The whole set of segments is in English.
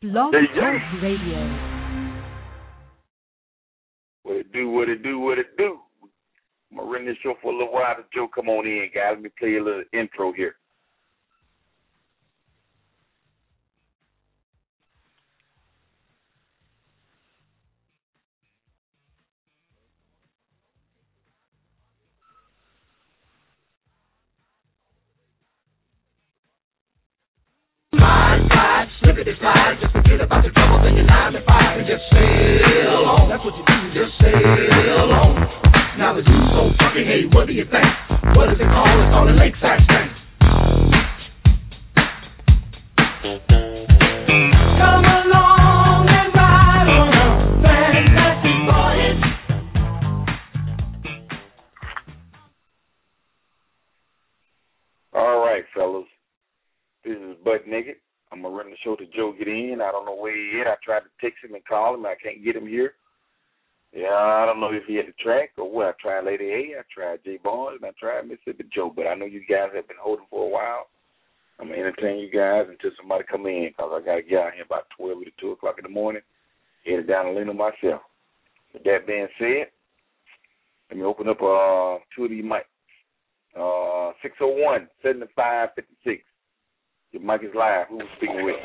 Blog Talk Radio. What it do, what it do, what it do. I'm going to run this show for a little while. Joe, come on in, guys. Let me play a little intro here. Look at this slide, just forget about the trouble, then you're 9 to 5 and just sail on. That's what you do, just sail on. Now the dude's so fucking, hey, what do you think? What is it called? It's called a lakeside stank. Come along and ride on a fantastic voyage. All right, fellas. This is Butt Naked. I'm going to run the show to Joe get in. I don't know where he is. I tried to text him and call him. I can't get him here. Yeah, I don't know if he had the track or what. I tried Lady A. I tried J Barnes, and I tried Mississippi Joe. But I know you guys have been holding for a while. I'm going to entertain you guys until somebody come in because I got to get out here about 12 to 2 o'clock in the morning. Headed down to Leno myself. With that being said, let me open up two of these mics. 601-7556. Your mic is live. Who's speaking with?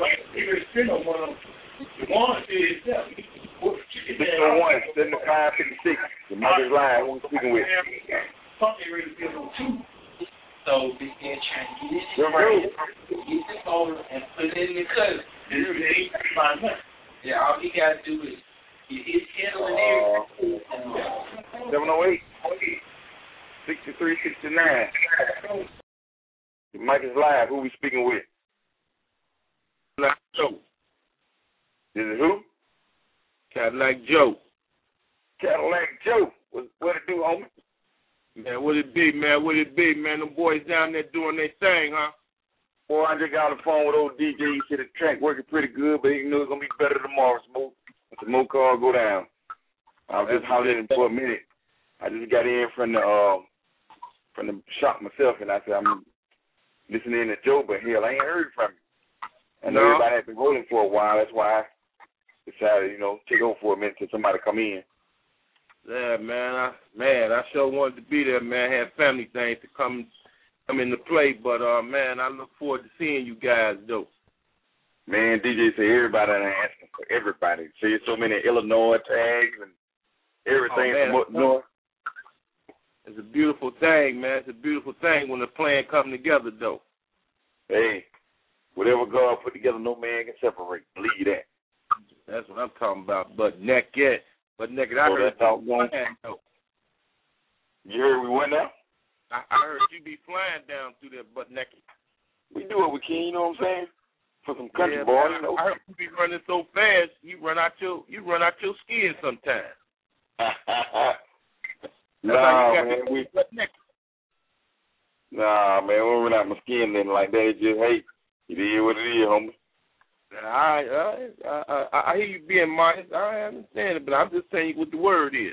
601-7556. Your mic is live. Who's speaking with? So begin trying to get it right. Get this over and put it in the cutter. Yeah, all you gotta do is get his kettle in there. 708-6369. Your mic is live. Who we speaking with? Joe. This is who? Cadillac Joe. Cadillac Joe. What it do, homie? Man, what it be, man? What it be, man? Them boys down there doing their thing, huh? Boy, I just got on the phone with old DJ. He said the track working pretty good, but he knew it's going to be better tomorrow. Smoke. The smoke car go down. I was just hollering for a minute. I just got in from the shop myself, and I said, I'm listening to Joe, but hell, I ain't heard from him. I know everybody has been holding for a while. That's why I decided, take over for a minute till somebody come in. Yeah, man. I sure wanted to be there, man. I had family things to come into play, but, man, I look forward to seeing you guys, though. Man, DJ said everybody asking for everybody. See so many Illinois tags and everything from up north. It's a beautiful thing, man. It's a beautiful thing when the plan come together, though. Hey, whatever God put together, no man can separate. Believe that. That's what I'm talking about. But naked, I heard you flying, though. You heard we went now? I heard you be flying down through there butt naked. We do what we can, you know what I'm saying? For some country boy, I heard you be running so fast, you run out your skin sometimes. Nah, man, we don't run out my skin nothing like that. It's just, hey, it is what it is, homie. I hear you being modest. I understand it, but I'm just saying what the word is.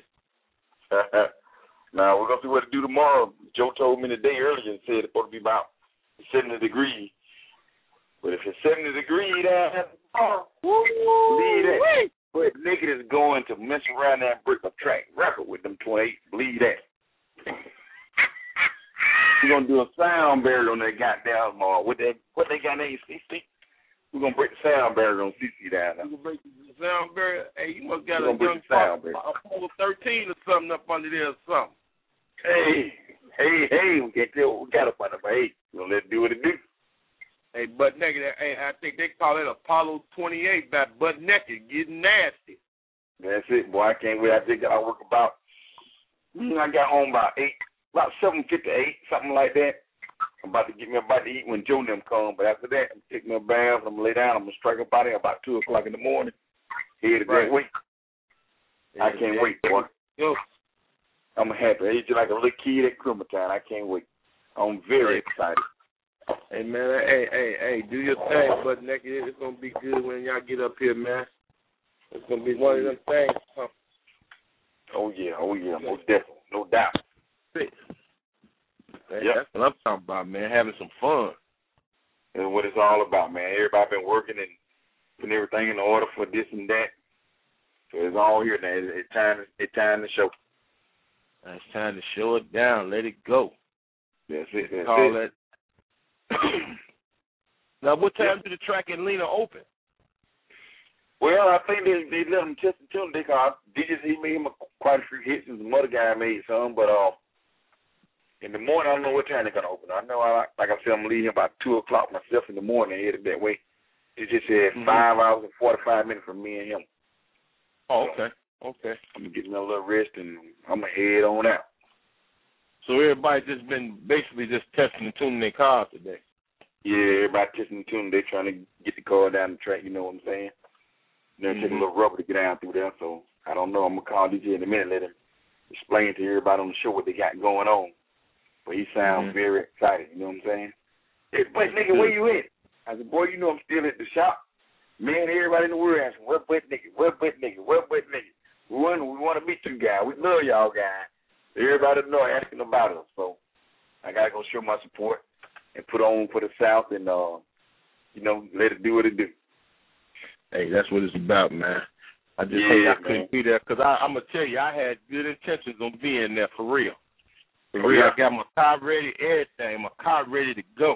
Now, we're going to see what to do tomorrow. Joe told me today earlier and said it's supposed to be about 70 degrees. But if it's 70 degrees down there tomorrow, believe that. But Naked is going to mess around there and break a track record with them 28. Believe that. We're going to do a sound barrier on that goddamn what they got there, CC? We're going to break the sound barrier on CC down there. We're going to break the sound barrier? Hey, you must got a young Apollo 13 or something up under there or something. Hey, we can't tell what we got up under, but hey, we're going to let it do what it do. Hey, Butt Naked, hey, I think they call it Apollo 28 by Butt Naked, getting nasty. That's it, boy. I can't wait. I work about, I got home about 7:58, something like that. I'm about to get me a bite to eat when Joe and them come, but after that, I'm taking me a bath, I'm going to lay down, I'm going to strike up out here about 2 o'clock in the morning. Head a great week. I can't wait, boy. I'm happy. It's just like a little kid at Christmas time. I can't wait. I'm very excited. Hey, man, hey, do your thing, Butt Naked. It's going to be good when y'all get up here, man. It's going to be one of them things. Huh? Oh, yeah, most definitely. No doubt. Man, that's what I'm talking about, man, having some fun. That's what it's all about, man. Everybody been working and putting everything in order for this and that. So it's all here now. It's time to show. It's time to show it down. Let it go. That's it. That's Call it. that. Now, what time did the track in Lena open? Well, I think they let him test the tune. He made him quite a few hits, and some other guy made some. But in the morning, I don't know what time they're gonna open. I know, like I said, I'm leaving about 2:00 myself in the morning. Headed that way. It just said 5 hours and 45 minutes from me and him. Oh, okay. Okay. I'm gonna get me a little rest, and I'm gonna head on out. So everybody just been basically just testing and tuning their cars today. Yeah, everybody testing and tuning. They're trying to get the car down the track. You know what I'm saying? Then take a little rubber to get down through there. So I don't know. I'm gonna call DJ in a minute. Let him explain to everybody on the show what they got going on. But he sounds very excited. You know what I'm saying? Hey, but nigga, where you at? I said, boy, you know I'm still at the shop. Man, everybody in the world asking, where butt nigga? Where butt nigga? Where butt nigga? We want to meet you guys. We love y'all guys. Everybody know asking about us. So I gotta go show my support and put on for the South and let it do what it do. Hey, that's what it's about, man. I just hope I couldn't be there because I'm going to tell you, I had good intentions on being there for real. For real, I got my car ready, everything. My car ready to go.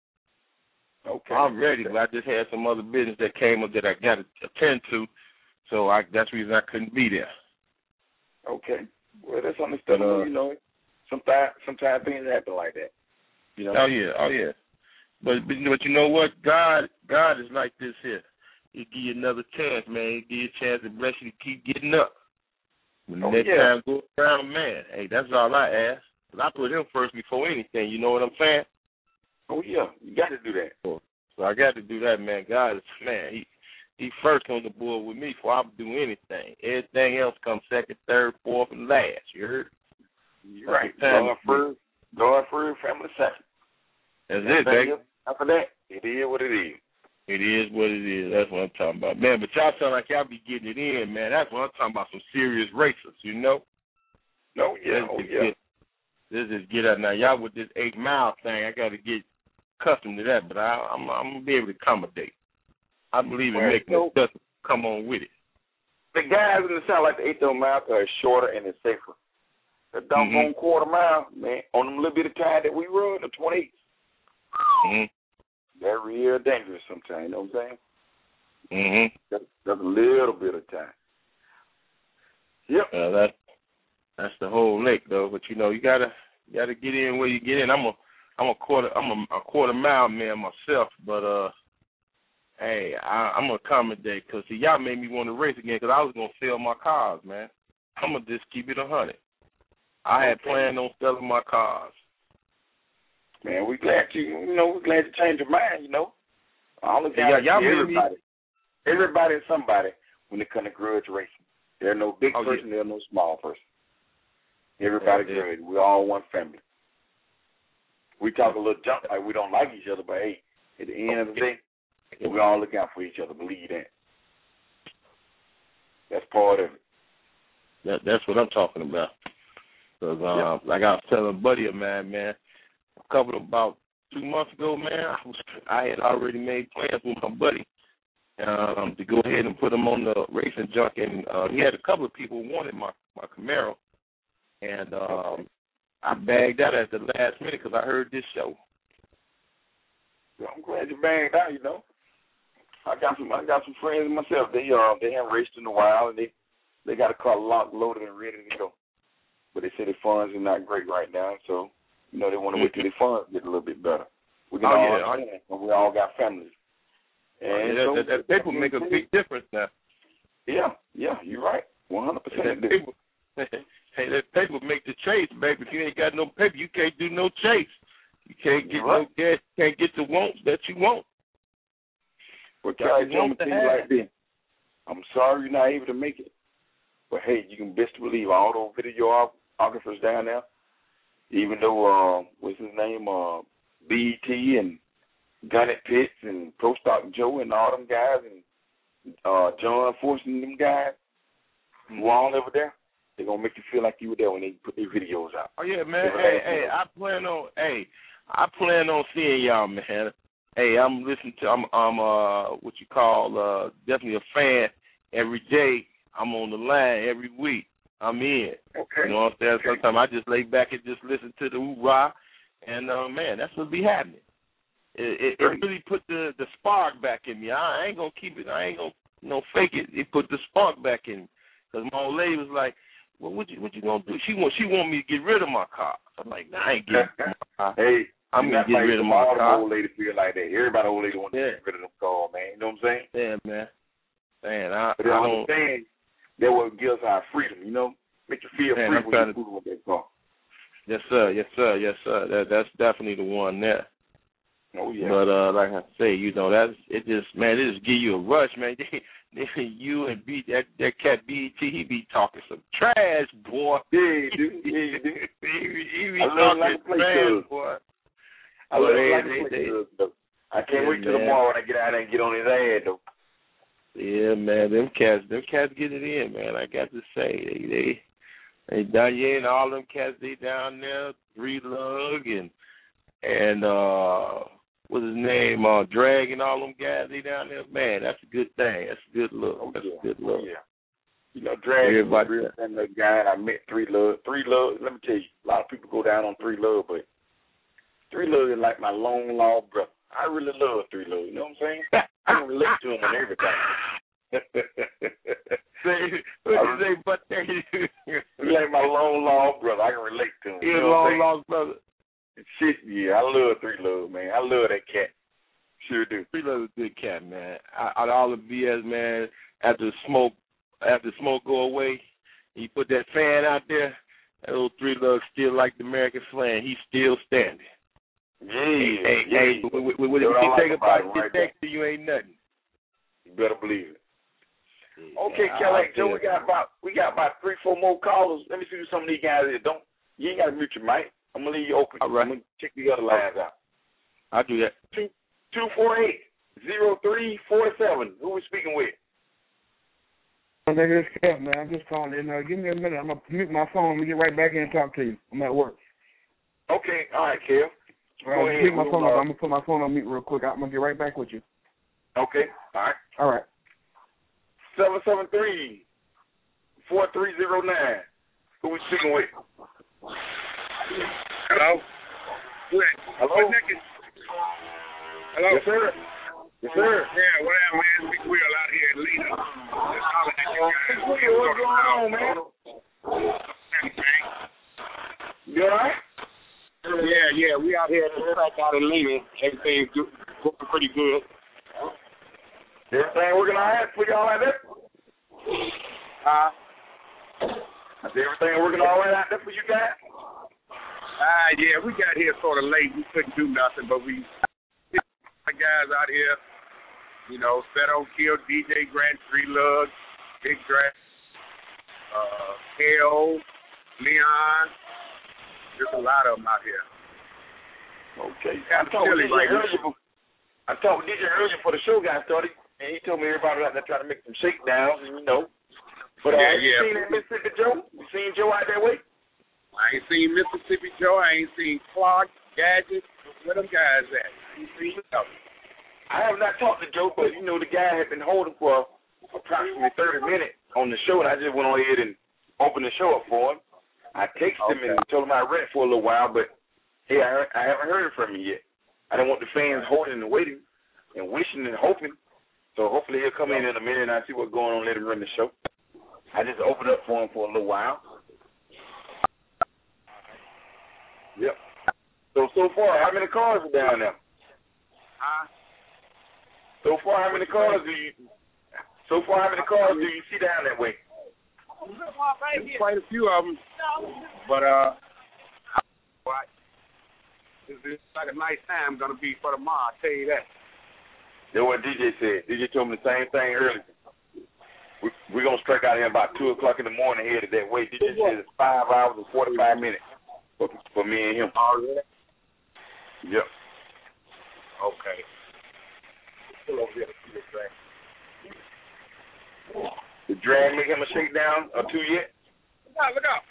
Okay. I'm ready, but I just had some other business that came up that I got to attend to, so that's the reason I couldn't be there. Okay. Well, that's understandable, Sometimes things happen like that. You know? Oh, yeah. But you know what? God is like this here. He'll give you another chance, man. He'll give you a chance to bless you to keep getting up. When that time goes around, man, hey, that's all I ask. I put him first before anything, you know what I'm saying? Oh, yeah, you got to do that. So I got to do that, man. God is, man, he first on the board with me before I do anything. Everything else comes second, third, fourth, and last. You heard? You're right. God first, family second. That's it, baby. After that, it is what it is. It is what it is. That's what I'm talking about. Man, but y'all sound like y'all be getting it in, man. That's what I'm talking about, some serious racers, you know? Oh, yeah. This is get out now. Y'all with this 8 Mile thing, I got to get accustomed to that, but I'm going to be able to accommodate. I believe in making it just come on with it. The guys in the South like the 8 mile car is shorter and it's safer. The doggone quarter mile, man, on them little bit of time that we run, the 28s, they're real dangerous sometimes, you know what I'm saying? That's a little bit of time. Yep. That's the whole lake, though. But you gotta get in where you get in. I'm a quarter mile man myself, but hey, I'm gonna accommodate because y'all made me want to race again because I was gonna sell my cars, man. I'm gonna just keep it 100. I had planned on selling my cars. Man, we're glad to change your mind, All the guys, everybody is somebody when it comes to grudge racing. There's no big person, there's no small person. Everybody grudge. We're all one family. We talk a little junk like we don't like each other, but hey, at the end of the day, we all look out for each other. Believe that. That's part of it. That's what I'm talking about. Because like I was telling a buddy of mine, man, about 2 months ago, man, I had already made plans with my buddy to go ahead and put him on the racing junk, and he had a couple of people who wanted my Camaro, and I bagged out at the last minute because I heard this show. Well, I'm glad you bagged out. I got some friends myself. They haven't raced in a while, and they got a car locked, loaded, and ready to go. But they say their funds are not great right now, so they want to wait till their funds get a little bit better. We all got families. And that paper make a big difference now. Yeah, you're right. 100%. Hey, that paper make the chase, baby. If you ain't got no paper, you can't do no chase. You can't get no gas. You can't get the wants that you want. Well, Kelly, tell me things like this. I'm sorry you're not able to make it, but hey, you can best believe all those videographers down there, even though what's his name, BET and Gunnet Pitts and Pro Stock Joe and all them guys and John Force and them guys who are all over there, they're gonna make you feel like you were there when they put their videos out. Oh yeah, man. Hey, I plan on seeing y'all, man. Hey, I'm listening to. I'm what you call definitely a fan. Every day I'm on the line. Every week I'm in. Okay. You know what I'm saying? Okay. Sometimes I just lay back and just listen to the hoorah, and man, that's what be happening. It really put the spark back in me. I ain't gonna keep it. I ain't gonna fake it. It put the spark back in me. Because my old lady was like, "Well, what you gonna do?" She want me to get rid of my car. I'm like, "Nah, I ain't getting rid of my car. Hey, I'm gonna get rid of my all car." All the old ladies feel like that. Everybody old lady want to get rid of them cars, man. You know what I'm saying? Yeah, man. I don't understand that what gives our freedom. You know, make you feel free when you're fooling with that car. Yes, sir. Yes, sir. Yes, sir. That's definitely the one there. Oh yeah. But like I say, you know, it just give you a rush, man. You and that cat BET, he be talking some trash, boy. Yeah, dude. He be talking trash, boy. I love like I can't wait till tomorrow when I get out there and get on his ass, though. Yeah, man, them cats get it in, man. I got to say, they Danye and all them cats, they down there, 3 Lug and what's his name, Drag and all them guys, they down there. Man, that's a good thing. That's a good look. That's a good look. Yeah. You know, Drag is a real friendly guy, and I met 3 Lug. 3 Lug, let me tell you, a lot of people go down on 3 Lug, but 3 Lug is like my long-lost brother. I really love 3 Lug, you know what I'm saying? I can relate to him on everything. He's like my long-lost brother. I can relate to him. He's a long-lost brother. Shit, yeah, I love 3 Lug, man. I love that cat. Sure do. 3 Lug is a good cat, man. Out of all the BS, man, after the smoke go away, he put that fan out there, that old 3 Lug still like the American flag. He's still standing. Hey, what you think about this next to you ain't nothing. You better believe it. Okay, Kelly, Joe, we got about 3-4 more callers. Let me see who some of these guys is. You ain't got to mute your mic. I'm gonna leave you open. All right. I'm gonna check the other lines out. I'll do that. 248-0347. Who we speaking with? Nigga, it's Kev, man. I'm just calling in. Give me a minute. I'm gonna mute my phone. I'm gonna get right back in and talk to you. I'm at work. Okay, all right, Kev. Go ahead. My phone up. I'm gonna put my phone on mute real quick. I'm gonna get right back with you. Okay, all right. All right. 773-4309. Who we speaking with? Hello? Hello? Hello? Yes, sir. Yes, sir. Yeah, what up, man? Big Will out here in Lena. Just calling at you guys. What's going on, man? You all right? Yeah, we out here in the track out in Lena. Everything's going pretty good. Everything working all right for y'all out there? Is everything working all right out there for you guys? Yeah, we got here sort of late. We couldn't do nothing, but we guys out here, you know, Seto, Kill, DJ Grant, 3 Lug, Big Drag, KO, Leon, just a lot of them out here. Okay. I talked with DJ earlier before the show got started, and he told me everybody out there trying to make some shakedowns, and you know. But you seen that Mississippi Joe? You seen Joe out that way? I ain't seen Mississippi Joe. I ain't seen Clark, Gadget. Where them guys at? I ain't seen them. I have not talked to Joe, but, you know, the guy had been holding for approximately 30 minutes on the show, and I just went on ahead and opened the show up for him. I texted him and told him I read for a little while, but, hey, I haven't heard from him yet. I don't want the fans holding and waiting and wishing and hoping. So hopefully he'll come in a minute and I see what's going on, let him run the show. I just opened up for him for a little while. Yep. So far, how many cars are down there? So far, how many cars do you see down that way? There's quite a few of them, but it's like a nice time gonna be for tomorrow. I'll tell you that. That's what DJ said. DJ told me the same thing earlier. We're gonna strike out here about 2:00 in the morning headed that way. DJ said it's 5 hours and 45 minutes for me and him. Oh, really? Yep. Okay. Pull over here to see this thing. Did Drag make him a shakedown or two yet? Look up.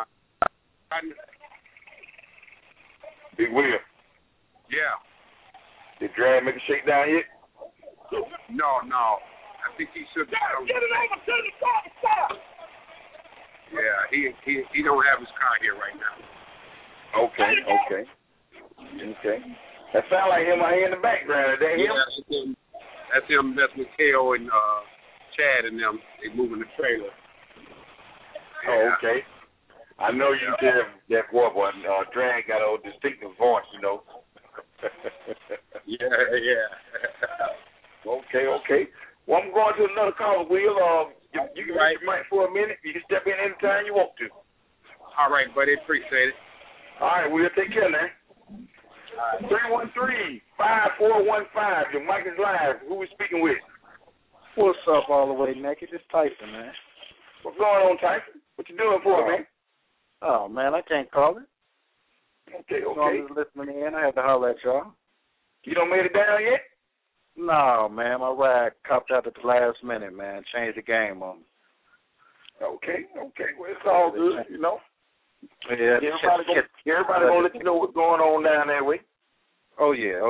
Big Will. Yeah. Did Drag make a shakedown yet? No. I think he should. Get it over to the top. Yeah, he don't have his car here right now. Okay. That sound like him out here in the background. Is that him? Yeah, that's him. That's Mikhail and Chad and them. They moving the trailer. Yeah. Oh, okay. I know you tell that boy, Drag got a distinctive voice, you know. Yeah. Okay. Well, I'm going to another call, Will. You can write your mic for a minute. You can step in anytime you want to. All right, buddy. Appreciate it. All right, Will. Take care, man. 313-5415. Your mic is live. Who we speaking with? What's up, all the way naked? It's Tyson, man. What's going on, Tyson? What you doing for, man? Oh, man, I can't call it. Okay. So I'm just listening in. I had to holler at y'all. You don't made it down yet? No, man, my ride copped out at the last minute, man. Changed the game on me. Okay. Well, it's all good, you know. Yeah. Everybody gonna let you know what's going on down that way. Oh yeah.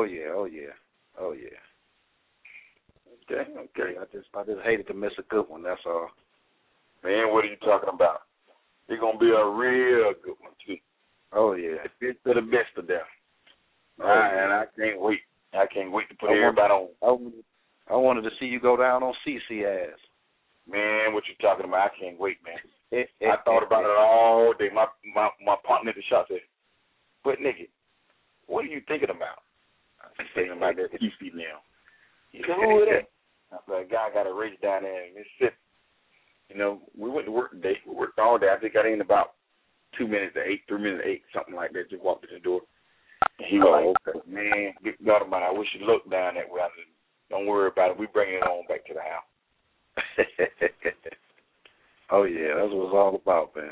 Okay. I just hated to miss a good one. That's all. Man, what are you talking about? It's gonna be a real good one too. Oh yeah. It's to the best of them. And I can't wait. I can't wait to put everybody on. I wanted to see you go down on CC ass. Man, what you talking about? I can't wait, man. I thought about it all day. My partner at the shop said, "But nigga, what are you thinking about?" I'm thinking about that CC now. He said, "Who is that?" I said, "A guy got a race down there in Mississippi." You know, we went to work today. We worked all day. I think I got in about 2 minutes to 8, 3 minutes to 8, something like that. Just walked in the door. And he was like, "Okay, man, good God Almighty, I wish you looked down that way." I said, "Don't worry about it. We bringing it on back to the house." Oh yeah, that's what it's all about, man.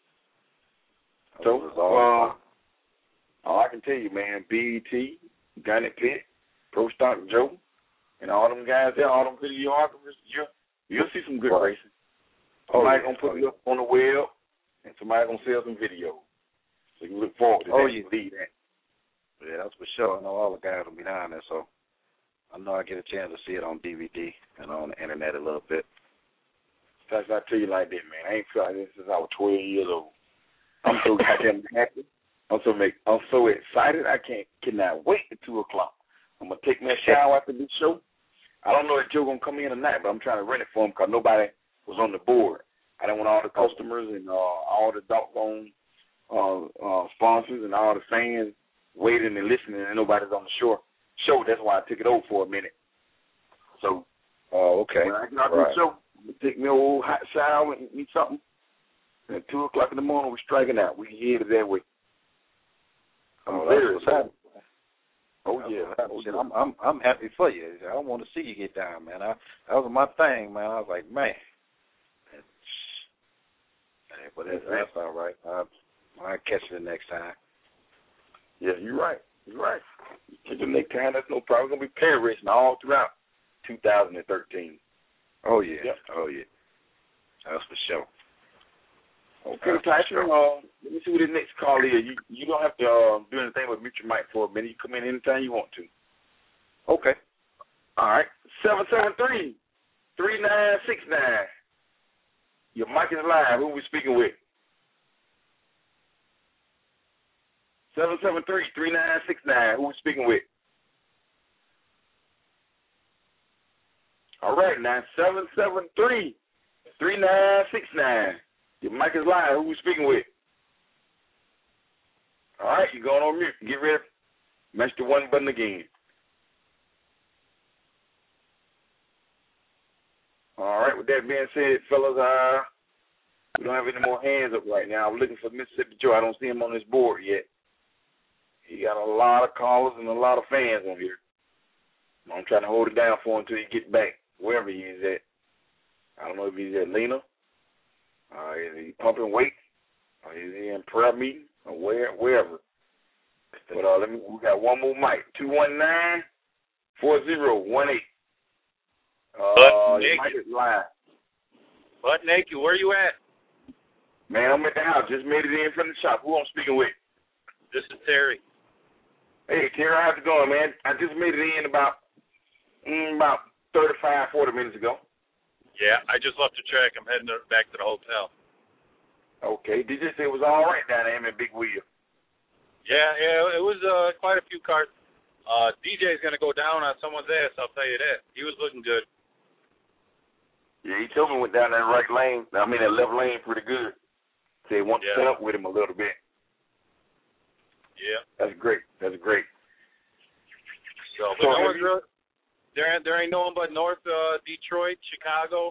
All I can tell you, man, BET, Gunnet Pitt, Pro Stock Joe, and all them guys there, all them videographers, you'll see some good racing. Somebody gonna put it up on the web, and somebody gonna sell some videos. So you look forward to that. Believe that. Yeah, that's for sure. I know all the guys will be down there, so I know I get a chance to see it on DVD and on the internet a little bit. That's I tell you like that, man. I ain't felt like this since I was 12 years old. I'm so goddamn happy. I'm so excited. I cannot wait at 2 o'clock. I'm gonna take me a shower after this show. I don't know if Joe gonna come in tonight, but I'm trying to rent it for him because nobody was on the board. I didn't want all the customers and all the doggone sponsors and all the fans waiting and listening, and nobody's on the show. That's why I took it over for a minute. So, okay. When I get out the show, I'm gonna take me a old hot shower and eat something. And at 2 o'clock in the morning, we're striking out. We headed that way. I'm happy for you. I want to see you get down, man. That was my thing, man. I was like, man. But that's all right. I'll catch you the next time. Yeah, you're right. Catch you next time. That's no problem. We're going to be pair racing all throughout 2013. Oh, yeah. Yep. Oh, yeah. That's for sure. Okay, Tyson, let me see what the next call is. You don't have to do anything but mute your mic for a minute. You come in anytime you want to. Okay. All right. 773-3969. Your mic is live. Who are we speaking with? 773-3969. Who are we speaking with? All right, now, 773-3969. Your mic is live. Who we speaking with? All right, you're going on mute. Get ready. Mash the one button again. All right, with that being said, fellas, we don't have any more hands up right now. I'm looking for Mississippi Joe. I don't see him on this board yet. He got a lot of callers and a lot of fans on here. I'm trying to hold it down for him until he gets back, wherever he is at. I don't know if he's at Lena. Is he pumping weight? Or is he in prayer meeting? Or wherever. But we got one more mic. 219-4018. Mic is live. Butt naked, where you at? Man, I'm at the house. Just made it in from the shop. Who I'm speaking with? This is Terry. Hey, Terry, how's it going, man? I just made it in about 35, 40 minutes ago. Yeah, I just left the track. I'm heading back to the hotel. Okay. Did you say it was all right down there in Big Wheel? Yeah, it was quite a few cars. DJ's going to go down on someone's ass, I'll tell you that. He was looking good. Yeah, he told me went down that left lane pretty good. Said want to set up with him a little bit. Yeah. That's great. So, but no one's really, there ain't no one but North Detroit, Chicago.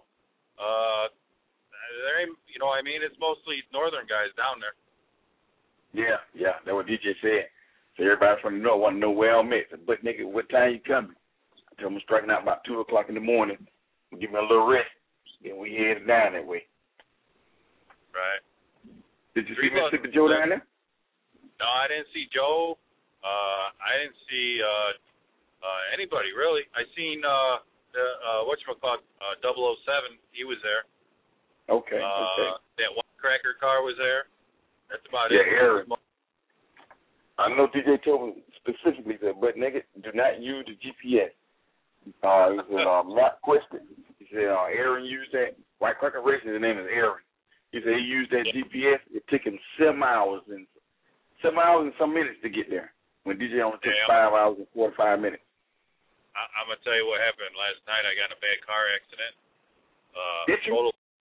There ain't, you know what I mean? It's mostly northern guys down there. Yeah. That's what DJ said. So everybody from the north want to know where I'm at. But nigga, what time you coming? I told him I'm striking out about 2 o'clock in the morning. Give me a little rest. Then we headed down that way. Right. Did you see Mississippi Joe down there? No, I didn't see Joe. I didn't see anybody really. I seen whatchamacallit, 007. He was there. Okay. That one cracker car was there. That's about it. Yeah, Aaron. I know DJ told me specifically that, but nigga, do not use the GPS. He said, not question. He said, Aaron used that. White Cracker Racing, his name is Aaron. He said he used that GPS. It took him 7 hours and some minutes to get there, when DJ only took 5 hours and 45 minutes. I'm going to tell you what happened. Last night I got in a bad car accident. Did you?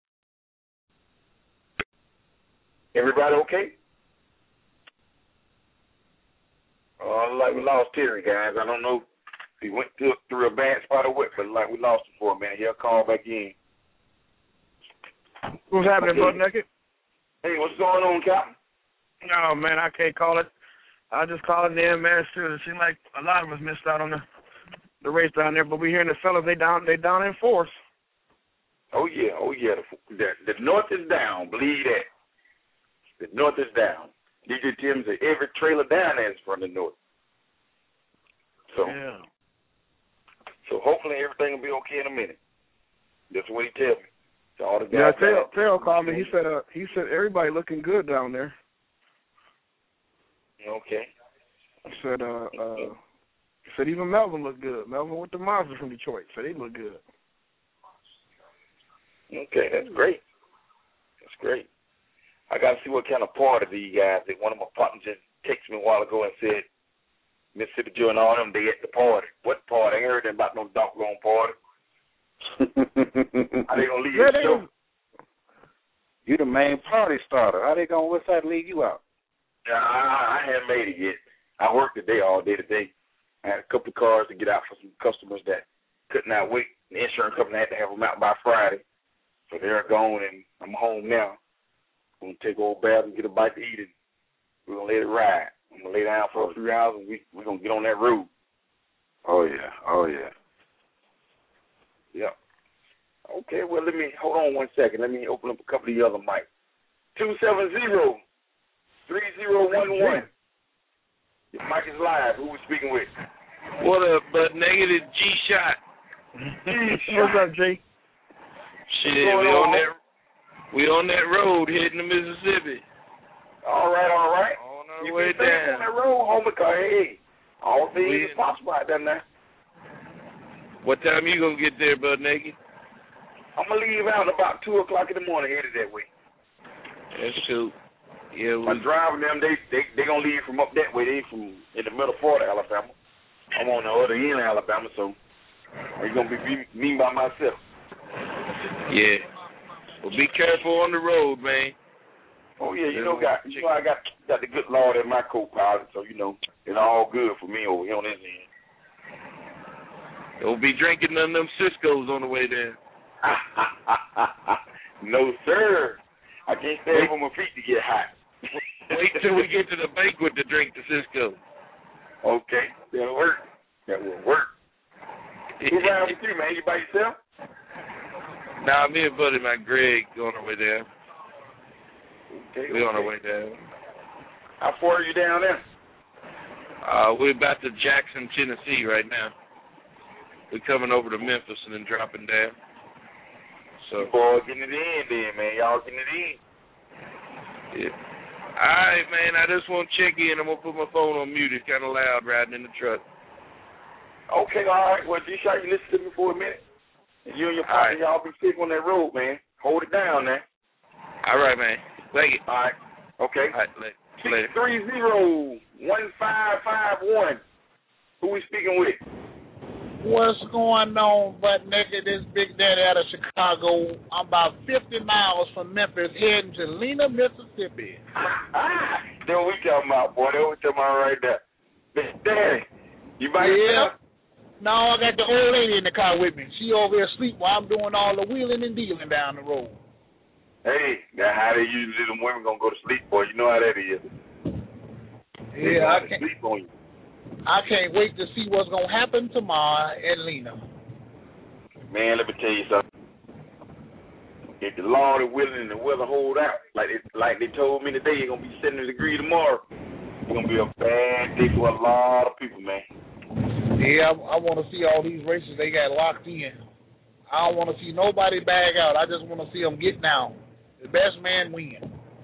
Everybody okay? Like we lost Terry, guys. I don't know if he went through a bad spot or what, but like we lost him for a minute. He'll call back in. What's happening, Butt Naked? Hey, what's going on, Captain? No, man, I can't call it. I just call it in, man. It seems like a lot of us missed out on the race down there, but we hearing the fellas, they down in force. Oh yeah. The North is down. Believe that. The North is down. DJ Tim said every trailer down there is from the North. So hopefully everything will be okay in a minute. That's what he tells me. So all the guys. Yeah, Tail called me. He said everybody looking good down there. Okay. I said even Melvin looked good. Melvin with the Monster from Detroit, so they look good. Okay, that's great. I got to see what kind of party these guys. One of my partners just texted me a while ago and said Mississippi Joe and all them, they at the party. What party? I ain't heard about no doggone party. How they gonna leave the show? You the main party starter. How they gonna what's that leave you out? I haven't made it yet. I worked all day today. I had a couple of cars to get out for some customers that could not wait. The insurance company had to have them out by Friday. So they're gone and I'm home now. I'm going to take old bath and get a bite to eat and we're going to let it ride. I'm going to lay down for a few hours and we're going to get on that road. Oh, yeah. Yep. Okay, well, hold on 1 second. Let me open up a couple of the other mics. 270-3011. Your mic is live. Who we speaking with? What up, Butt Negative? G-Shot. What's up, G? Shit, we on that road heading to Mississippi. All right. On our way down. On that road, homie, because, hey, all things is possible out there now. What time you going to get there, Butt Naked? I'm going to leave out about 2 o'clock in the morning, headed that way. That's cool. Yeah, my driving them, they going to leave from up that way. They from in the middle part of Alabama. I'm on the other end of Alabama, so it's going to be me by myself. Yeah. Well, be careful on the road, man. Oh, yeah, I got the good Lord in my co-pilot, so, it's all good for me over here on this end. Don't be drinking none of them Cisco's on the way there. No, sir. I can't stand for my feet to get hot. Wait till we get to the banquet to drink the Cisco. Okay, that'll work. That will work. Who riding with you, man? You by yourself? Nah, me and buddy, my Greg, on our way down. Okay. We on our way down. How far are you down there? We're about to Jackson, Tennessee right now. We're coming over to Memphis and then dropping down. So, boy, getting it in then, man. Y'all getting it in. Yeah. All right, man. I just want to check in. I'm going to put my phone on mute. It's kind of loud riding in the truck. Okay, all right. Well, G-Shot, you listen to me for a minute. And you and your partner, y'all be safe on that road, man. Hold it down, man. All right, man. Thank you. All right. Okay. All right, later. 630-1551. Who we speaking with? What's going on, butt naked? This Big Daddy out of Chicago. I'm about 50 miles from Memphis, heading to Lena, Mississippi. That's what we talking about, boy. That's what we talking about right there. Big Daddy, you by yourself? No, I got the old lady in the car with me. She over here asleep while I'm doing all the wheeling and dealing down the road. Hey, that's how they usually them women gonna go to sleep, boy. You know how that is. Yeah, I can't sleep on you. I can't wait to see what's gonna happen tomorrow in Lena. Man, let me tell you something. If the Lord is willing and the weather hold out, like they told me today, it's gonna be 70 degrees tomorrow. It's gonna be a bad day for a lot of people, man. Yeah, I want to see all these races they got locked in. I don't want to see nobody bag out. I just want to see them get down. The best man win.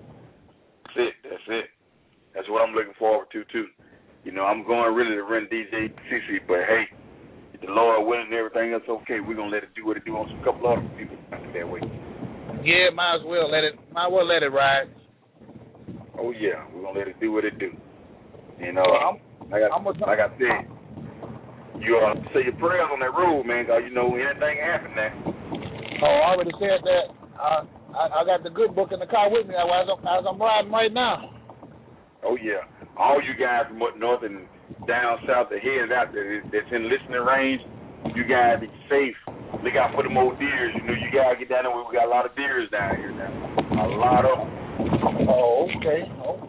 That's it. That's what I'm looking forward to, too. You know, I'm going really to run DJ CC, but hey, if the Lord willing and everything else okay, we're going to let it do what it do on some couple other people that way. Yeah, might as well let it ride. Oh, yeah, we're going to let it do what it do. You know, like I said, you say your prayers on that road, man, because you know anything happen there. Oh, I already said that. I got the good book in the car with me as I'm riding right now. Oh, yeah. All you guys from up north and down south that headed out there that's in listening range, you guys be safe. Look out for them old deers. You know, you guys get down there. We got a lot of deers down here now. A lot of them. Oh, okay.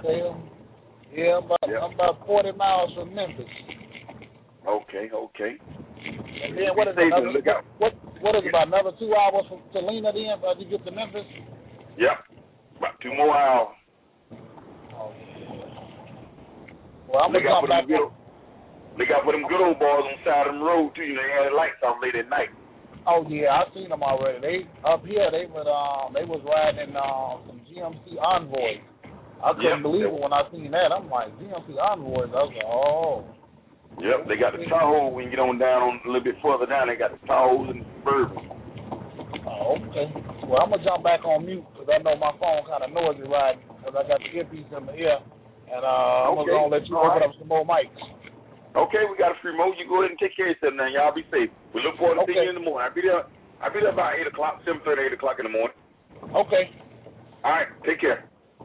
Yeah, I'm about 40 miles from Memphis. Okay. And then what is it? What is it, about another 2 hours to Lena then to get to Memphis? Yep. About 2 more hours. Oh. Well, I'm going to jump back on. Look out for them good old boys on the side of the road, too. You know, they had the lights off late at night. Oh, yeah, I've seen them already. They was riding some GMC Envoys. I couldn't believe it when I seen that. I'm like, GMC Envoys. I was like, oh. Yep, they got the Tahoe. When you get on down a little bit further down, they got the Tahoes and the Suburbans. Oh, okay. Well, I'm going to jump back on mute because I know my phone kind of noisy riding because I got the earpiece in my ear. And I'm going to let you open up some more mics. Okay, we got a free mode. You go ahead and take care of yourself now. Y'all be safe. We look forward to seeing you in the morning. I'll be there about 8 o'clock, 7:30, 8 o'clock in the morning. Okay. All right, take care.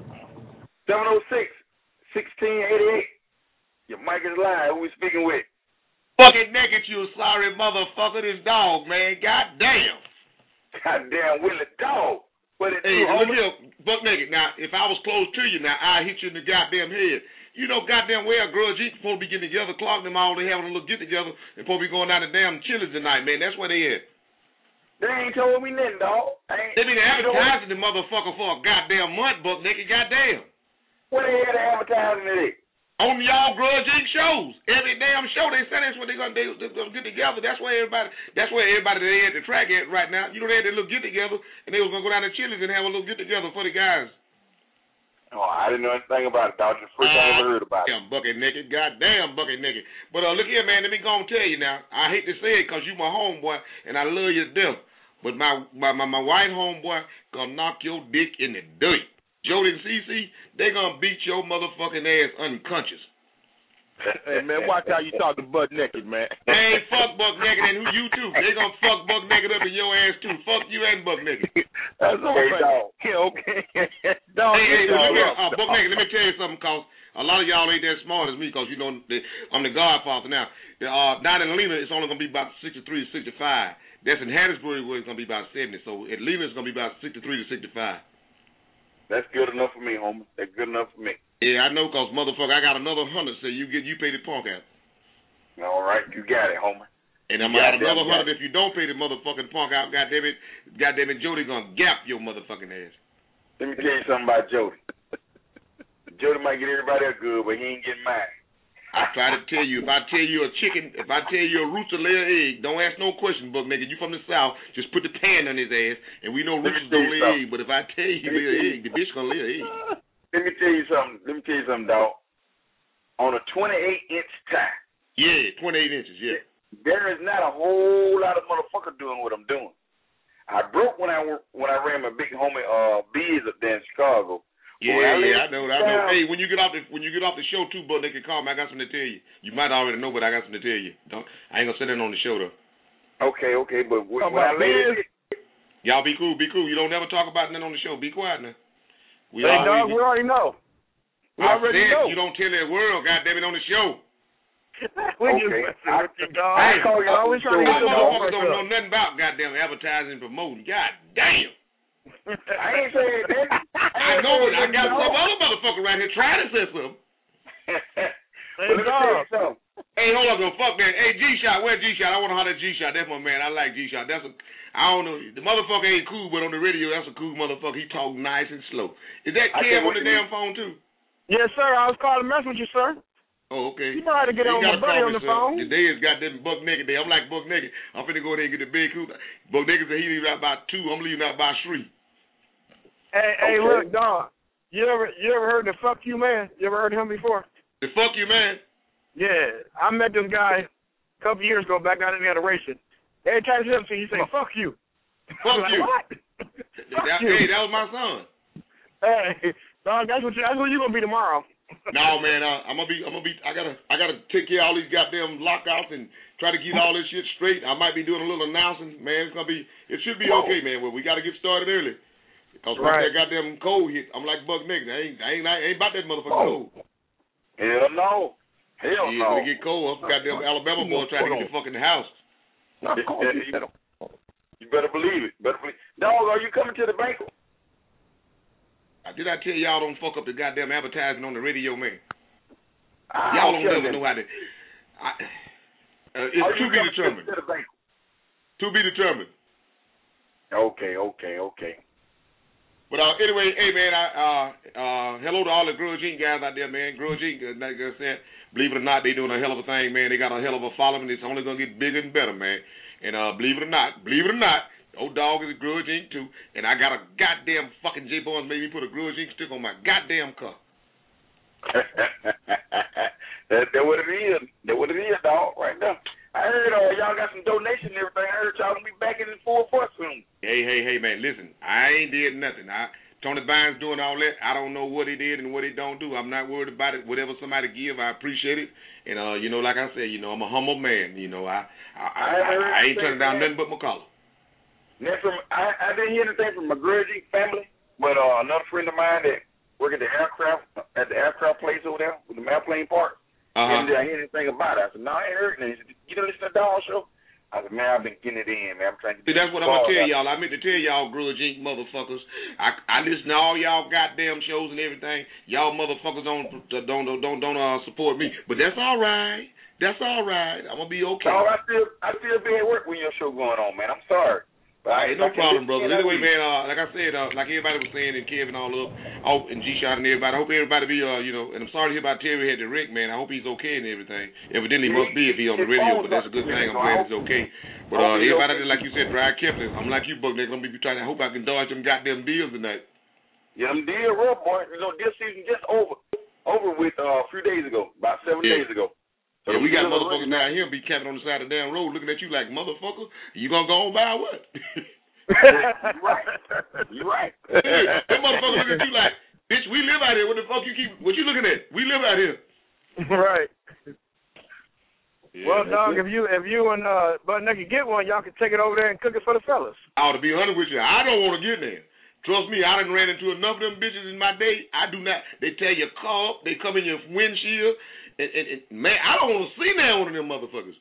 706-1688. Your mic is live. Who we speaking with? Fucking naked, you sorry motherfucker. This dog, man. Goddamn. Goddamn Willie dog. What it hey, do, look here, buck naked. Now, if I was close to you now, I'd hit you in the goddamn head. You know goddamn well, Grudge Eat supposed to be getting together, Clark them all, they having a little get together, and supposed to be going down to damn Chili's tonight, man. That's where they at. They ain't told me nothing, dog. They been advertising the motherfucker for a goddamn month, buck naked, goddamn. Where they had advertising it? On y'all Grudge Eat shows. Every damn show they say that's what they're gonna get together. That's where everybody they at the track at right now. You know, they had their little get together and they was gonna go down to Chili's and have a little get together for the guys. Oh, I didn't know anything about it, dog. It's the first time I ever heard about it. Damn bucket naked. Goddamn bucket naked. But look here, man, let me go and tell you now. I hate to say it because you my homeboy and I love you to death. But my white homeboy gonna knock your dick in the dirt. Jody and Cece, they gonna beat your motherfucking ass unconscious. Hey, man, watch how you talk to Buck Naked, man. They ain't fuck Buck Naked and who you too. They gonna fuck Buck Naked up in your ass too. Fuck you and Buck Naked. That's okay, dog. Yeah, okay. Dog, hey, Buck Naked, let me tell you something, cause a lot of y'all ain't that smart as me, cause you know I'm the godfather now. Down in Lena, it's only gonna be about 63 to 65. That's in Hattiesburg where it's gonna be about 70. So at Lena, it's gonna be about 63 to 65. That's good enough for me, homie. That's good enough for me. Yeah, I know, cause motherfucker, I got another 100. So you pay the punk out. All right, you got it, homie. And I'm gonna have another 100 if you don't pay the motherfucking punk out. Goddamn it, Jody gonna gap your motherfucking ass. Let me tell you something about Jody. Jody might get everybody else good, but he ain't getting mine. I try to tell you, if I tell you a rooster lay an egg, don't ask no question, Buck nigga. You from the South, just put the pan on his ass, and we know roosters don't lay an egg. But if I tell you he lay an egg, the bitch gonna lay an egg. Let me tell you something, dog. On a 28-inch tie. Yeah, 28 inches. Yeah. There is not a whole lot of motherfuckers doing what I'm doing. I broke when I ran my big homie Biz up there in Chicago. Yeah, I know. Hey, when you get off the show too, but they can call me. I got something to tell you. You might already know, but I got something to tell you. I ain't gonna sit in on the show though. Okay, but when I lay it, y'all be cool. You don't never talk about nothing on the show. Be quiet now. We already know. I said you don't tell that world, goddamn it, on the show. I call you always trying to get the motherfuckers don't know nothing about goddamn advertising and promoting. God damn. I ain't saying that. I know, but I got some other motherfucker right here trying to say something. Hey, hold up, fuck that. Hey, G-Shot, where's G-Shot? I want to holler at G-Shot. That's my man. I like G-Shot. I don't know. The motherfucker ain't cool, but on the radio, that's a cool motherfucker. He talk nice and slow. Is that Kev on the damn phone, too? Yes, sir. I was calling to mess with you, sir. Oh, okay. You know how to get on my buddy on the phone. Today is goddamn Buck Naked Day. I'm like Buck Naked. I'm finna go there and get the big coupe. Buck Naked said he leaving out by 2. I'm leaving out by 3. Hey, look, dog. You ever heard the fuck you man? You ever heard him before? The fuck you man? Yeah, I met this guy a couple years ago back out in the racing. Every time he say, "Fuck you." Fuck like, you. What? Hey, that was my son. Hey, dog, that's what you gonna be tomorrow. No, man, I'm gonna be. I gotta take care of all these goddamn lockouts and try to get all this shit straight. I might be doing a little announcing, man. It should be okay, man. Well, we gotta get started early. Because once that goddamn cold hit, I'm like Buck Nigga. I ain't about that motherfucking cold. Hell no. When it get cold, goddamn Alabama boy trying to get the fucking house. You better believe it. Dog, are you coming to the banquet? Did I tell y'all don't fuck up the goddamn advertising on the radio, man? Y'all don't never know how to. It's to be determined. To be determined. Okay. But anyway, hey man, hello to all the Grudge Inc. guys out there, man. Grudge Inc. Like I said, believe it or not, they doing a hell of a thing, man. They got a hell of a following. It's only gonna get bigger and better, man. And believe it or not, old dog is a Grudge Inc. too. And I got a goddamn fucking J Bones made me put a Grudge Inc. stick on my goddamn car. That what it is. That what it is, dog. Right now. I heard y'all got some donations and everything. I heard y'all gonna be back in full force soon. Hey, man, listen. I ain't did nothing. Tony Bynes doing all that. I don't know what he did and what he don't do. I'm not worried about it. Whatever somebody give, I appreciate it. And like I said, I'm a humble man. I ain't turning down nothing but my collar. I didn't hear anything from my Grudge family, but another friend of mine that work at the aircraft place over there with the Malplane Park. Didn't I hear anything about it? I said, no, I ain't heard anything. He said, you don't listen to the Dog Show? I said, man, I've been getting it in, man. I'm trying to get that's what I'm going to tell y'all. I meant to tell y'all, Grudge Inc. motherfuckers. I listen to all y'all goddamn shows and everything. Y'all motherfuckers don't support me. But that's all right. I'm going to be okay. No, I still be at work when your show going on, man. I'm sorry. Ain't no problem, brother. Anyway, man, like I said, like everybody was saying, and Kevin all up, and G-Shot and everybody, I hope everybody be, and I'm sorry to hear about Terry had the wreck, man. I hope he's okay and everything. Evidently, he must be if he's on the radio, but that's a good thing. I'm glad he's okay. But everybody, like you said, drive carefully. I'm like you, Buck. They're going to be trying to hope I can dodge them goddamn deals tonight. Yeah, them deals real, boy. This season just over with a few days ago, about 7 days ago. So yeah, we got motherfuckers down here be camping on the side of the damn road looking at you like, motherfucker, you gonna go on by what? You're right. That motherfucker looking at you like, bitch, we live out here. What the fuck what you looking at? We live out here. Right. Yeah, well, dog, if you and Buck Naked get one, y'all can take it over there and cook it for the fellas. To be honest with you, I don't want to get there. Trust me, I done ran into enough of them bitches in my day. I do not. They tear your car up. They come in your windshield. And man, I don't want to see now one of them motherfuckers.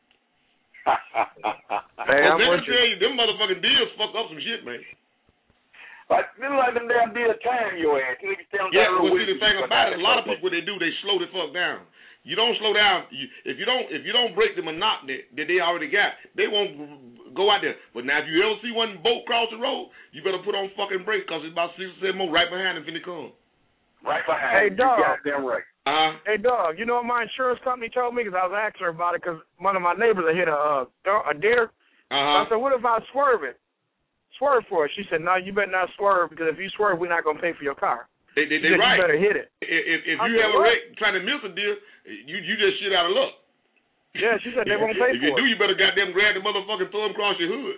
Hey, I'm going to tell you, them motherfucking deals fuck up some shit, man. Like them damn deals time your ass. Yeah, well, see, the thing about it, a lot of people, what they do, they slow the fuck down. You don't slow down. If you don't break the monotony that they already got, they won't go out there. But now, if you ever see one boat cross the road, you better put on fucking brakes because it's about 6 or 7 more right behind them when they come. Right behind. Hey, dog. You goddamn right. Hey, dog, you know what my insurance company told me? Because I was asking her about it because one of my neighbors had hit a deer. I said, what if I swerve it? Swerve for it. She said, no, you better not swerve because if you swerve, we're not going to pay for your car. They right. You better hit it. If you have a wreck trying to miss a deal, you just shit out of luck. Yeah, she said they won't pay if for it. If you do, you better goddamn grab the motherfucking throw him across your hood.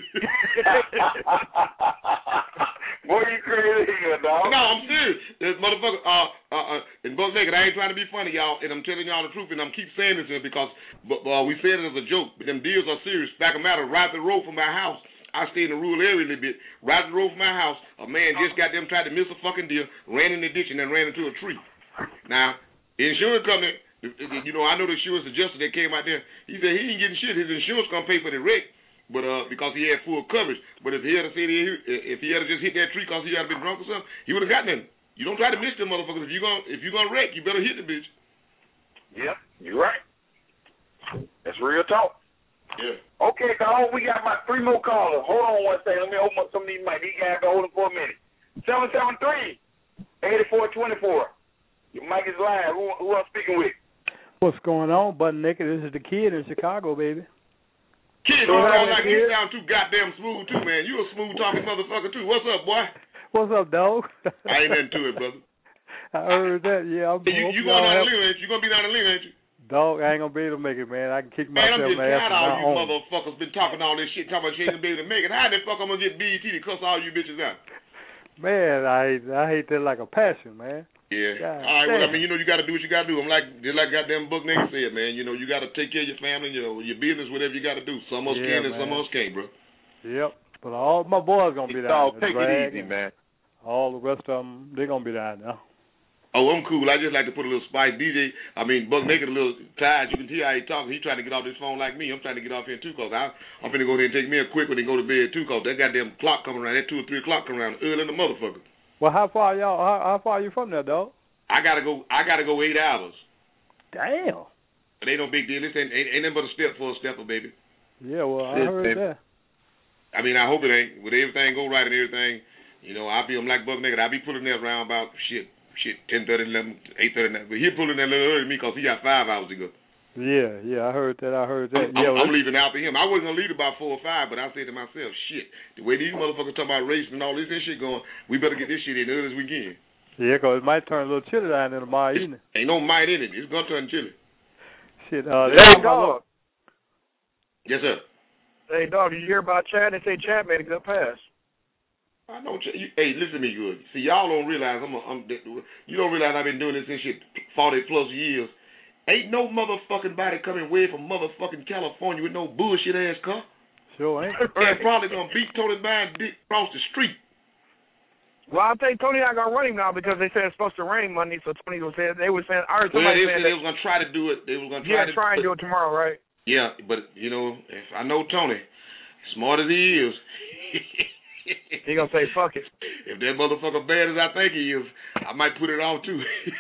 Boy, you crazy, dog. No, I'm serious. This motherfucker, and Buck Naked, I ain't trying to be funny, y'all, and I'm telling y'all the truth, and I'm keep saying this because we said it as a joke, but them deals are serious. Back of matter, right the road from my house. I stay in the rural area a little bit. Right the road from my house, a man just got them tried to miss a fucking deal, ran in the ditch, and then ran into a tree. Now, the insurance company, you know, I know the insurance adjuster that came out there. He said he ain't getting shit. His insurance gonna pay for the wreck, but because he had full coverage. But if he had said if he had just hit that tree because he had been drunk or something, he would have got nothing. You don't try to miss them motherfuckers. If you gonna wreck, you better hit the bitch. Yep, you're right. That's real talk. Yeah. Okay, dog, we got about 3 more callers. Hold on one second. Let me open up some of these mics. These guys been holding for a minute. 773-8424. Your mic is live. Who I'm speaking with? What's going on, Butt Naked? This is the kid in Chicago, baby. Kid, you sound like you sound too goddamn smooth too, man. You a smooth talking motherfucker too. What's up, boy? What's up, dog? I ain't nothing to it, brother. I heard that. Yeah, you going down the limb, ain't you? You gonna be down the limb, ain't you? Dog, I ain't gonna be able to make it, man. I can kick myself in the ass. Man, I'm just tired of all you own. motherfuckers been talking all this shit, talking about you ain't gonna be able to make it. How the fuck I'm gonna get BET to cuss all you bitches out? Man, I hate that like a passion, man. Yeah. God, all right, well, I mean, you know, you got to do what you got to do. I'm like goddamn Buck Naked said, man. You know, you got to take care of your family, you know, your business, whatever you got to do. Some of us can and some of us can't, bro. Yep. But all my boys going to be down there. Take it easy, man. All the rest of them, they're going to be down there. Oh, I'm cool. I just like to put a little spice. Buck Naked a little tired. You can hear how he talking. He trying to get off this phone like me. I'm trying to get off here too, because I'm finna go there and take me a quick one and go to bed too, because that goddamn clock coming around, that 2 or 3 o'clock coming around early in the motherfucker. Well, how far are you from there, dog? I gotta go 8 hours. Damn. But ain't no big deal. This ain't nothing but a step for a stepper, baby. Yeah, well, I heard that. I mean, I hope it ain't. With everything go right and everything, you know, I'm like Buck Naked. I be pulling that around about 10:30, 11, 8:30. But he pulling that a little early to me because he got 5 hours to go. Yeah, I heard that. I'm leaving after him. I wasn't gonna leave about 4 or 5, but I said to myself, shit, the way these motherfuckers talking about racing and all this shit going, we better get this shit in early as we can. Yeah, because it might turn a little chilly down there tomorrow evening. Ain't no might in it. It's going to turn chilly. Shit. Hey, dog. Yes, sir. Hey, dog, did you hear about Chad? They say Chad made a good pass. I know. Hey, listen to me good. See, y'all don't realize you don't realize I've been doing this shit 40 plus years. Ain't no motherfucking body coming way from motherfucking California with no bullshit ass car. Sure ain't. And probably gonna beat Tony Bynes dick across the street. Well, I'll tell you, Tony not gonna run him now because they said it's supposed to rain Monday. So Tony was saying I heard somebody saying they was gonna try to do it. They was gonna try and do it tomorrow, right? Yeah, but you know, if I know Tony, smart as he is, he gonna say fuck it. If that motherfucker bad as I think he is, I might put it on too.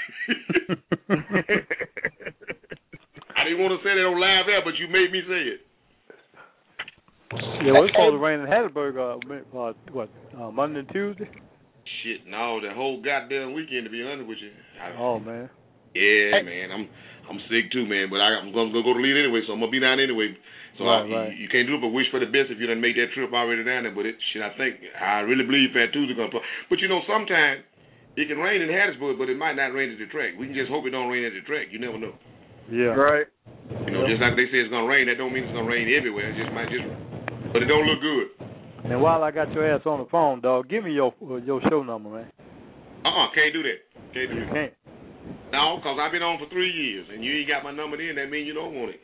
I didn't want to say that on live air, but you made me say it. Yeah, well, it's supposed to rain in Hattiesburg, Monday and Tuesday? Shit, no, the whole goddamn weekend, to be honest with you. Man. Yeah, man, I'm sick too, man, but I'm going to go to lead anyway, so I'm going to be down anyway. So right. You can't do it but wish for the best if you done make that trip already down there, but I really believe Fat Tuesday going to play. But, you know, sometimes it can rain in Hattiesburg, but it might not rain at the track. We can just hope it don't rain at the track. You never know. Yeah. Right. You know, just like they say it's going to rain, that don't mean it's going to rain everywhere. It just might but it don't look good. And while I got your ass on the phone, dog, give me your show number, man. Can't do that. Can't do that. Can't. No, because I've been on for 3 years, and you ain't got my number in. That means you don't want it.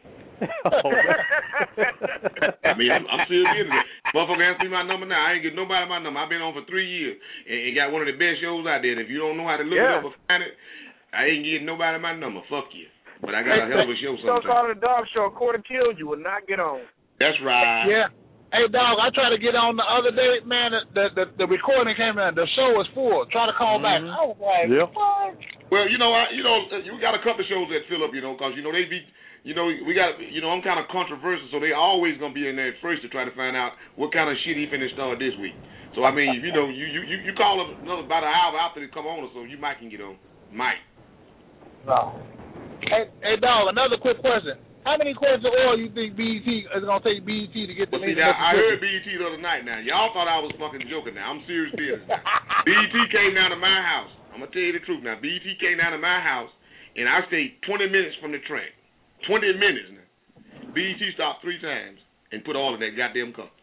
I mean, I'm still getting it. Motherfucker ask me my number now. I ain't get nobody my number. I've been on for 3 years and got one of the best shows out there. And if you don't know how to look it up or find it, I ain't getting nobody my number. Fuck you. But I got a hell of a show sometimes. So-called the dog show, Quarter Killed You, will not get on. That's right. Yeah. Hey, dog, I tried to get on the other day, man. The recording came in. The show was full. Try to call back. I was like, what? Well, you got a couple of shows that fill up, because, they be, we got, I'm kind of controversial, so they always going to be in there first to try to find out what kind of shit he finna start this week. So, I mean, you call them about an hour after they come on or so, you might can get on. Might. No. Hey, dog, another quick question. How many quarts of oil you think BET is going to take BET to get the I heard BET the other night now. Y'all thought I was fucking joking now. I'm serious business. BET came down to my house. I'm gonna tell you the truth now. BET came down to my house, and I stayed 20 minutes from the track. 20 minutes now. BET stopped 3 times and put all in that goddamn car.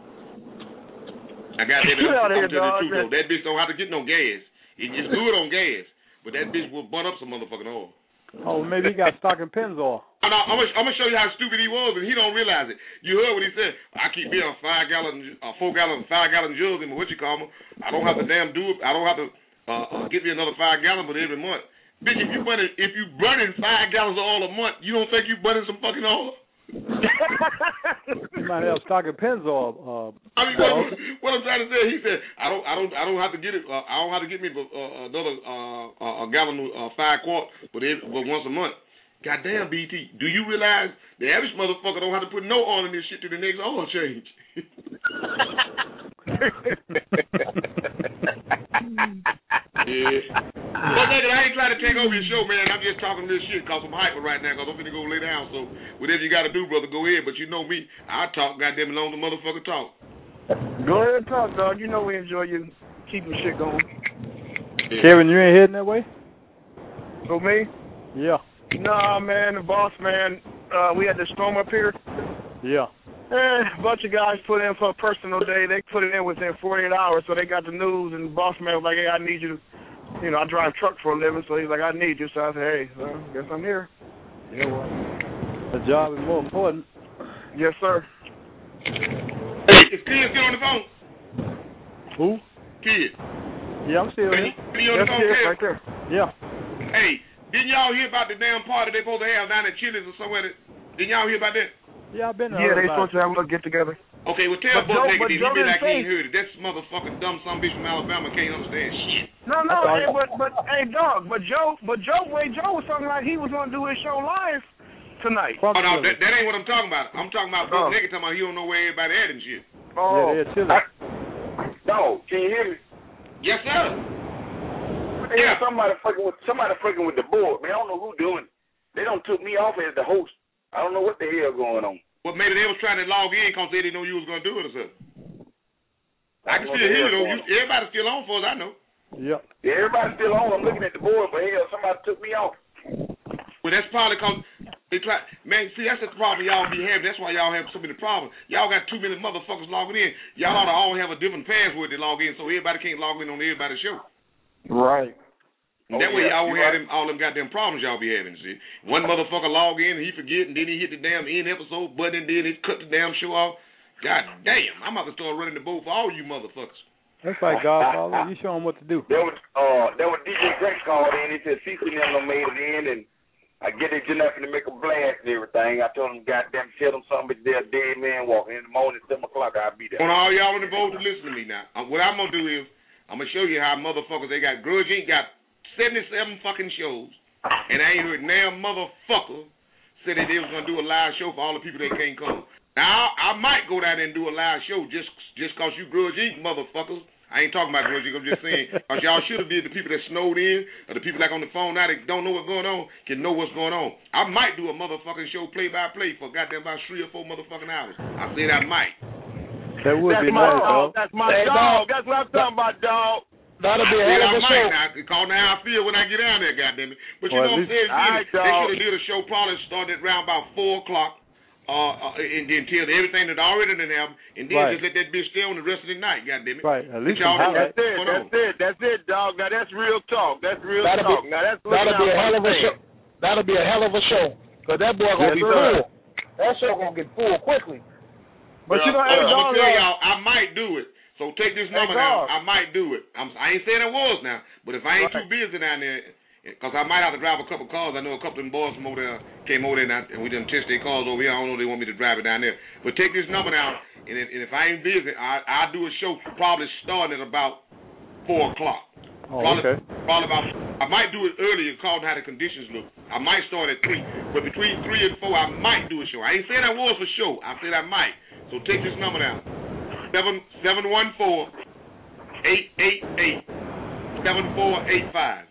I got that. I'm telling you the truth though. That bitch don't have to get no gas. It's good on gas, but that bitch will burn up some motherfucking oil. Oh, maybe he got stocking pins oil. I'm gonna show you how stupid he was, and he don't realize it. You heard what he said. I keep me a 4-gallon, 5-gallon jugs in my what you call them. I don't have to damn do it. I don't have to get me another 5 gallons, but every month, bitch, if you burning 5 gallons of oil a month, you don't think you burning some fucking oil? You might have stocking pins oil. I mean, what I'm trying to say, he said, I don't have to get it. I don't have to get me another a gallon, 5 quart, but once a month. Goddamn, BT, do you realize the average motherfucker don't have to put no oil in this shit to the next oil change? Yeah. But nigga, I ain't trying to take over your show, man. I'm just talking this shit because I'm hyper right now because I'm finna go lay down. So whatever you got to do, brother, go ahead. But you know me, I talk goddamn as long as the motherfucker talk. Go ahead and talk, dog. You know we enjoy you keeping shit going. Yeah. Kevin, you ain't heading that way? Who, me? Yeah. Nah, man, the boss, man, we had this storm up here. Yeah. A bunch of guys put in for a personal day. They put it in within 48 hours, so they got the news, and the boss man was like, hey, I need you to, you know, I drive truck for a living, so he's like, I need you. So I said, hey, well, guess I'm here. You know what? The job is more important. Yes, sir. Hey, is Kid still on the phone? Who? Kid. Yeah, I'm still here. He on the phone, Kid? Right there. Yeah. Hey, didn't y'all hear about the damn party they supposed to have down at Chili's or somewhere? Didn't y'all hear about that? Yeah, I've been there. Yeah, they supposed to have a little get together. Okay, well tell Buck Naked, he be like he say, ain't heard it. That motherfucking dumb son bitch from Alabama can't understand shit. No, hey, but hey, dog, but Joe was talking like he was gonna do his show live tonight. Oh no, that ain't what I'm talking about. I'm talking about Buck Naked talking about he don't know where everybody at and shit. Oh, yeah, chill. Dog, can you hear me? Yes, sir. Hey, yeah, somebody fucking with the board, man. I don't know who doing it. They don't took me off as the host. I don't know what the hell going on. Well, maybe they was trying to log in because they didn't know you was going to do it or something. I can still hear you, though. Everybody's still on for us, I know. Yeah, everybody's still on. I'm looking at the board, but hell, somebody took me off. Well, that's probably because they try. Man, see, that's the problem y'all be having. That's why y'all have so many problems. Y'all got too many motherfuckers logging in. Y'all ought to all have a different password to log in so everybody can't log in on everybody's show. Right. That way y'all won't have all them goddamn problems y'all be having, see. One motherfucker log in and he forget and then he hit the damn end episode button and then he cut the damn show off. God damn, I'm about to start running the boat for all you motherfuckers. That's like Godfather. You show him what to do. That was DJ Greg called in. He said CC never made it in, and I get it just nothing to make a blast and everything. I told him, goddamn, tell them something, but they're a dead man walking in the morning, 7 o'clock, I'll be there. On all y'all in the boat to listen to me now. What I'm going to do is, I'm going to show you how motherfuckers, they got Grudge Inc. got 77 fucking shows, and I ain't heard damn motherfucker say that they was going to do a live show for all the people that can't come. Now, I might go down there and do a live show just because you Grudge Inc. motherfuckers. I ain't talking about Grudge Inc. I'm just saying, because y'all should have been the people that snowed in, or the people like on the phone now that don't know what's going on, can know what's going on. I might do a motherfucking show play-by-play for goddamn about 3 or 4 motherfucking hours. I said I might. That would be nice, dog. That's my dog. That's what I'm talking about, dog. That'll be a hell of a show. Now, call now how I feel when I get down there, goddamn it. But you know what I'm saying? They should have did a show probably started around about 4 o'clock, and then tell everything that already done happened, and then just let that bitch stay on the rest of the night, goddamn it. Right. At least That's it, dog. Now that's real talk. That's real talk. Now that'll be a hell of a show. That'll be a hell of a show. Cause that boy gonna be full. That show gonna get full quickly. But you know, I'm gonna tell y'all, I might do it. So take this number down. I might do it. I ain't saying I was now, but if I ain't too busy down there, because I might have to drive a couple cars. I know a couple of them boys from over there came over there and we done test their cars over here. I don't know if they want me to drive it down there. But take this number down, and if I ain't busy, I'll do a show probably starting at about 4 o'clock. Oh, probably about. I might do it earlier, according to how the conditions look. I might start at 3, but between 3 and 4, I might do a show. I ain't saying I was for sure. I said I might. So take this number down. 714-888-7485.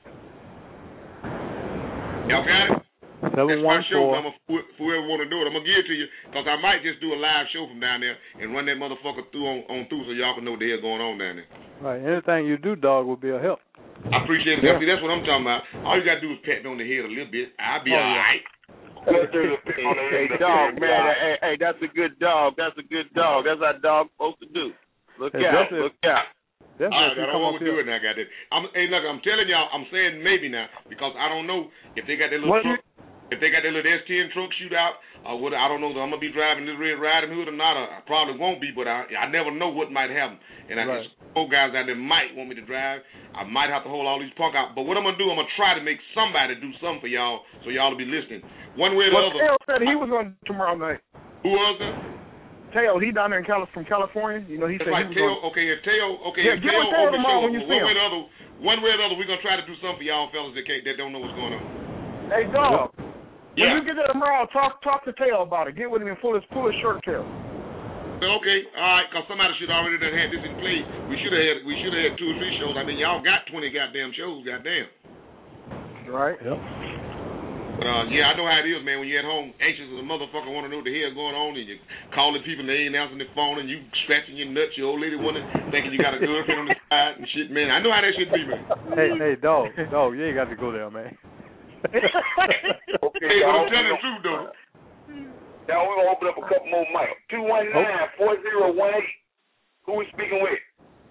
Y'all got it? 714. That's my show number. Whoever want to do it, I'm gonna give it to you because I might just do a live show from down there and run that motherfucker through on through so y'all can know what the hell going on down there. Right. Anything you do, dog, will be a help. I appreciate it. See, that's what I'm talking about. All you got to do is pat me on the head a little bit. I'll be all right. Hey, dog, man. Hey, that's a good dog. That's a good dog. That's how dog's supposed to do. Look out. Look out. All right, I don't want to do it now, goddamn. Hey, look, I'm telling y'all, I'm saying maybe now because I don't know if they got that little truck, if they got that little S10 truck shootout, or what. I don't know if I'm gonna be driving this Red Riding Hood or not. I probably won't be, but I never know what might happen. And I just old guys out there might want me to drive. I might have to hold all these punk out. But what I'm gonna do, I'm gonna try to make somebody do something for y'all, so y'all will be listening. One way or the other. Tail said he was on tomorrow night. Who was that? Tail, he down there from California. You know, he said like he was Tail. Okay, if Tail. Okay, yeah, if Tail over the show. when you see him. One way or the other, we're gonna try to do something for y'all fellas that don't know what's going on. Hey, dog. Yeah. When you get there tomorrow, talk to Tail about it. Get with him and pull his shirt, Tail. Okay, all right, because somebody should already done had this in place. We should have had 2 or 3 shows. I mean, y'all got 20 goddamn shows, goddamn. Right. Yep. But yeah, I know how it is, man. When you're at home, anxious as a motherfucker, want to know what the hell going on, and you calling people and they ain't answering the phone, and you scratching your nuts, your old lady thinking you got a girlfriend on the side and shit, man. I know how that shit be, man. Hey, dog, you ain't got to go there, man. Okay, hey, but I'm telling the truth, though. Now we're gonna open up a couple more mics. 219-4018. Who we speaking with?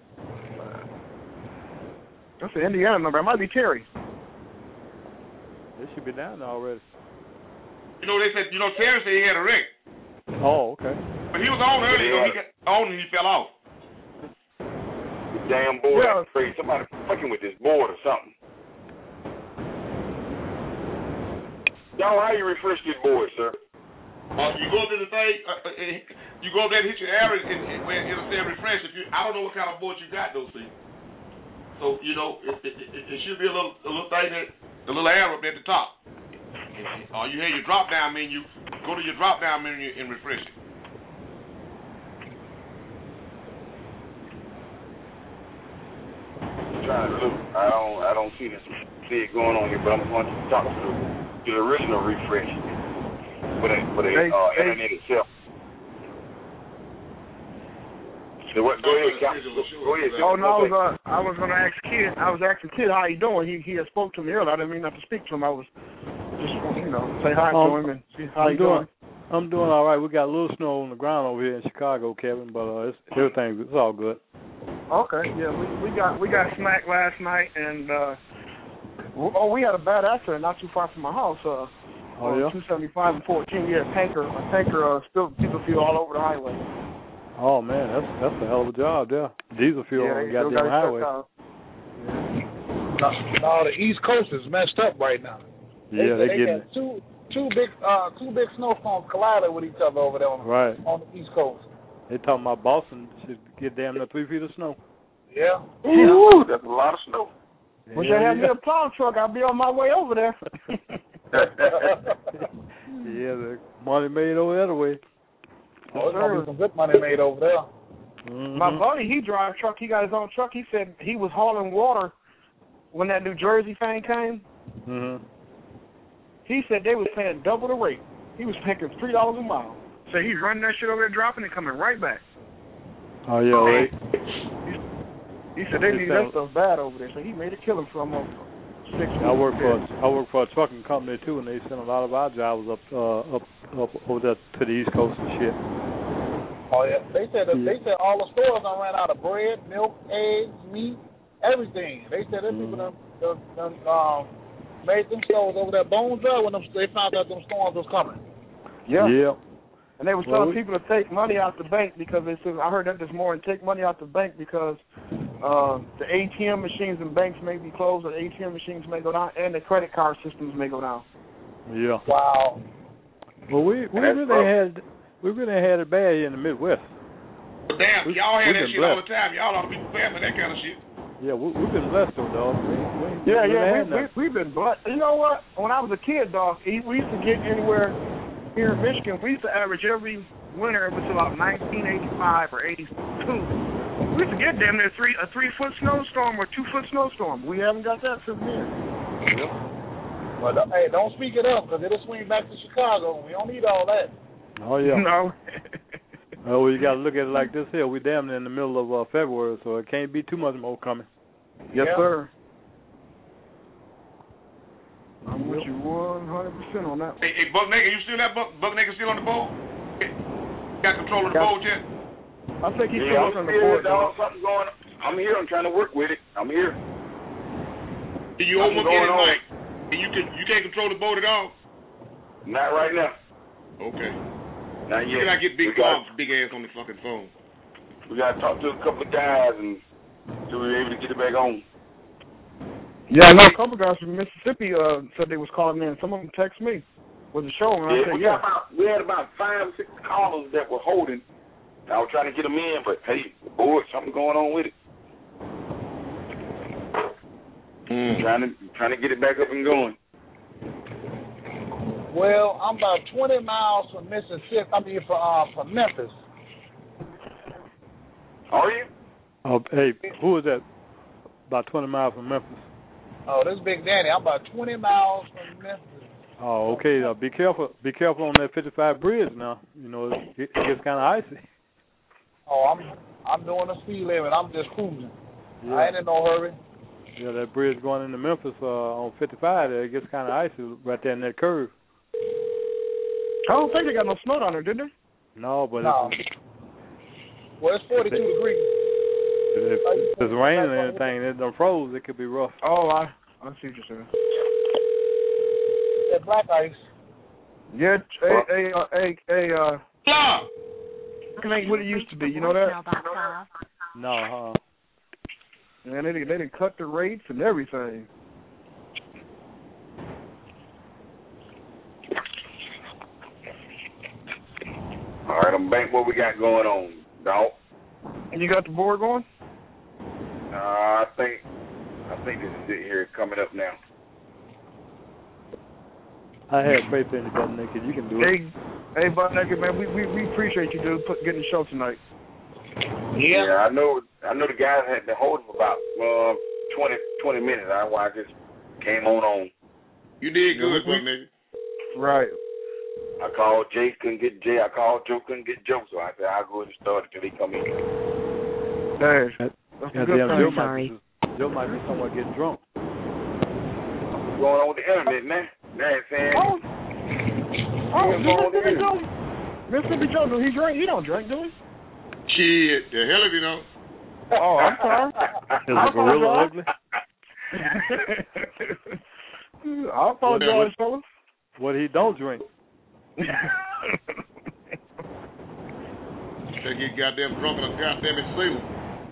That's an Indiana number. It might be Terry. They should be down there already. You know, they said, Terry said he had a wreck. Oh, okay. But he was on earlier, he got on and he fell off. The damn board. Yeah. Crazy. Somebody fucking with this board or something. Y'all, how you refresh this board, sir? You go to the thing, you go there and hit your arrow, and it'll say refresh. I don't know what kind of board you got, though, see. So, it should be a little thing, a little arrow up at the top. Or you hear your drop-down menu, go to your drop-down menu and refresh it. I'm trying to look. I don't see it going on here, but I'm going to talk to the original refresh. For the internet itself. So what? Go ahead, Captain. Go ahead. Oh no, I was going to ask Kid. I was asking Kid how he doing. He had spoke to me earlier. I didn't mean not to speak to him. I was just say hi to him and see how he doing. I'm doing all right. We got a little snow on the ground over here in Chicago, Kevin, but it's all good. Okay, yeah, we got smacked last night, and we had a bad accident not too far from my house. 275 and 14. Yeah, a tanker spilled diesel fuel all over the highway. Oh man, that's a hell of a job, yeah. Diesel fuel on the goddamn highway. No, the East Coast is messed up right now. Yeah, they getting it. Two big snowstorms collided with each other over there on the East Coast. They talking about Boston should get damn near 3 feet of snow. Yeah. Ooh, that's a lot of snow. Wish I had me a plow truck. I'd be on my way over there. Yeah, the money made over that way. Oh, there's gonna be some good money made over there. Mm-hmm. My buddy, he drives truck. He got his own truck. He said he was hauling water when that New Jersey thing came. Mm-hmm. He said they was paying double the rate. He was paying $3 a mile. So he's running that shit over there, dropping and coming right back. Oh yeah, right. He said they need that stuff bad over there. So he made a killing for almost 6 weeks. I work for a trucking company too, and they sent a lot of our drivers up over there to the East Coast and shit. Oh yeah, they said all the stores done ran out of bread, milk, eggs, meat, everything. They said that people done made them stores over there bone dry when they found out them storms was coming. Yeah. And they were telling people to take money out the bank because they said, I heard that this morning, take money out the bank because the ATM machines in banks may be closed, or the ATM machines may go down, and the credit card systems may go down. Yeah. Wow. Well, we really had it bad here in the Midwest. But damn, y'all had that shit all the time. Y'all ought to be prepared for that kind of shit. Yeah, we've been blessed though, dog. We've been blessed. You know what? When I was a kid, dog, we used to get anywhere here in Michigan. We used to average every winter up until about 1985 or 82. We used to get damn near a 3-foot snowstorm or 2-foot snowstorm. We haven't got that since then. Yep. Well, hey, don't speak it up because it'll swing back to Chicago. We don't need all that. Oh yeah. No. Well, you got to look at it like this here. We damn near in the middle of February, so it can't be too much more coming. Yes, sir. I'm with you 100% on that. Hey, Buck Naked, you still that Buck Naked still on the board? Got control of the board yet? I think he's I'm still on the here, board. dog. Something going on. I'm here. I'm trying to work with it. I'm here. Do you almost get it right? And you can't control the board at all? Not right now. Okay. Not yet. You gotta get big ass on the fucking phone. We gotta talk to a couple of guys and so we're able to get it back on. Yeah, I know a couple guys from Mississippi said they was calling in. Some of them text me with the show, and I said, we had about 5 or 6 callers that were holding. I was trying to get them in, but hey, the board, something going on with it. Trying to get it back up and going. Well, I'm about 20 miles from Mississippi. I mean, from Memphis. Are you? Oh, hey, who is that? About 20 miles from Memphis. Oh, this is Big Danny. I'm about 20 miles from Memphis. Oh, okay. Be careful. Be careful on that 55 bridge now. You know, it gets kind of icy. Oh, I'm doing the speed limit. I'm just cruising. Yeah. I ain't in no hurry. Yeah, that bridge going into Memphis on 55 there, it gets kind of icy right there in that curve. I don't think they got no snow down there, did they? No, but well, it's 42 degrees. If it's raining or anything, it done froze. It could be rough. Oh, I see what you're saying. That black ice. Yeah, it ain't what it used to be. You know that? No, Man, they didn't cut the rates and everything. All right, I'm back. What we got going on, dog? And you got the board going? I think this is it here coming up now. I have faith in you, Buck Naked. You can do it. Hey, Buck Naked, man, we appreciate you, dude, getting the show tonight. Yeah, I know the guys had been holding for about 20 minutes. That's why I just came on. You did good, Buck Naked. Right. I called Jay, couldn't get Jay. I called Joe, couldn't get Joe. So I said, I'll go ahead and start it till they come in. Hey, that's a good thing. Joe might be somewhere getting drunk. What's going on with the internet, man? Now it's saying... Mississippi Joe, do he drink? He don't drink, do he? Shit, the hell if you know. Oh, I'm sorry. Is the gorilla ugly? I apologize, fellas. What he don't drink? They get goddamn drunk on a goddamn sailor.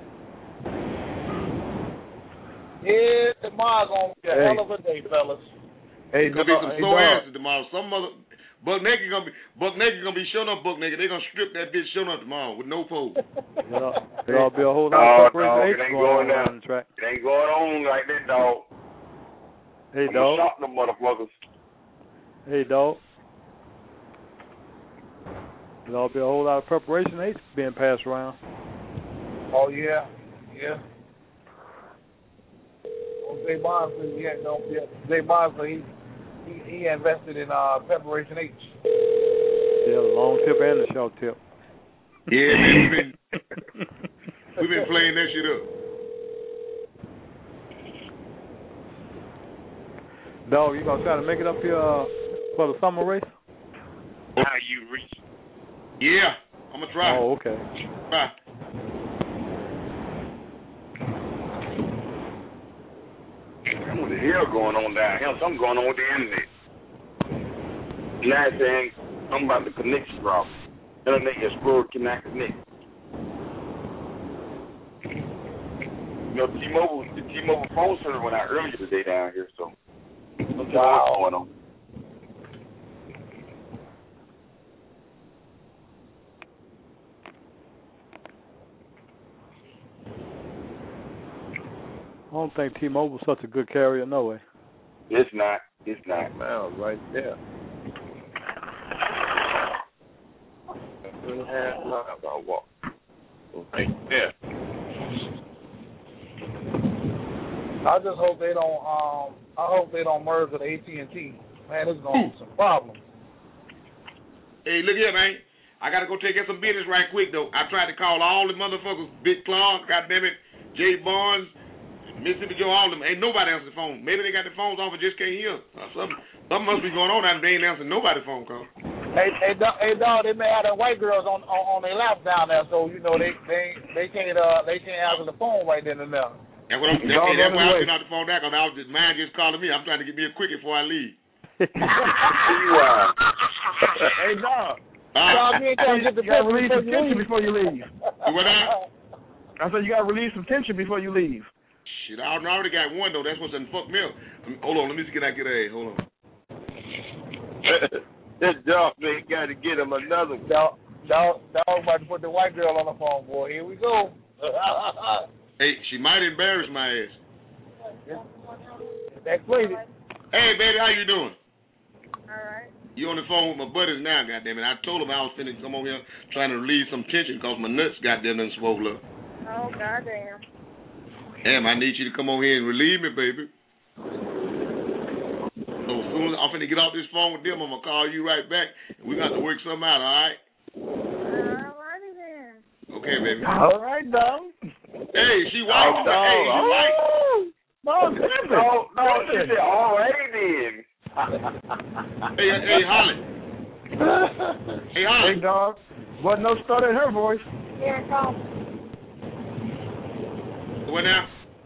Yeah, tomorrow's gonna be a hell of a day, fellas. Hey, gonna be some sore asses tomorrow. Some mother Buck Naked gonna be showing up. Buck Naked. They gonna strip that bitch showing up tomorrow with no pole. There'll be a whole lot of preparation going on the track. It ain't going on like that, dog. Hey, dog. Shot them motherfuckers. Hey, dog. There'll be a whole lot of preparation aids being passed around. Oh yeah. Well, Jay Bonsley, Jay Bonsley, he invested in Preparation H. Yeah, the long tip and the short tip. Yeah, man, we've been playing that shit up. Dog, you gonna try to make it up here for the summer race? How you reach? Yeah, I'm gonna try. Oh, okay. Bye. What the hell going on down here? Something going on with the internet. Now it's saying something about the connection problem. Internet Explorer cannot connect. You know, the T-Mobile phone service went out earlier today down here, so what's going on? I don't think T-Mobile's such a good carrier, no way. It's not. Miles right there. 2.5 miles I walk. Right there. I just hope they don't. I hope they don't merge with AT&T. Man, it's gonna be some problems. Hey, look here, man. I gotta go take care of some business right quick though. I tried to call all the motherfuckers, Big Clark, goddammit, Jay Barnes, Mississippi Joe, all of them. Ain't nobody answering the phone. Maybe they got the phones off and just can't hear. Something must be going on out there. They ain't answering nobody's phone call. Hey, dog, they may have the white girls on their laps down there, so you know they can't answer the phone right then and there. That's why I'm picking out the phone there, because mine just calling me. I'm trying to get me a quickie before I leave. Hey, dog. You gotta release some tension before you leave. What now? I said you gotta release some tension before you leave. Shit, I already got one though. That's what's in fuck me up. Hold on, let me see, can I get a? Hold on. That dog man got to get him another. Dog about to put the white girl on the phone, boy. Here we go. Hey, she might embarrass my ass. That's crazy. Hey, baby, how you doing? All right. You on the phone with my buddies now, goddammit. I told him I was finna come over here trying to relieve some tension because my nuts goddamn done swole up. Oh, goddamn. Damn, I need you to come over here and relieve me, baby. So as soon as I'm finna get off this phone with them, I'm gonna call you right back. And we got to work something out, all right? All righty then. Okay, baby. All right, dog. Hey, she white. Hey, she white. No, she said, all right then. Hey, Holly. Hey, Holly. Hey, dog. Wasn't no stutter in her voice. Here it comes. What now?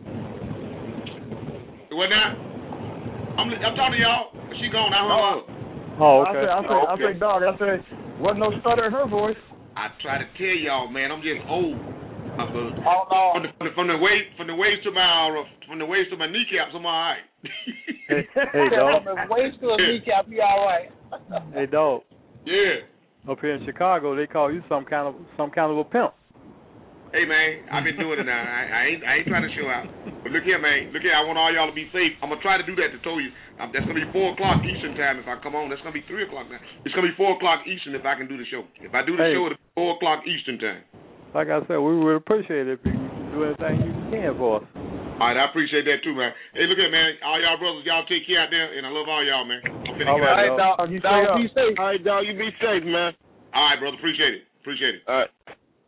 What now? I'm talking to y'all. She gone. I hung up. Oh, okay. I said, dog. I said, wasn't no stutter in her voice. I try to tell y'all, man, I'm just old. Oh no. From the waist to my kneecaps, I'm all right. Hey, dog. From the waist to a kneecap, you all right? Hey, dog. Yeah. Up here in Chicago, they call you some kind of a pimp. Hey, man, I've been doing it now. I ain't trying to show out. But look here, man. Look here, I want all y'all to be safe. I'm going to try to do that to tell you. That's going to be 4 o'clock Eastern time if I come on. That's going to be 3 o'clock now. It's going to be 4 o'clock Eastern if I can do the show. If I do the show, it'll be 4 o'clock Eastern time. Like I said, we would appreciate it if you do anything you can for us. All right, I appreciate that too, man. Hey, look here, man. All y'all brothers, y'all take care out there, and I love all y'all, man. I'm finna get out. Dog, you be safe. All right, dog, you be safe, man. All right, brother, appreciate it. All right.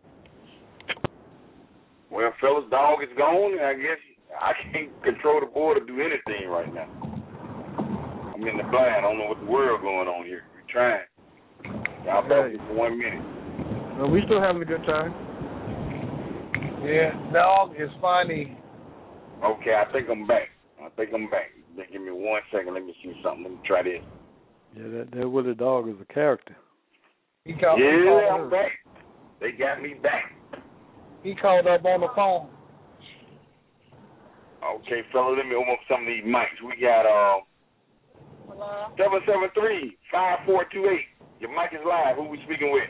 Well, fellas, dog is gone, and I guess I can't control the board or do anything right now. I'm in the blind. I don't know what the world going on here. We're trying. Y'all talking for 1 minute. Well, we still having a good time. Yeah, dog is funny. Okay, I think I'm back. Give me 1 second. Let me see something. Let me try this. Yeah, that Willie Dog is a character. I'm back. They got me back. He called up on the phone. Okay, fella, let me open up some of these mics. We got 773-5428. Your mic is live. Who we speaking with?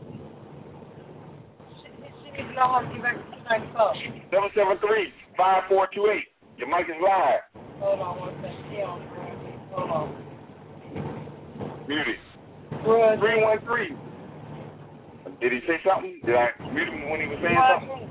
773-5428. Your mic is live. Hold on 1 second. Hold on. Mute it. 313. Did he say something? Did I mute him when he was saying something?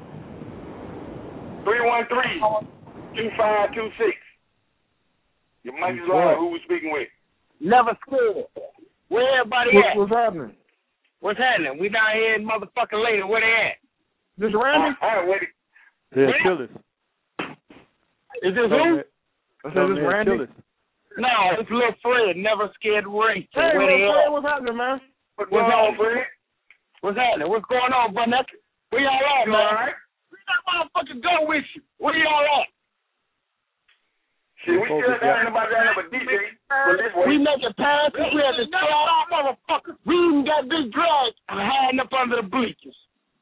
313-2526. Your mic is live. Who we speaking with? Never scared. Where everybody at? What's happening? What's happening? We down here in motherfucking later. Where they at? This Randy? Yeah, Chili's. Is this who? I said this Randy? Chili's. No, it's Lil Fred. Never scared Rachel. Hey, where they Fred, at? what's happening, man? What's happening, Fred? What's happening? What's going on, Burnett? Where y'all at, man? All right. Bring that motherfucking gun with you. Where y'all at? Shit, we still down about that but DJ. We making passes. We had to start our motherfuckers. We even got this drag hiding up under the bleachers.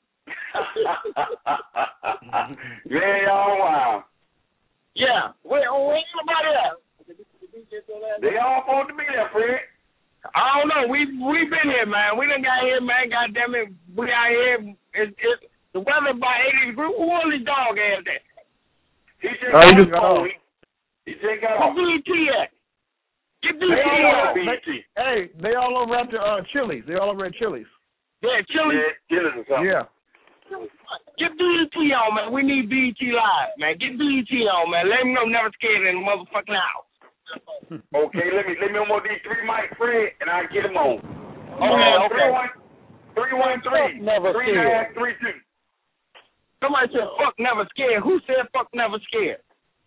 Yeah, y'all wow. Yeah. Where anybody at? They all supposed to be there, Fred. I don't know. We been here, man. We done got here, man. God damn it. We out here. It's the weather by 80 degrees. Who only dog ass that? He just got off. He just got off. Where BT at? Get BT on. Hey, they all over at the Chili's. They all over at Chili's. Yeah, Chili's. Yeah, Chili's or something. Yeah. Get BET on, man. We need BET live, man. Get BET on, man. Let them know Never Scared in the motherfucking house. Okay, let me unload these 3 mics, Fred, and I'll get them on. Okay. 313-3932. Somebody said fuck Never Scared. Who said fuck Never Scared?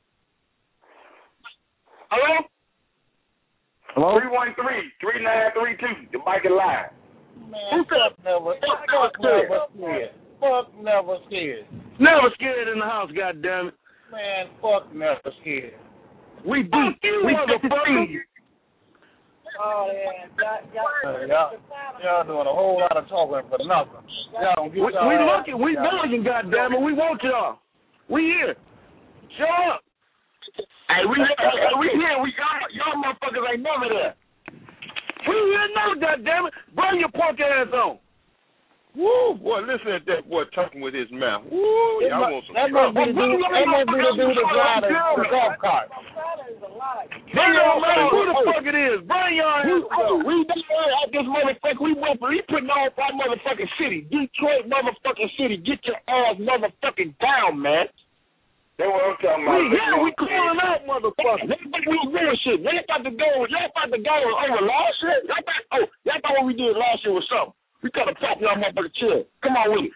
Hello? Hello? 313-3932. The mic is live. Man, fuck never scared. Fuck never scared. Never scared in the house, goddammit. Man, fuck never scared. We beat you, motherfucker. Oh, yeah. Y'all doing a whole lot of talking for nothing. Y'all don't get We looking, we begging, goddammit. We want y'all. We here. Show up. Hey, we here. Y'all motherfuckers ain't never there. We here now, goddammit. Bring your punk ass on. Woo, boy, listen to that boy talking with his mouth. Woo, y'all want some that must be the dude that drive the golf cart. Bring your man, who the fuck it is? Bring your ass. We at this motherfucker. We putting on for our motherfucking city. Detroit motherfucking city. Get your ass motherfucking down, man. That's what I'm talking about. We calling out, motherfucker. We doing shit. Y'all about to go over last year? Y'all thought what we did last year was something. We got to pop y'all motherfucking chill. Come on with it.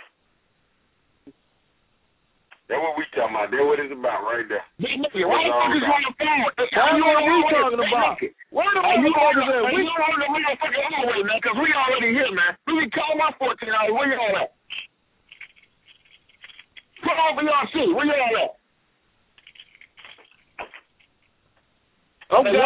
That's what we talking about. That's what it's about right there. Why the fuck is on the phone? That's what we talking about. Where the motherfuckers at? We don't know the motherfucking hallway, man, because we already here, man. We can call my 14 hours. Where y'all at? Put over y'all shit. Where y'all at? I'm it's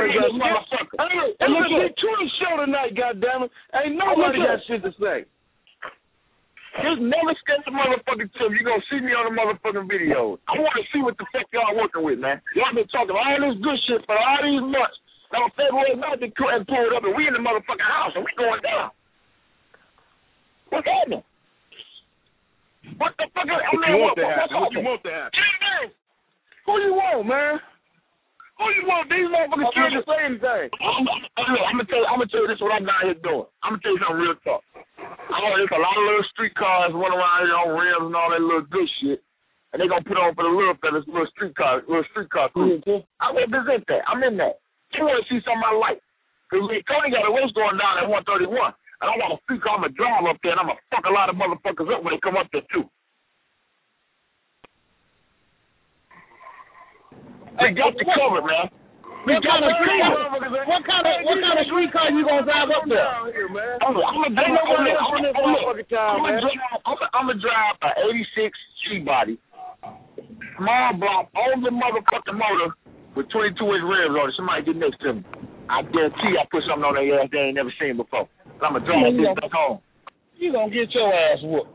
a Detroit show tonight, goddammit. Ain't nobody got shit to say. Just never skip the motherfucking tip. You're going to see me on the motherfucking videos. I want to see what the fuck y'all working with, man. Y'all been talking all this good shit for all these months. Now, February 9th, they pulled up, and we in the motherfucking house, and we going down. What's happening? What the fuck? What you want to happen? Who you want, man? Who you want? These motherfuckers can't say anything. I'm gonna tell you this what I'm down here doing. I'm gonna tell you something real talk. There's a lot of little street cars running around here on rims and all that little good shit, and they gonna put on for the little fellas, little street car crew. I represent that. I'm in that. You want to see something I like? Cause Tony got a race going down at 131, and I got a street car. I'm gonna drive up there, and I'm gonna fuck a lot of motherfuckers up when they come up there too. We got you covered, man. What kind of street car you gonna drive up there? I'm gonna drive an 86 G-body, small block, on the motherfucking motor with 22-inch rims on it. Somebody get next to me. I guarantee I put something on their ass they ain't never seen before. I'm gonna drive this back home. You gonna get your ass whooped.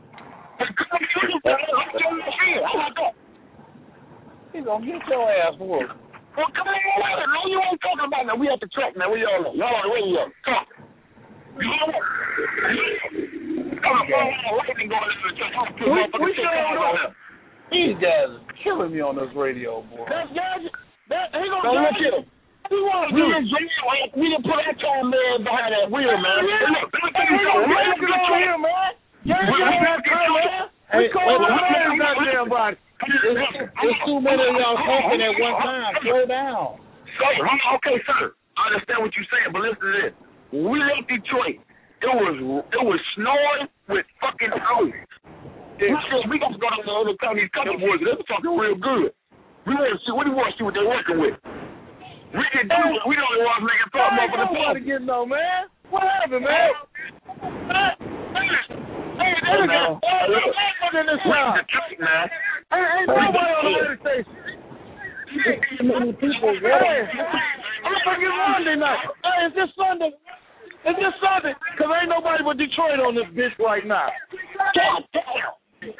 You gonna get your ass whooped. Well, come on, man. You ain't talking about that. We at the track, man. Where y'all at? Y'all on the radio. Come on. These guys are killing me on this radio, boy. He gonna get him. We didn't put our time man behind that wheel, man. There's too many of y'all talking at one time. Slow down. Okay, sir. I understand what you're saying, but listen to this. When we left Detroit, it was snowing with fucking ice. We said we got to go to the other town. These couple boys, they were talking real good. We want to see what they're working with. We can do it. We don't want to make it talk more for the phone. Man. What happened, man? Hey, there's a in this town. Ain't nobody on the radio station. Many people. I'm fucking Monday night. Hey, is this Sunday? Is this Sunday? Because ain't nobody but Detroit on this bitch right now. God damn.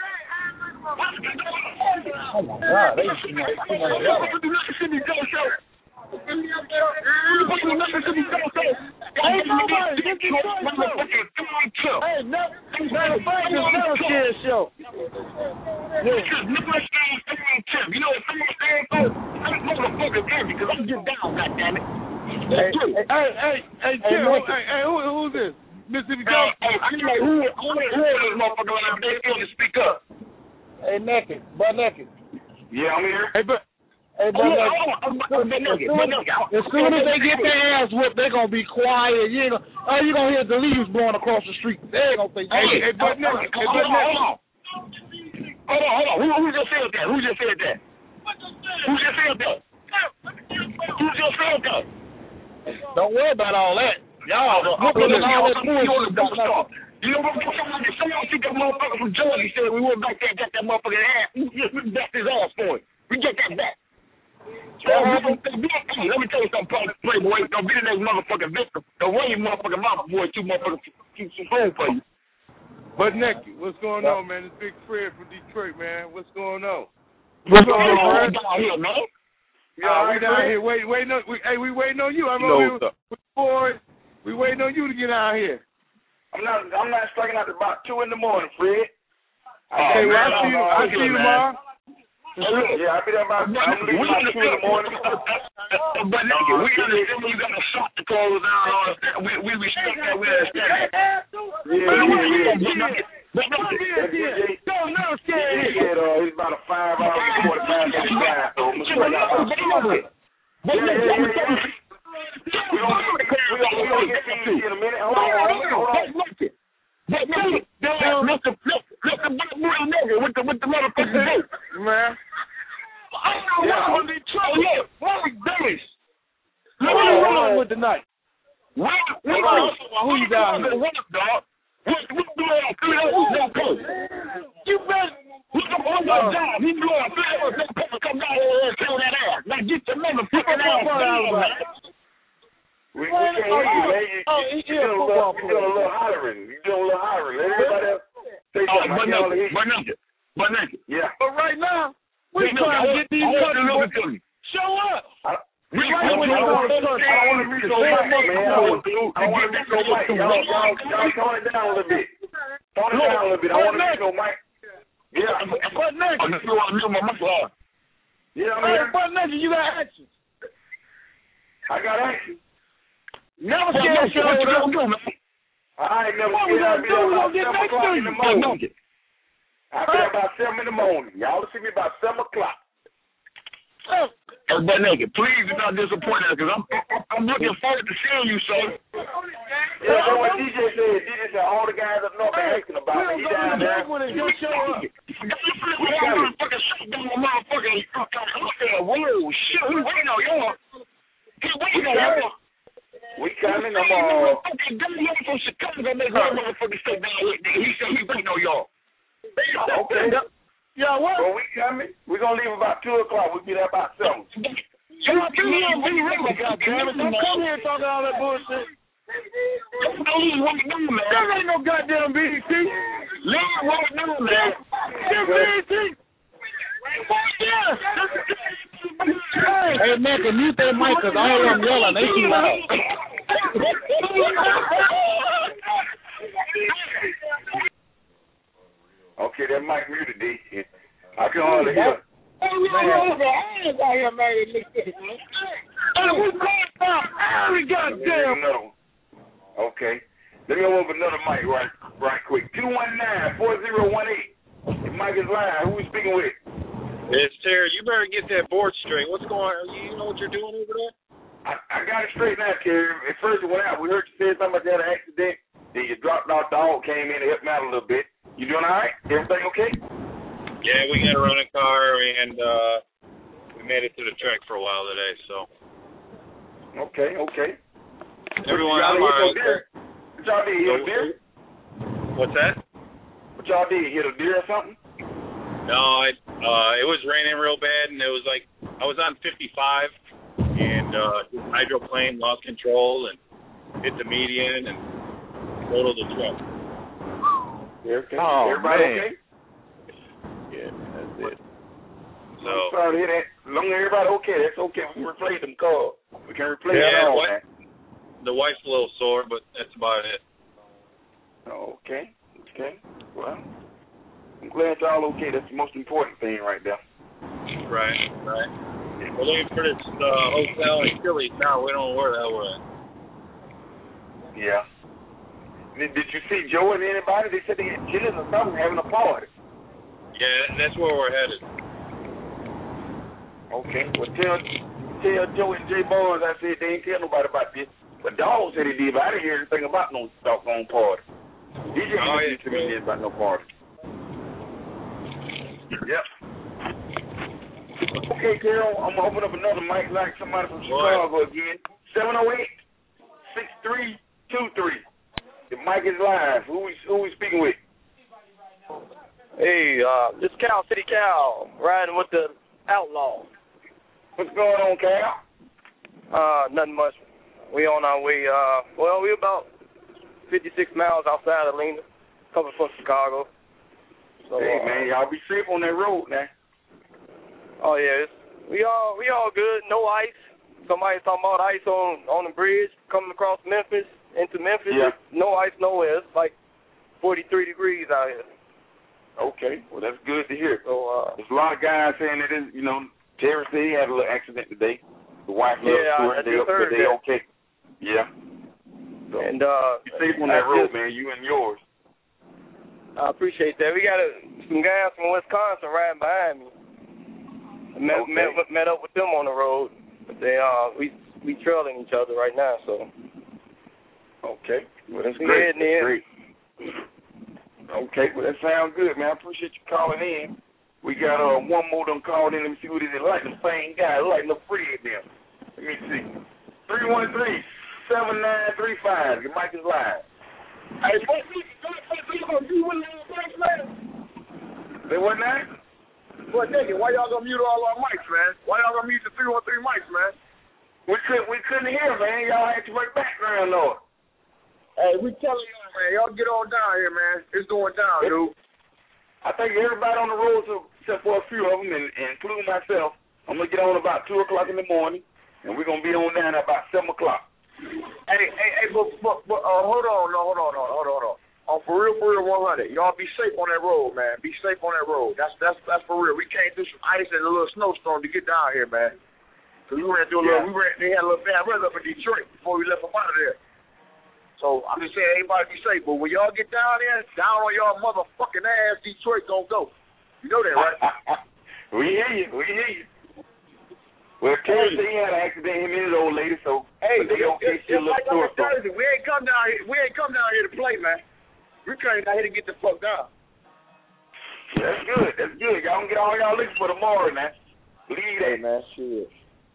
Oh, my God. They too much yelling. Ain't nobody. This Detroit show. Hey, matter of fact, it's never scared show. You know what someone saying, folks? I'm motherfucking happy because I'm get down, goddammit. Hey, Tim, who's this? Mississippi Joe? I don't know who this motherfucker is, but they still to speak up. Hey, Butt Naked. Yeah, I'm here. Hey, but... As soon as they get their ass whooped, they're going to be quiet. You gonna hear the leaves blowing across the street. They ain't going to say, hey, Butt Naked. Hold on. Who just said that? said that. Don't worry about all that. Y'all, you know what? Some y'all think that motherfucker from Georgia said we went back there and got that motherfucker ass. We backed his ass for it. We get that back. Let me tell you something, Playboy. Don't be the next motherfucking victim. Don't run your motherfucking mouth before two motherfuckers keep some phone for you. But Nicky, what's going on, man? It's Big Fred from Detroit, man. What's going on? What's going on down here, man? We down here waiting on. We waiting on you. I'm over here with the boys. We waiting on you to get out here. I'm not striking out about 2 in the morning, Fred. Okay, well, I'll see you tomorrow. Yeah, I'll be there about 2 in the morning. But nigga, we understand when you got to shut the clothes down. All that. We respect that. We understand that. Don't never scare him. It's about a 5-hour, 45 minute drive. So I'm gonna get these in a minute. Hold on. Mr. Black Boy nigga with the motherfucking boat. Man. I'm Detroit. What we doing? Hold on with the night. Who you down here? You better. What's your job? He blew up. Come down here and kill that ass. Now get your motherfucking ass down, man. We can't hear you, man. You're doing a little hollering. Let everybody else say something. But nigga. Yeah. But right now, we trying to get these motherfuckers. Show up. I don't want to reach no mic, man. I want to reach no mic. Y'all tone it down a little bit. I want to reach no mic. Yeah. But nigga. Yeah, man. But nigga, you got action. I got action. Never scared shit what you gonna do, man. I ain't never what we scared. Gonna get next to you. I'll be about 7 in the morning. Y'all will see me about 7 o'clock. But nigga, please do not disappoint us, because I'm looking forward to seeing you, sir. Yeah, that's what DJ said. DJ said all the guys up north are asking about me. He down there. You show up. Whoa, shit, we waiting on y'all. We coming. I'm from Chicago, make one motherfucker stay down here. He said he waiting on y'all. Okay. Yeah, what? Well, we coming. We're going to leave about 2 o'clock. We'll be there about 7. Don't come here talking all that bullshit. There ain't no goddamn BET. BET. Hey, man, can mute that mic, because all of them yelling. They too loud. Okay, that mic muted, D. I can hardly hear. Okay. Let me go over another mic right quick. 219-4018. The mic is live. Who we speaking with? It's Terry. You better get that board straight. What's going on? You know what you're doing over there? I got it straight now, Terry. At first it went out. We heard you say something about that accident. Then you dropped off. Dog came in and helped me out a little bit. You doing all right? Everything okay? Yeah, we got a running car, and we made it to the track for a while today, so. Okay. Everyone, I'm all right. What y'all did? Hit a deer? What's that? What y'all did? Hit a deer or something? No, it was raining real bad, and it was like, I was on 55, and hydroplane lost control and hit the median and totaled the truck. Okay. Oh, everybody man. okay? Yeah, that's it. So, I'm sorry to hear that. As long as everybody okay, that's okay. We can replace them cars. We can replace them all, man. The wife's a little sore, but that's about it. Okay. Well, I'm glad y'all okay. That's the most important thing right there. Right. We're looking for this hotel in Chile now. We don't know where that was. Yeah. Did you see Joe and anybody? They said they had chillin' or something, having a party. Yeah, that's where we're headed. Okay. Well, tell Joe and J Barnes I said they ain't tell nobody about this. But Dawg said he did, but I didn't hear anything about no doggone party. DJ didn't tell me about no party. Yep. Okay, Carol, I'm going to open up another mic like somebody from Chicago again. 708-6323. The mic is live. Who we speaking with? Hey, this Cal City Cal, riding with the Outlaw. What's going on, Cal? Nothing much. We on our way, we about 56 miles outside of Lena, coming from Chicago. So, hey, man, y'all be safe on that road now. Oh, yeah, we all good. No ice. Somebody's talking about ice on the bridge coming across Memphis, into Memphis. Yeah. No ice nowhere. It's like 43 degrees out here. Okay, well, that's good to hear. So, there's a lot of guys saying that, Terrence said he had a little accident today. The wife I just heard they that. okay. Yeah. So, and be safe on that road, man. You and yours. I appreciate that. We got some guys from Wisconsin riding behind me. Met up with them on the road. But they we trailing each other right now, so. Okay. Well, that's great. That's great. Okay, well, that sounds good, man. I appreciate you calling in. We got one more done called in. Let me see what it is. Like the same guy, like the Fred them. Let me see. 313-7935. Your mic is live. Hey, you with the mics, man? Say what now? But nigga, why y'all gonna mute all our mics, man? Why y'all gonna mute the 313 mics, man? We couldn't hear, man. Y'all had too much background noise. Hey, we telling y'all, man, y'all get on down here, man. It's going down, dude. I think everybody on the road, except for a few of them, and including myself, I'm going to get on about 2 o'clock in the morning, and we're going to be on down at about 7 o'clock. Hey, but hold on. On for real 100. Y'all be safe on that road, man. Be safe on that road. That's for real. We came through some ice and a little snowstorm to get down here, man. So we ran through they had a little bad weather up in Detroit before we left them out of there. So I'm just saying, everybody be safe. But when y'all get down there, down on y'all motherfucking ass, Detroit gonna go. You know that, right? We hear you. Well, Terry said he had an accident, him and his old lady, so hey, they okay. It's like on Thursday. We ain't come down here to play, man. We came down here to get the fuck down. That's good. Y'all can get all y'all looking for tomorrow, man. Believe that. Hey, man, shit.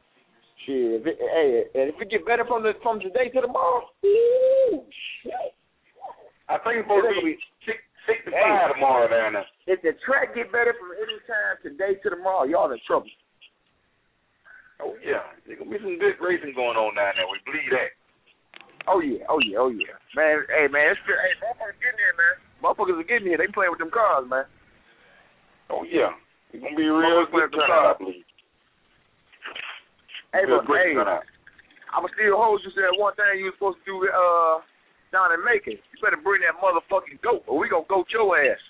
If we get better from today to tomorrow, shit. I think it's supposed to be 6 to 5 tomorrow down there. If the track get better from any time today to tomorrow, y'all in trouble. Oh yeah, there's gonna be some good racing going on down there. We believe that. Oh yeah. Man, motherfuckers getting here, man. Motherfuckers are getting here. They playing with them cars, man. Oh yeah, it's gonna be a real good turnout, I believe. Hey, but I'ma still hold you to that one thing you was supposed to do down in Macon. You better bring that motherfucking goat, or we gonna goat your ass.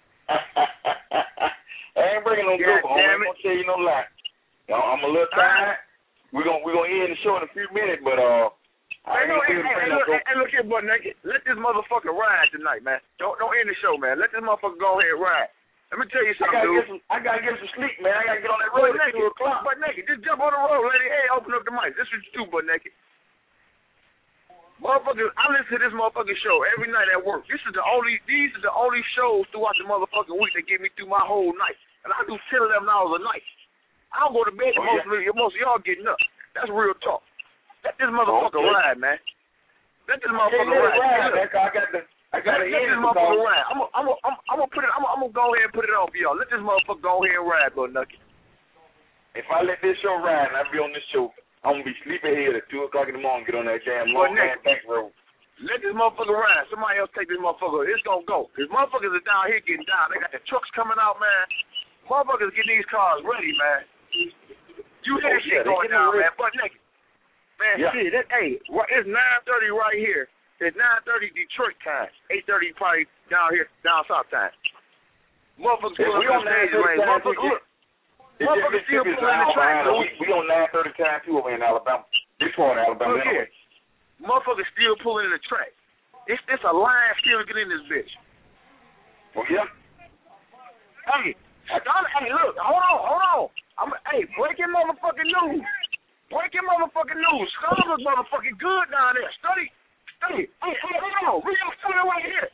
I ain't bringing no goat. I ain't gonna tell you no lie. I'm a little tired. We're gonna end the show in a few minutes, but Hey, look here, Butt Naked. Let this motherfucker ride tonight, man. Don't end the show, man. Let this motherfucker go ahead and ride. Let me tell you something, dude. I gotta get some sleep, man. I gotta get on that road at 2 o'clock. Butt Naked, just jump on the road, lady. Hey, open up the mic. This is what you do, Butt Naked. Motherfuckers, I listen to this motherfucking show every night at work. These are the only shows throughout the motherfucking week that get me through my whole night. And I do 10, 11 hours a night. I don't go to bed till most of y'all getting up. That's real talk. Let this motherfucker ride, man. Let this motherfucker ride. I got to hear this motherfucker ride. I'm gonna go ahead and put it on for y'all. Let this motherfucker go ahead and ride, Butt Naked. If I let this show ride and I be on this show, I'm gonna be sleeping here at 2 o'clock in the morning. Get on that damn long ass back road. Let this motherfucker ride. Somebody else take this motherfucker. It's gonna go. Cause motherfuckers are down here getting down. They got the trucks coming out, man. Motherfuckers getting these cars ready, man. You hear this shit going down, man. Butt Naked. Man, shit. It's 9:30 right here. It's 9:30 Detroit time. 8:30 probably down here, down south time. Motherfuckers pulling on the stage range. Motherfuckers still pulling the track. We on 9:30 time too over in Alabama. This one in Alabama. Look here. Motherfuckers still pulling in the track. It's a line still to get in this bitch. Oh yeah. Hey, look, hold on. Breaking motherfucking news. Scullers is motherfucking good down there. Study. Hey, hold on. We got started right here.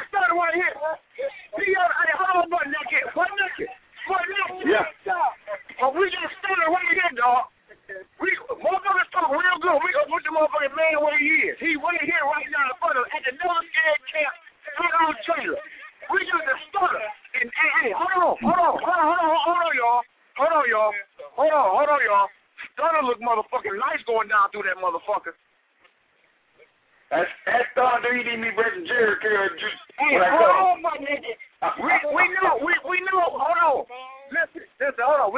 Hold on, Butt Naked. Yeah. We just standing right here, dog. Motherfuckers talk real good. We gonna put the motherfucking man where he is. He right here, right now in front of us at the Never Scared Camp, right on the trailer. We just a stunner. And hey, hold on, y'all. Hold on, y'all. Stunner look motherfucking nice going down through that motherfucker. That's Don DDB versus Jericho. Hey, hold on, my nigga. We know. Hold on. Listen, hold on.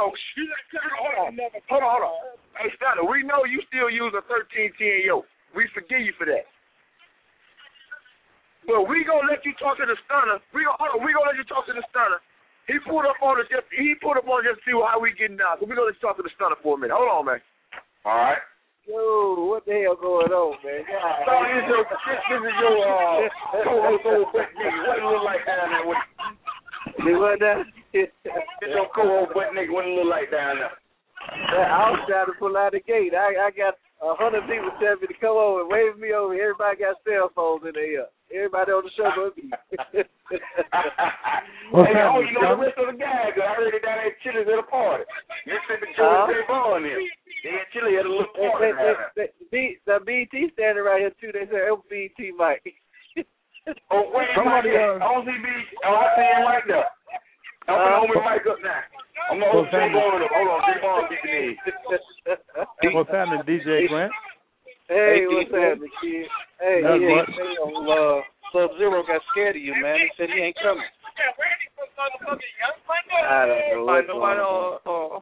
Hold on. Hey, Stunner, we know you still use a 1310 yoke. We forgive you for that. But we gonna let you talk to the Stunner. We gonna let you talk to the Stunner. He pulled up on us just to see how we getting down. So we gonna let you talk to the Stunner for a minute. Hold on, man. All right. Yo, what the hell going on, man? So this is your co-host old butt nigga. What it look like down there? What now? It's your co-host butt nigga. What it look like down there? I was trying to pull out the gate. I got 100 people telling me to come over and wave me over. Everybody got cell phones in their ear. Everybody on the show but me. Hey, you know the rest of the guys. I heard it down at Chili's at a party. You said the Joe J. Ball in there. They had Chili at a little party. The BT standing right here too. They said, "Oh, BT Mike." Oh, wait, somebody else. I don't see BT. Oh, I see him right there. I'm gonna hold my mic up now. I'm gonna hold J. Ball up. Hold on, J. Ball keeping in. What's happening, DJ Grant? Hey, what's happening, kid? Hey, Sub-Zero got scared of you, man. He said he ain't coming. I don't know what's going on.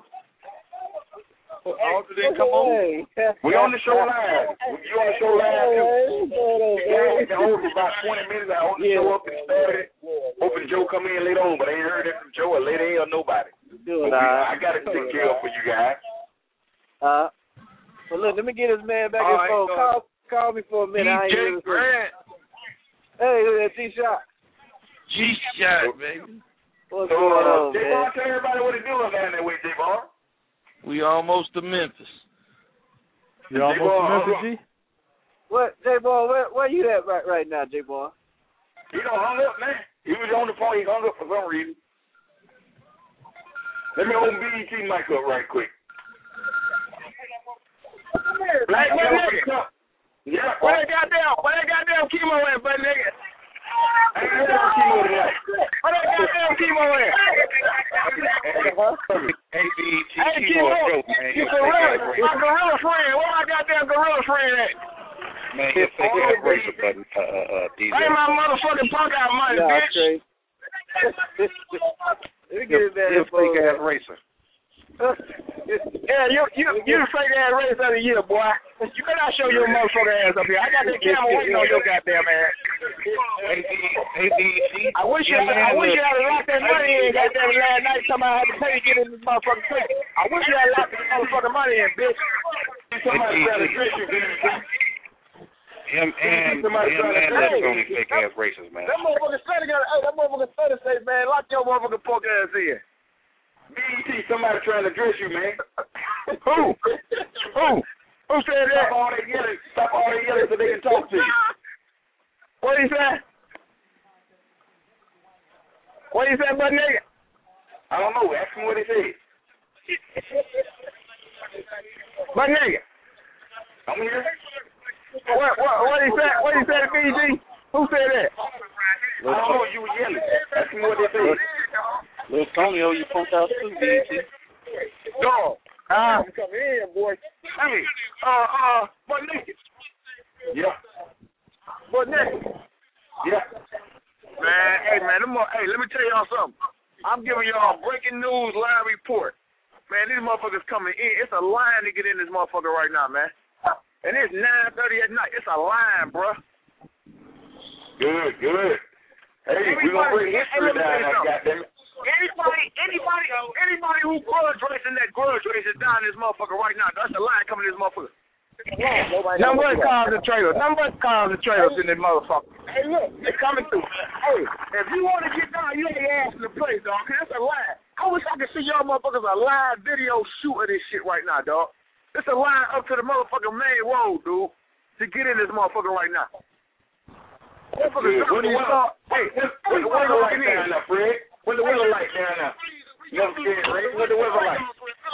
Didn't come on. We on the show live. You on the show live too. You can hold for about 20 minutes. I hold the show up and started. Hoping Joe come in later on, but I ain't heard it from Joe or later or nobody. I got to take care of for you guys. Well, look, let me get this man back his phone. Call me for a minute. DJ Grant. Hey, who's that G-Shot? G-Shot, baby. What's going on, man? J-Bar, tell everybody what it's doing down there with J-Bar. We almost to Memphis. You almost to Memphis, G? What, J-Bar, where you at right now, J-Bar? He done hung up, man. He was on the phone. He hung up for some reason. Let me open BET mic up right quick. Black nigga. Yeah. Where that goddamn chemo at, butt nigga? I ain't heard of chemo tonight. Where that goddamn chemo at? Hey, BET chemo, my gorilla friend. Where my goddamn gorilla friend at? Man, you're fake ass racer button, DJ. Hey, my motherfucking punk out money, bitch. Let me get his You're fake ass racer. Yeah, you the fake ass race of the year, boy. You better not show your motherfucking ass up here. I got that camera waiting on your goddamn ass. Hey, BET. I wish you had locked that money in, goddamn last night. Somebody had to pay to get in this motherfucking place. I wish you had locked this motherfucking money in, bitch. Somebody trying to trick you, BET. Him and that's only fake ass racers, man. That motherfucking Stunner say, man, lock your motherfucking punk ass in. BET, somebody trying to dress you, man. Who? Who said that? Stop all that yelling so they can talk to you. What he say? What he say, butt nigga? I don't know. Ask him what he said. Butt nigga. I'm here. What he said? What he said to BG? Who said that? I don't know. You were yelling. Ask him what they said. Little Tonyo, you punked out too, BET. Dog. Come in, boy. Hey, butt nigga. Yeah. Butt nigga. Yeah. Man, hey, let me tell y'all something. I'm giving y'all breaking news live report. Man, these motherfuckers coming in. It's a line to get in this motherfucker right now, man. And it's 9:30 at night. It's a line, bruh. Good. Hey, we gonna bring history down there, goddammit. Anybody who grudge racing that grudge race is down in this motherfucker right now. That's the line coming in this motherfucker. Number one cars and trailers in this motherfucker. Hey, look, they coming through. Hey, if you want to get down, you ain't asking the place, dog, because it's a line. I wish I could see y'all motherfuckers a live video shoot of this shit right now, dog. It's a line up to the motherfucking main road, dude, to get in this motherfucker right now. When the window light down now, Fred? When the window light down now? Never scared, Ray. What the weather like?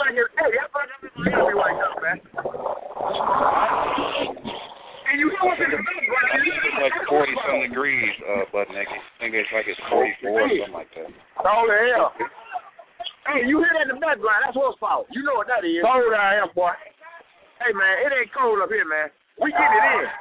And you know what's in the background? It's like 40-some degrees, Butt Naked. I think it's like it's 44 or something like that. Oh, the hell. Hey, you hear that in the background? That's horsepower. You know what that is. Cold out here, boy. Hey, man, it ain't cold up here, man. We get it in.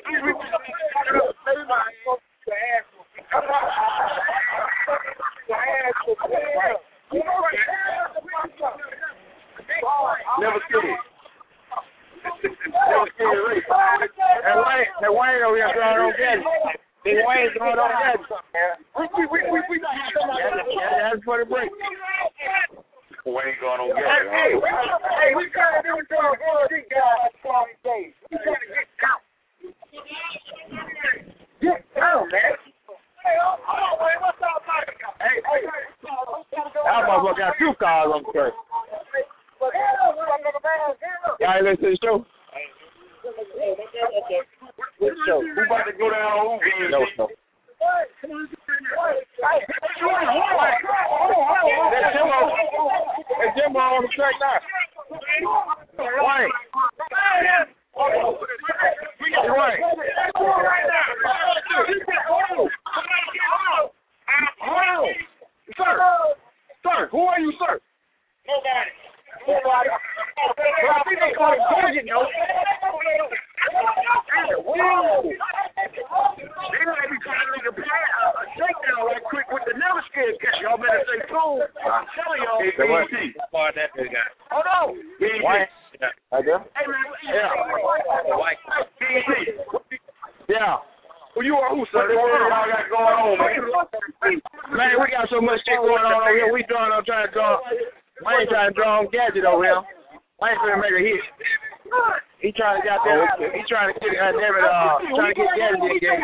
Never scared. Never scared, Ray. That Wayne over here throwing on gadgets. Big Wayne throwing on gadgets. We got that's for the break. Wayne going on gas. Hey, we trying to do it to our big guys on these days. We trying to get out. Get down, man. Hey, what's up, man? Hey. That motherfucker got 2 cars on the track. Y'all ain't listen to the show? What show? We about to go down on Uber. No. That's Jimbo on the track now. Wayne. Sir, who are you, sir? Nobody. Well, I think they call it Georgia, yo. Whoa. They might be trying to make a shakedown right quick with the never scared cat. Y'all better stay cool. I'm telling y'all. Hold on. Hey, man. Yeah. Well, you are who, sir? What the world y'all got going on, man? Man, we got so much shit going on over here. We trying to draw. I ain't trying to draw on gadget over here. I ain't trying to make a hit. He trying to get gadget in the game.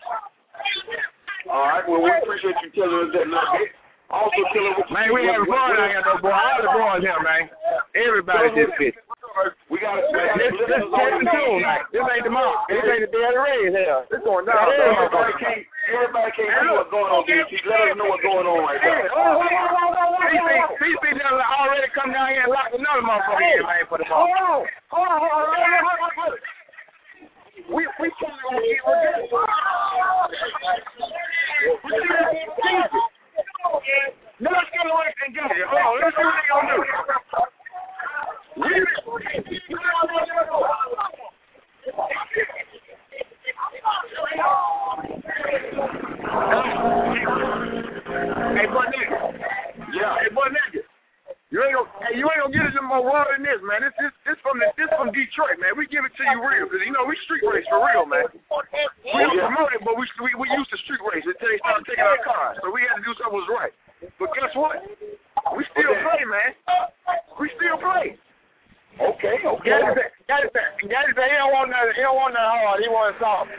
All right, well, we appreciate you telling us that little bit. Also telling us. Man, we having fun out here, though, boy. All the boys here, man. Everybody just fit. We got to this ain't the month. This ain't the day of the race here. It's going down. Everybody can't see what's going on, DT. Let us know what's going on right now. These people already come down here and lock another motherfucker in, man, for the month. Hold on. We trying to get rid of no, let's get away and get it. Hold on, let's see what they gonna do. Hey, boy, nigga. Yeah. Hey, boy, nigga. You ain't gonna get it in more water than this, man. This from Detroit, man. We give it to you real, cause you know we street race for real, man. We don't promote it, but we used to street race until they started taking our cars, so we had to do something was right. But guess what? We still play, man. We still play. Okay. Got it back. He don't want nothing hard. He wants soft.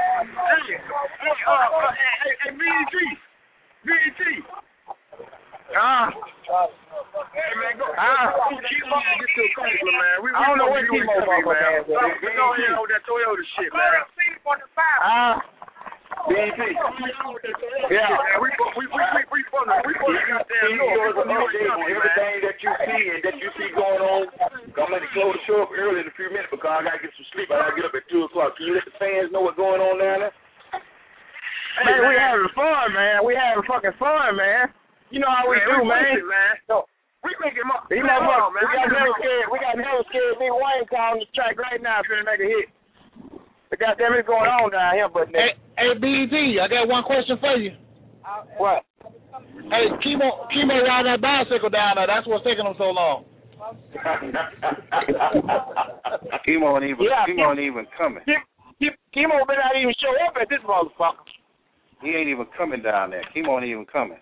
Hey, BET. Hey, man, go. Keep on get to a customer, man. I don't know what Chemo about, man. We go ahead with that Toyota shit, man. BET. Yeah. We from the everything that you see going on. I'm going to close the show up early in a few minutes because I got to get some sleep. I got to get up at 2 o'clock. Can you let the fans know what's going on down there? Man, we having fun, man. We having fucking fun, man. You know how we do, man. So, we make him up. We got never scared Big Wayne on the track right now finna make a hit. But goddamn it's going on down here, but Hey, BET, I got one question for you. What? Hey, Chemo riding that bicycle down there. That's what's taking him so long. Chemo ain't even coming. Chemo better not even show up at this motherfucker. He ain't even coming down there. Chemo ain't even coming.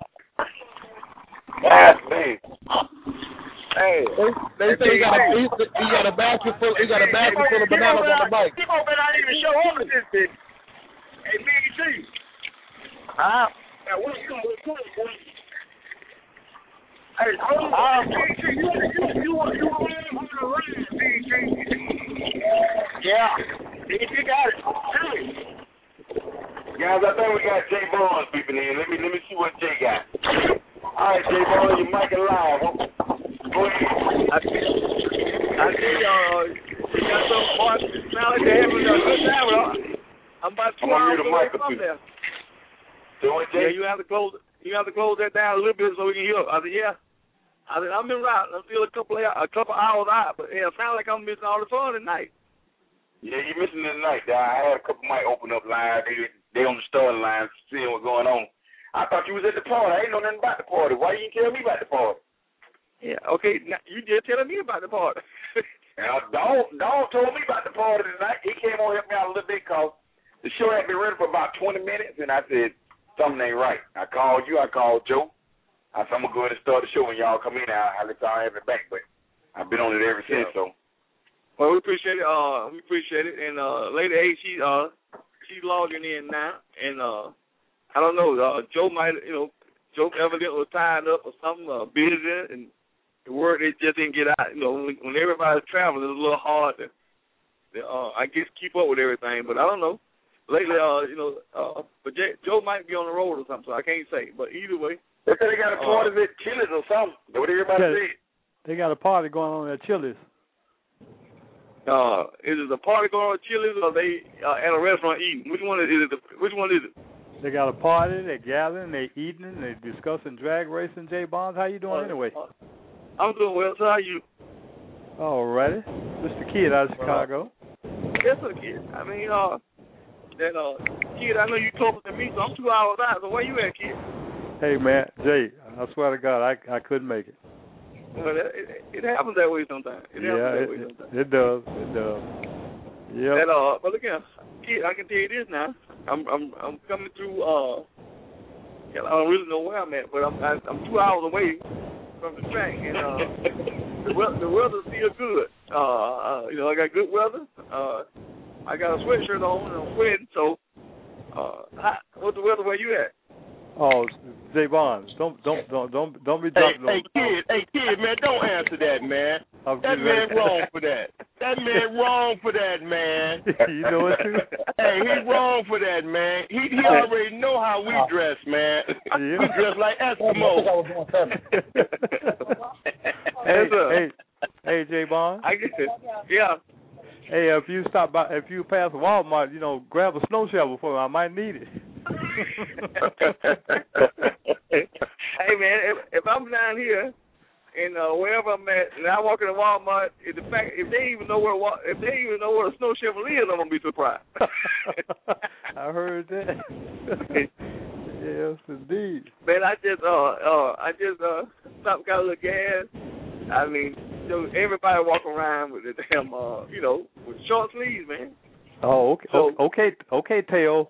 That's me. Hey, they say he got a basket full. He got a basket full of bananas on the bike. Chemo better not even show up at this bitch. Hey, BET. Hey, hold on. You want to run, BET? Yeah. BET got it. Guys, I think we got Jay Barnes peeping in. Let me see what Jay got. All right, J-Bone, your mic is live. Go ahead. I see you got some parts now like they're having a good time. I'm about 2 hours away from there. Yeah, you have to close that down a little bit so we can hear. I said, yeah. I'm in route. I'm still a couple hours out, but yeah, it sounds like I'm missing all the fun tonight. Yeah, you're missing it tonight. I had a couple might open up live. They on the starting line seeing what's going on. I thought you was at the party. I ain't know nothing about the party. Why you didn't tell me about the party? Yeah, okay. Now, you just telling me about the party. Don told me about the party tonight. He came on help me out a little bit because the show had been ready for about 20 minutes, and I said, something ain't right. I called you. I called Joe. I said, I'm going to go ahead and start the show when y'all come in. I'll let y'all have it back, but I've been on it ever since, so. Well, we appreciate it. And Lady A, she's logging in now, and I don't know. Joe might, Joe evidently was tied up or something, busy, and the word it just didn't get out. When everybody's traveling, it's a little hard to, I guess, keep up with everything. But I don't know. Lately, but Joe might be on the road or something, so I can't say. But either way, they said they got a party at Chili's or something. That's what everybody said. They got a party going on at Chili's. Is it a party going on at Chili's or they at a restaurant eating? Which one is it? They got a party, they're gathering, they're eating, they're discussing drag racing. Jay Bonds, how you doing anyway? I'm doing well, so how are you? All righty. Mr. Kid out of Chicago. Yes, sir, Kid. I mean, Kid, I know you closer than me, so I'm 2 hours out, so where you at, Kid? Hey, man, Jay, I swear to God, I couldn't make it. Well, it happens that way sometimes. It does. Yeah. But look here, Kid, I can tell you this now. I'm coming through. I don't really know where I'm at, but I'm 2 hours away from the track, and the weather's still good. I got good weather. I got a sweatshirt on and I'm sweating. So, what's the weather where you at? Oh, Jay Bonds, don't be dropping. Hey, kid, man, don't answer that, man. That man wrong for that. That man wrong for that, man. You know it too. Hey, he's wrong for that, man. He already know how we dress, man. Yeah. We dress like Eskimos. Hey, Jay Bonds. I get it. Yeah. Hey, if you pass Walmart, grab a snow shovel for me. I might need it. Hey man, if I'm down here and wherever I'm at, and I walk into Walmart, if they even know where a snow shovel is, I'm gonna be surprised. I heard that. Yes, indeed. Man, I just stopped, got a little gas. I mean, everybody walking around with the damn, with short sleeves, man. Oh, okay, So, okay, Teo.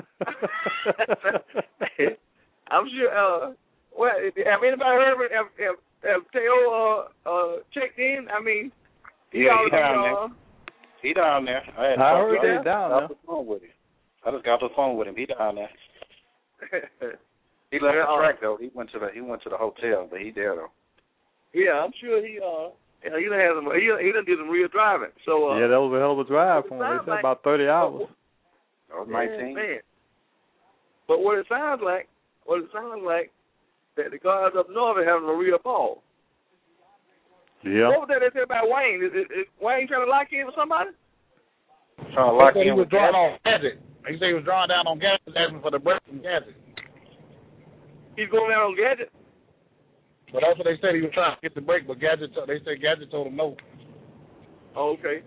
I'm sure. Have anybody heard of it? Have Teo checked in? I mean, he down there. He down there. I heard he's down there. I just got the phone with him. He down there. He left the track though. He went to the hotel, but he there though. Yeah, I'm sure he done did some real driving. So yeah, that was a hell of a drive for him. They said about 30 hours. That was 19. Man. But what it sounds like that the guys up north are having a real ball. Yeah. What was that they said about Wayne? Is Wayne trying to lock in with somebody? Trying to lock in. He was drawing on Gadget. He said he was drawing down on Gadget, asking for the break from Gadget. He's going down on Gadget? But that's what they said. He was trying to get the break, but they said Gadget told him no. Oh, okay.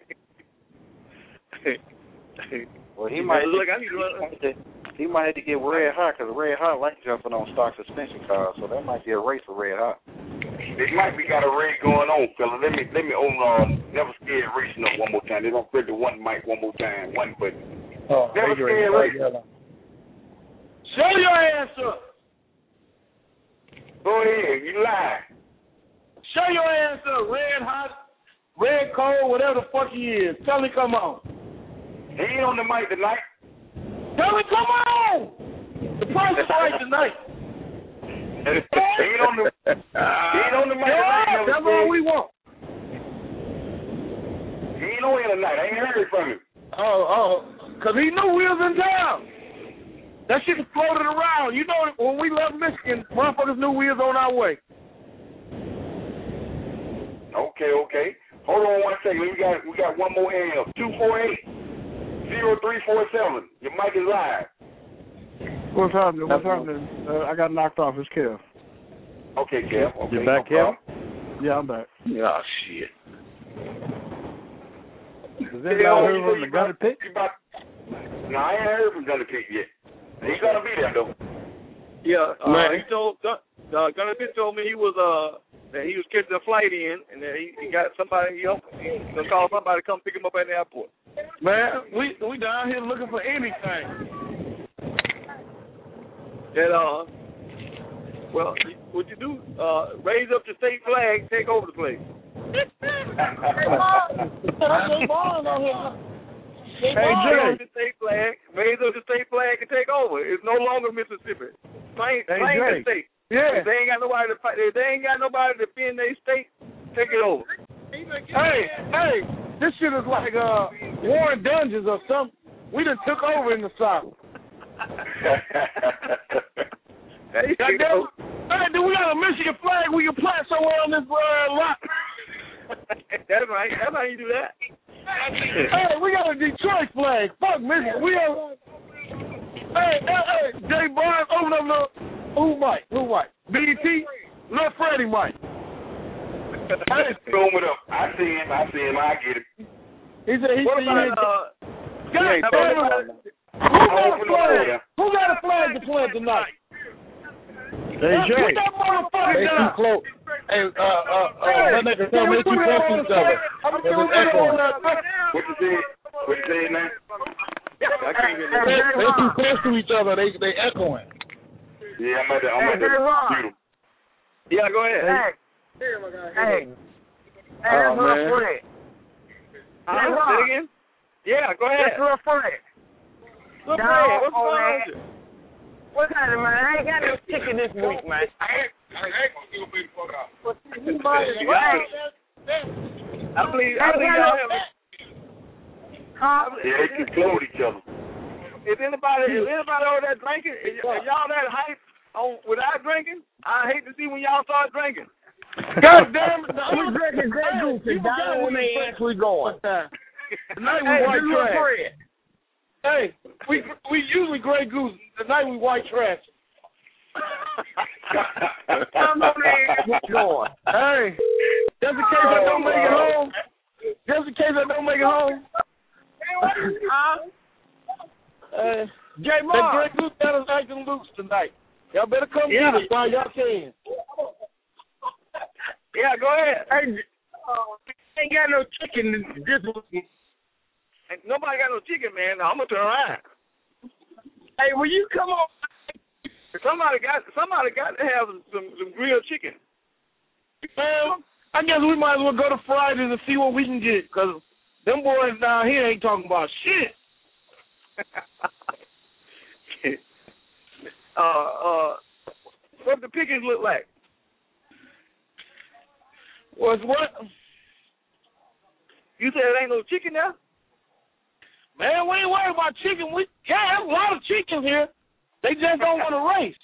Well, he might have to get Red Hot because Red Hot like jumping on stock suspension cars, so that might be a race for Red Hot. They might be got a race going on, fella. Let me Never Scared Racing up one more time. They don't click the one mic one more time, one button. Oh, Never Scared Racing. Show your ass up. Go ahead, you lie. Show your ass up, Red Hot, Red Cold, whatever the fuck he is. Tell me come on. He ain't on the mic tonight. Tell me come on. The price is right tonight. He ain't on the mic tonight. That's all we want. He ain't on here tonight. I ain't heard from him. Because he knew we was in town. That shit was floated around. You know, when we left Michigan, motherfuckers knew we was on our way. Okay. Hold on 1 second. We got one more L. 248-0347. Your mic is live. What's happening? I got knocked off. It's Kev. Okay, Kev. Okay, you back, Kev? Yeah, I'm back. Oh, shit. Has anybody heard from the Gunner Pit? No, I ain't heard from Gunner Pit yet. He's gonna be there though. Yeah, he told Gunner Pit told me he was that he was catching a flight in, and that he got somebody. He's gonna call somebody to come pick him up at the airport. Man, we down here looking for anything. That well, what you do? Raise up the state flag, take over the place. Hey, Jay. Raise up the state flag and take over. It's no longer Mississippi. Plain the state. Yeah. If they ain't got nobody to fight. If they ain't got nobody to defend their state, take it over. Hey, this shit is like Warren Dungeons or something. We done took over in the South. Hey, do we got a Michigan flag we can plant somewhere on this lot? That's right. That's how you do that. Hey, we got a Detroit flag. Fuck Michigan. We have. Hey, Jay Barnes, open up little. Who Mike? BT? Little Freddie Mike. Throw it up. I see him. I get it. He said he what see about, Who got a flag to plant tonight? Hey, Jay. Put that motherfucker down. Too close. Hey, that nigga tell me too close to each other. What you say now? They're too close to each other. They echoing. Yeah, I'm at the computer. Yeah, go ahead. Hey, that's real Fred. Say it again? Yeah, go ahead. That's real Fred. What's going on with you? What's happening, man? I ain't got no chicken this week, man. I ain't gonna give me the fuck out. I believe y'all have. Yeah, they control each other. Is anybody over there drinking? Are y'all that hype on without drinking? I hate to see when y'all start drinking. God damn it! We drinking Grey Goose and down when they actually going. Tonight we white trash. Hey, we usually Grey Goose. Tonight we white trash. Going. Hey, just in case I don't make it home. Jay That Grey Goose got us acting loose tonight. Y'all better come get us while y'all can. Yeah, go ahead. Hey, ain't got no chicken this week. Ain't nobody got no chicken, man. Now, I'm gonna turn around. Hey, will you come on? Somebody got to have some grilled chicken. Man, I guess we might as well go to Fridays and see what we can get, because them boys down here ain't talking about shit. What the pickings look like? What? You said there ain't no chicken there? Man, we ain't worried about chicken. There's a lot of chickens here. They just don't want to race.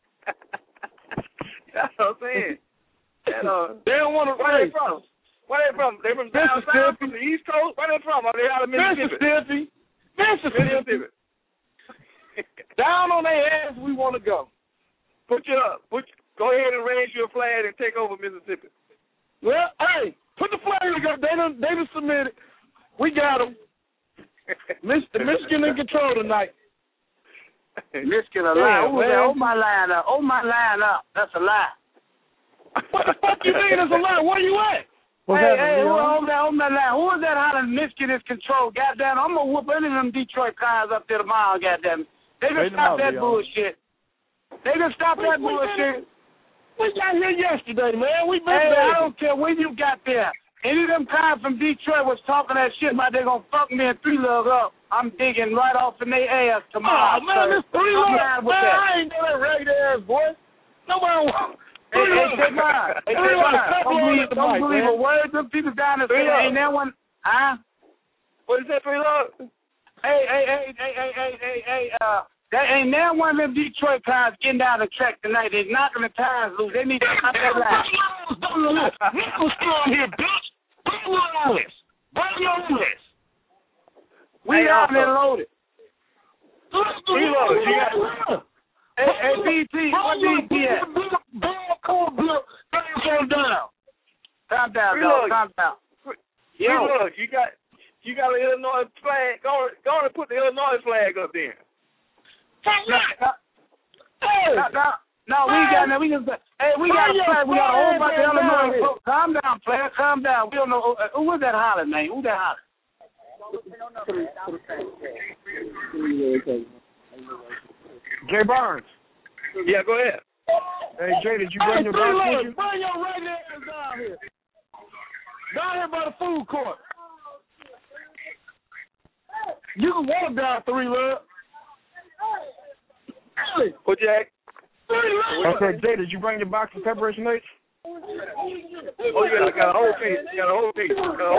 That's what I'm saying. They don't want to race. Where they from? They from down south, from the East Coast? Where they from? Are they out of Mississippi? Mississippi. Down on their ass we want to go. Go ahead and raise your flag and take over Mississippi. Well, hey, put the flag together. They done submitted. We got them. Michigan in control tonight. Michigan a lie. Hold my line up. That's a lie. What the fuck you mean it's a lie? Where you at? Hey, hold that line. Who is that hollering Michigan is control? Goddamn, I'm going to whoop any of them Detroit cars up there tomorrow, goddamn. They can stop that bullshit. We got here yesterday, man. I don't care when you got there. Any of them cars from Detroit was talking that shit about they going to fuck me and three-lug up. I'm digging right off in their ass tomorrow. Oh, man, this three-lug. Man, I ain't that right ass, boy. Nobody wants. Don't believe a word them people down there saying. Ain't that one? Huh? What is that, three-lug? Hey, That ain't now one of them Detroit cars getting down the track tonight. They're knocking the tires loose. They need to knock that line. Nichols still here, bitch. Bring your list. Bring your list. We out there loaded. Reload. You got Hey, BT, what BT at? Calm down. Calm down, dog. Calm down. Yo, look, you got an Illinois flag. Go and put the Illinois flag up there. No, we got that. We got a flag. We got a whole bunch of Illinois folks. Calm down, player. Calm down. We don't know who was that hollering, man. Who that hollering? Jay Barnes. Yeah, go ahead. Hey, Jay, did you bring your back with you? Bring your redneck ass down here. Down here by the food court. You can walk down 3 Love. What, Jack? I said, Jay, did you bring your box of pepper snakes? Oh, yeah, I got a whole piece. Got a whole piece.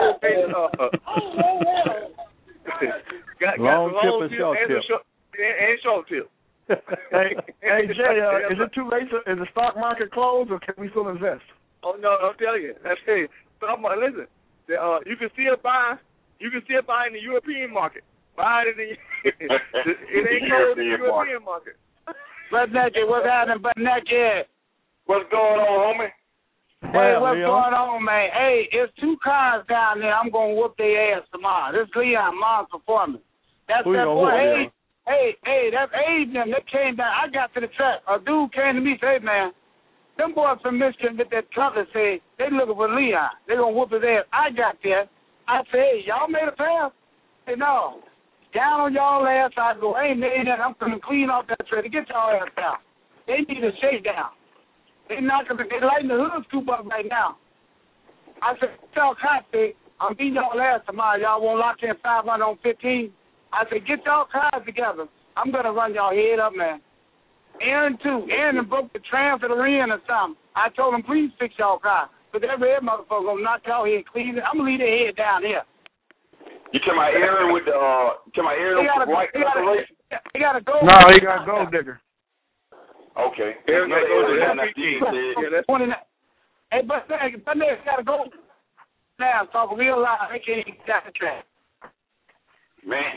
Long tip and short tip. And short tip. Hey, Jay, is it too late? Is the stock market closed, or can we still invest? Oh no, I'll tell you. That's it. Listen, you can still buy. You can still buy in the European market. Buy it in the. It ain't closed in the European market. Butt naked, what's happening? Butt naked. What's going on, homie? Hey, what's going on, man? Hey, it's 2 cars down there. I'm gonna whoop their ass tomorrow. This Leon Mom's performance. That's that boy. Hey, that's Abe them. They came down. I got to the track. A dude came to me and said, hey, man, them boys from Michigan with that trucker said they looking for Leon. They gonna whoop his ass. I got there. I said, hey, y'all made a pass? Hey, no. Down on y'all ass. I go, hey, man, I'm gonna clean off that trailer. Get y'all ass down. They need a shakedown. They lighting the hood scoop up right now. I said, tell Cote, I'm beating y'all ass tomorrow. Y'all won't lock in 500 on 15. I said, get y'all cars together. I'm going to run y'all head up, man. Aaron, too. Aaron broke the tram for the rim or something. I told him, please fix y'all car. But that red motherfucker going to knock y'all head clean. I'm going to leave their head down here. You talking about Aaron with the, Aaron with the white installation? He got to go. No, he got a gold digger. Okay. Aaron got to go to the LPG. Hey, but they got to go now. Talk real loud. They can't even get the track. Man.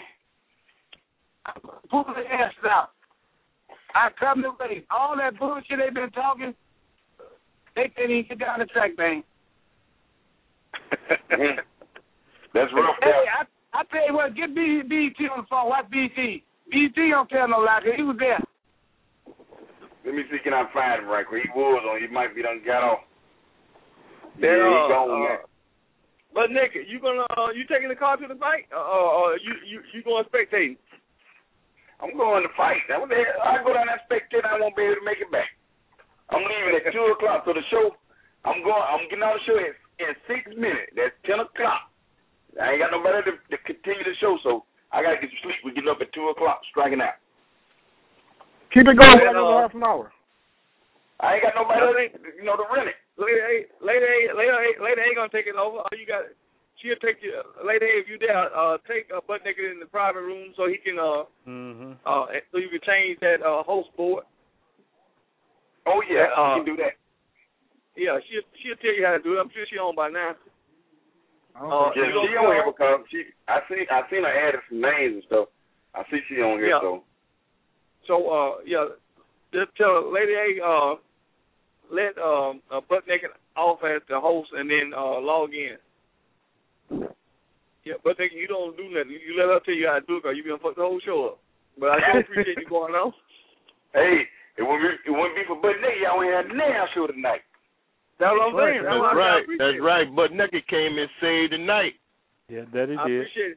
Pull their ass out. I come to wait. All that bullshit they've been talking, they can't even get down the track, man. That's rough. Hey, I tell you what, get BT on the phone. Watch BT. BT don't tell no lie, because he was there. Let me see, can I find him right quick? He was on. He might be done got off. Yeah, he gone there. But Nick, you taking the car to the fight, or you going spectating? I'm going to fight. I go down that spectator. I won't be able to make it back. I'm leaving at 2 o'clock for the show. I'm getting on the show in 6 minutes. That's 10 o'clock. I ain't got nobody to continue the show, so I gotta get to sleep. We're getting up at 2 o'clock, striking out. Keep it going for another half an hour. I ain't got nobody to rent it. Lady ain't gonna take it over. All you got, she'll take you. Lady, if you there, take Butt Naked in the private room so he can so you can change that host board. Oh yeah, you can do that. Yeah, she'll tell you how to do it. I'm sure she's on by now. Yeah, she on here because I seen her added some names and stuff. I see she on here, so. So just tell Lady A let Butt Naked off as the host and then log in. Yeah, Butt Naked, you don't do nothing. You let her tell you how to do it, because you gonna fuck the whole show up. But I do appreciate you going on. Hey, it wouldn't be for Butt Naked. Y'all ain't had a damn show tonight. That's what I'm saying. That's right. That's right. Butt Naked came and saved the night. Yeah, that he did. I appreciate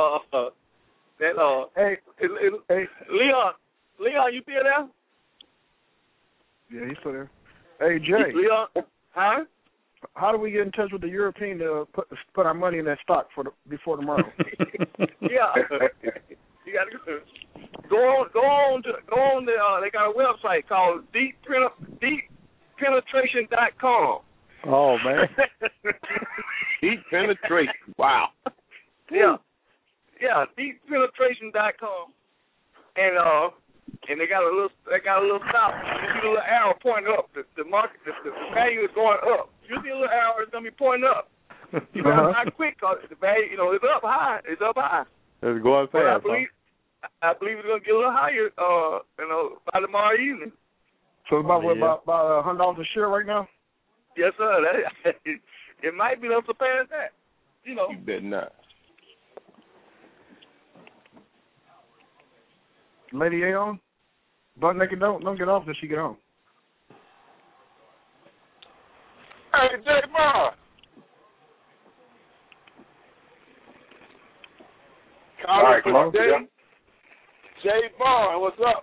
it. Hey, Leon, you still there? Yeah, he's still there. Hey, Jay. Leon, huh? How do we get in touch with the European to put our money in that stock before tomorrow? Yeah, you got to go on. They got a website called deeppenetration.com. Oh man, deep penetration. Wow. Yeah, deeppenetration.com. And and they got a little stop. You see the little arrow pointing up. The market, the value is going up. You see a little arrow, it's gonna be pointing up. You better not quick, cause the value, it's up high. It's up high. It's going fast. But I believe it's gonna get a little higher. By tomorrow evening. So about $100 a share right now. Yes, sir. It might be able to pass that. You bet not. Lady A on? Butt naked, don't get off till she get home. Hey, J Bar. All right, come on. J Bar, what's up?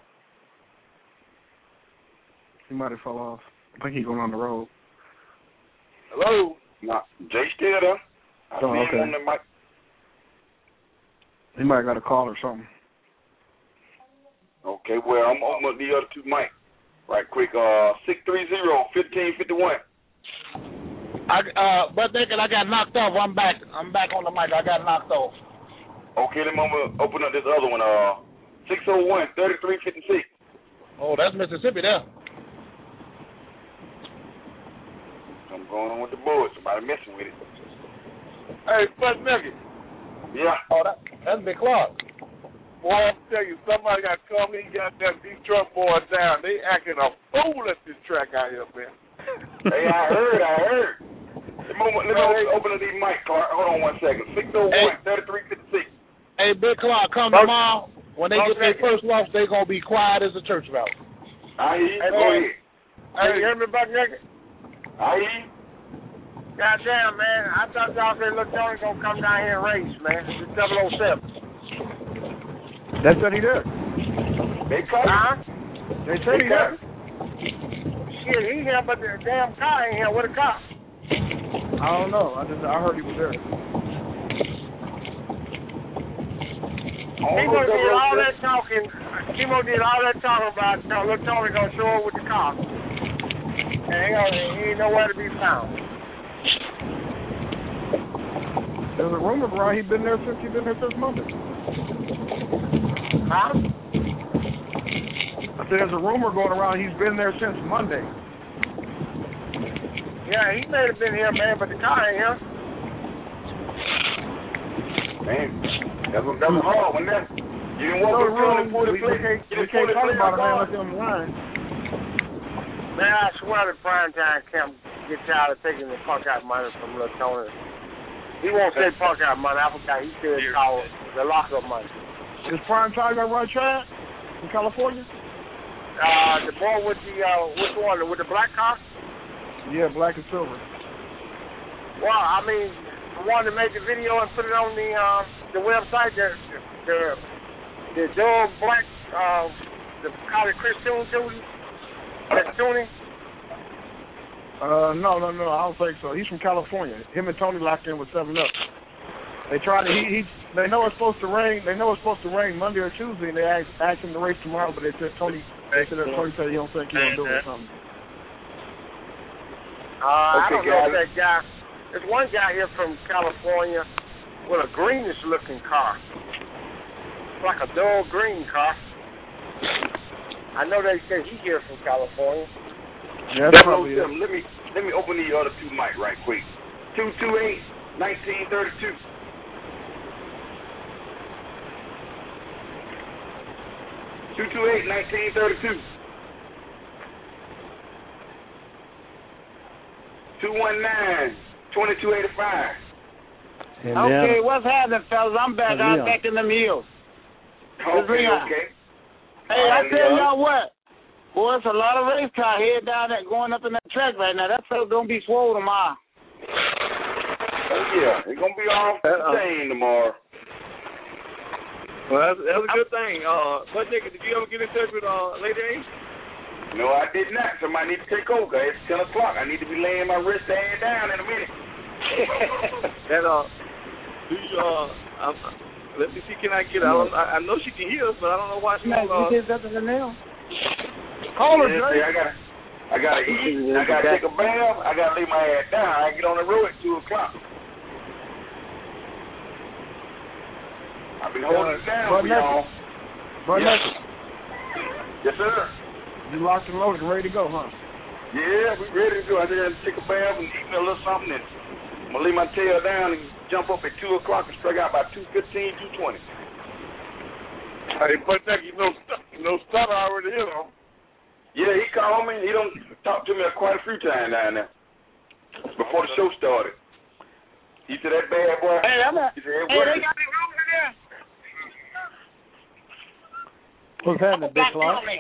He might have fell off. I think he's going on the road. Hello? Nah, Jay still there. I see okay. him on the mic. He might have got a call or something. Okay, well, I'm opening up the other two mics right quick. 630-1551. But thinking I got knocked off. I'm back on the mic. I got knocked off. Okay, then I'm going to open up this other one. 601-3356. Oh, that's Mississippi there. I'm going on with the board. Somebody messing with it. Hey, Butt Nugget. Yeah. Oh, that's Big Clark. Boy, I'll tell you, somebody got to come in and got them Detroit boys down. They acting a fool at this track out here, man. Hey, I heard. Let me open up these mics, Clark. Hold on one second. 601-3356. Hey, Big Clark, come tomorrow. When they get their first loss, they going to be quiet as a church mouse. I hear you. Hey, go ahead. Hey, you hear me, Butt Nugget? I hear you. Goddamn, man. I thought y'all said, look, Tony's going to come down here and race, man. It's 007. That's what he did. They cut him. Huh? They said he did. Shit, he here, but the damn car ain't here. Where the car? I don't know. I heard he was there. Kimo did all that talking. Kimo did all that talking about, look, Tony going to show up with the car. And he ain't nowhere to be found. There's a rumor around he's been there since Monday. Huh? I said there's a rumor going around he's been there since Monday. Yeah, he may have been here, man, but the car ain't here. Man, that was hard when that. You didn't want to we can't talk about it, man, unless you're on the line. Man, I swear the prime time camp get tired of taking the punk out money from Lil Tony. He won't say punk out money. I forgot. He said call the lockup money. Is prime time gonna run track in California? The boy with the which one? With the black car? Yeah, black and silver. Well, I mean, I wanted to make a video and put it on the website. The dog black, the call it Chris tuning. No, I don't think so. He's from California. Him and Tony locked in with 7-Up. They tried to. They know it's supposed to rain. They know it's supposed to rain Monday or Tuesday, and they asked him to race tomorrow. But they said Tony. They said Tony said he don't think he's gonna do it or something. I don't know if that guy. There's one guy here from California with a greenish looking car. It's like a dull green car. I know they say he's here from California. Yeah, that's probably it. Let me open the other two mic right quick. 228-1932. 228-1932. 219-2285. Okay, what's happening, fellas? I'm back. I'm back in them hills. Okay. Hey, I tell y'all what. Boy, it's a lot of race car head down there going up in that track right now. That fella's going to be swole tomorrow. Oh, yeah. It's going to be off the chain tomorrow. Well, that's a good thing. But did you ever get in touch with Lady A? No, I did not. Somebody need to take over. It's 10 o'clock. I need to be laying my wrist hand down in a minute. And do you let me see, can I get her? I know she can hear us, but I don't know why she won't. You did something now. Call her, Jay. I gotta eat. I gotta take a bath. I gotta lay my ass down. I get on the road at 2 o'clock. I've been holding it down for y'all. Yes, sir. You locked and loaded and ready to go, huh? Yeah, we ready to go. I just had to take a bath and eat me a little something, and I'm going to lay my tail down and jump up at 2 o'clock and strike out by 2:15, 2:20. Hey, but that you know, Stutter already hit on. Yeah, he called me. He don't talk to me quite a few times down there before the show started. He said, that bad boy. Hey, he said, they got me room in there. What's happening, Big Clark? Hey,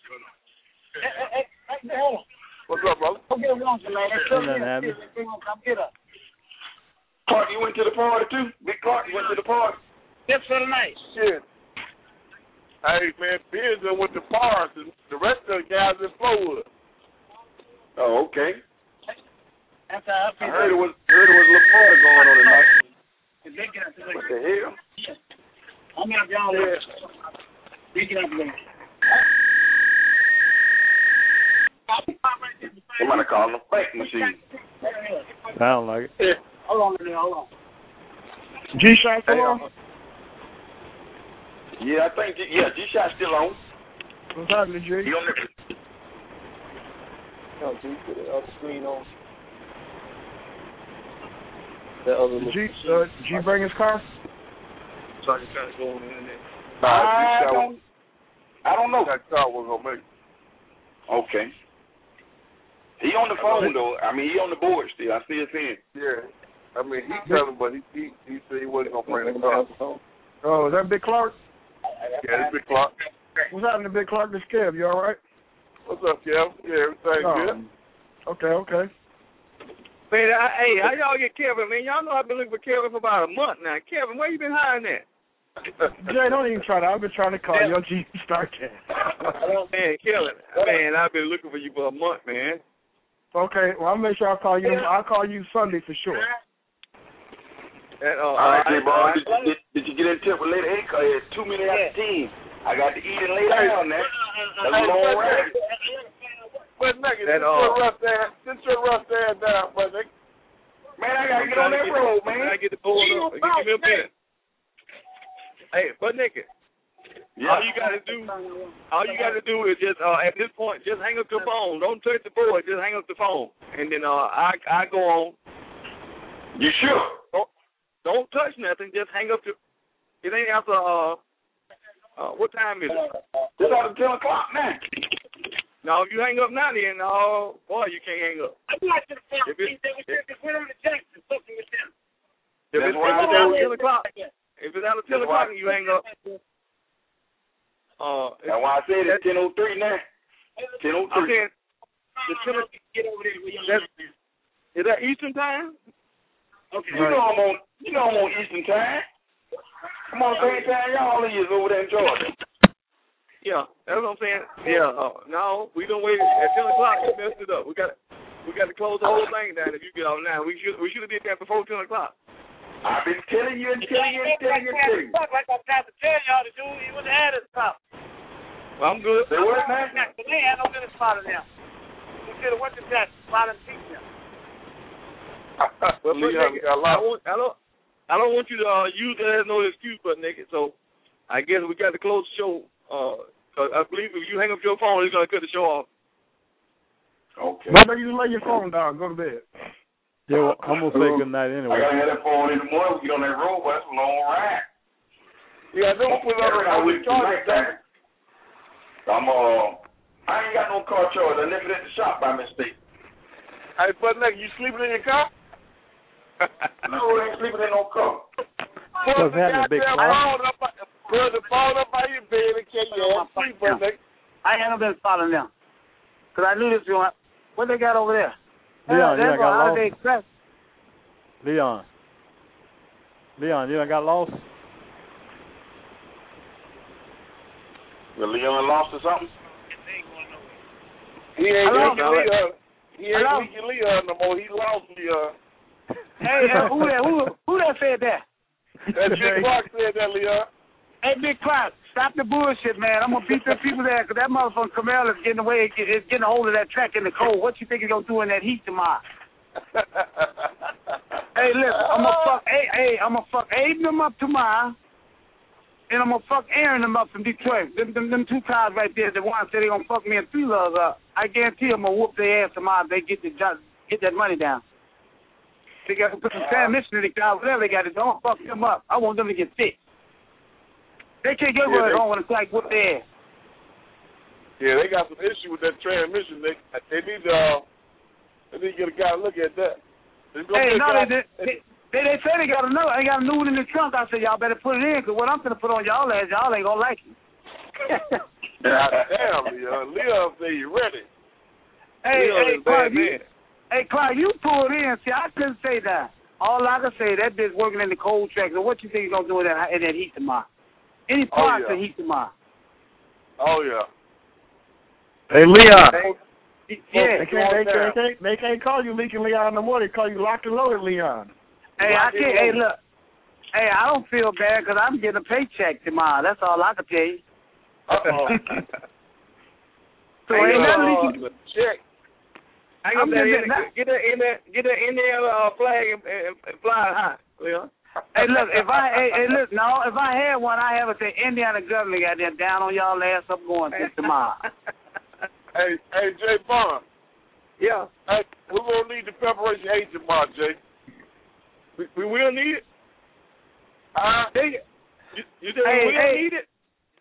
hold on. What's up, brother? Go get a room, man. Nothing. Come get us. Clark, you went to the party too? Big Clark, you went to the party? Just for the night. Shit. Hey, man, Beers went to bars, and the rest of the guys in Flowood. Oh, okay. That's how I heard it was a little party going on tonight. What the hell? I'm out y'all there. We get out there. Somebody calling a fake machine. Sound like it. Yeah. Hold on. G-Shot still on? Yeah, I think, G-Shot's still on. What's happening, G? He on the... No, G, put the other screen on. That other G bring his car? So I can try to go on the internet. I don't know. That car was going to make it. Okay. He on the phone, though. I mean, he on the board still. I see his hand. Yeah. I mean, he telling, but he said he wasn't going to bring the car. Oh, is that Big Clark? Yeah, it's Big Clark. What's happening, Big Clark? This Kev. You all right? What's up, Kev? Yeah, everything good. Okay. Man, hey, how y'all get Kevin, man? Y'all know I've been looking for Kevin for about a month now. Kevin, where you been hiding at? Jay, don't even try that. I've been trying to call you on G Starcast. Man, Kevin, man, I've been looking for you for a month, man. Okay, well, I'll make sure I'll call you. I'll call you Sunday for sure. All right, bro. Did you get in touch with Lady A? Cause it's 2 minutes after 10. I got to eat and lay down, man. That's a long ride. But nigga, sit your rough ass down, brother. Man, I gotta get on that road, man. I get the board up. Give me a minute. Hey, but nigga, all you gotta do is just at this point, just hang up the phone. Don't touch the board. Just hang up the phone, and then I go on. You sure? Don't touch nothing. Just hang up the. It ain't after what time is it? It's after 10 o'clock, man. Now, if you hang up now, then, boy, you can't hang up. If it's after 10 o'clock, you hang up. That's why I said it's 10:03 now. 10:03. Is that Eastern time? Okay. You know I'm on Eastern time. I'm on same time y'all is over there in Georgia. Yeah, that's what I'm saying. Yeah, no, we don't wait at 10 o'clock. You messed it up. We got to close the whole thing down. If you get off now, we should have did that before 10 o'clock. I've been telling you. Like I tried to tell y'all to do, he would have had his spot. Well, I'm good. They what, man? They had no business spot in there. We should have went to that spot and beat them. Well, nigga, I don't want you to use that as no excuse, but nigga. So I guess we got to close the show. Cause I believe if you hang up your phone, it's gonna cut the show off. Okay. But you lay your phone down, go to bed. Yeah, well, I'm gonna say good night anyway. I gotta have that phone in the morning. We get on that road, but that's a long ride. Yeah, don't put it on the charger. I ain't got no car charge. I left it at the shop by mistake. Hey, but nigga, you sleeping in your car? No, I ain't sleeping in no car. What's happening, Big Clark? Put the phone up by your bed and catch your ass sleep, nigga. I ain't been following them. Because I knew this was going. What they got over there? Leon, you done got lost? Holiday Express. Leon, you done got lost? Well, Leon lost or something? He ain't leaking Leon no more. He lost Leon. Hey, who that said that? That Big Clark said that, Leon. Hey, Big Clark, stop the bullshit, man. I'm going to beat them people there because that motherfucker Camel is getting away, is getting a hold of that track in the cold. What you think he's going to do in that heat tomorrow? Hey, listen, I'm going to fuck Aiden them up tomorrow. and I'm gonna fuck Aaron them up from Detroit. Them two cars right there. The one said they gonna fuck me and three loves up. I guarantee I'm gonna whoop their ass tomorrow if they get that money down. They got to put some transmission in the car, whatever they got to do. Don't fuck them up. I want them to get fixed. They can't get where they don't want to like whoop their ass. Yeah, they got some issue with that transmission. They need to get a guy to look at that. Hey, no, they say they got a new one in the trunk. I said, y'all better put it in, because what I'm going to put on y'all ass, y'all ain't going to like it. Damn, Leon say you ready. Hey, Clark, you pulled in. See, I couldn't say that. All I can say, that bitch working in the cold track. So what you think he's going to do in that heat tomorrow? Any parts of heat tomorrow? Oh, yeah. Hey, Leon. Yeah. They can't call you Leaking Leon no more. They call you Locked and Loaded Leon. Hey, I can't. Hey, look. Hey, I don't feel bad because I'm getting a paycheck tomorrow. That's all I can tell you. So ain't nothing leaking. Check. I ain't gonna get that Indiana flag and fly high, Leon. Hey, look, if I had one, I have to say Indiana government got that down on y'all ass up going since tomorrow. Hey, Jay Bond. Yeah. Hey, we're gonna need the preparation H tomorrow, Jay. We will need it. You said we will need it.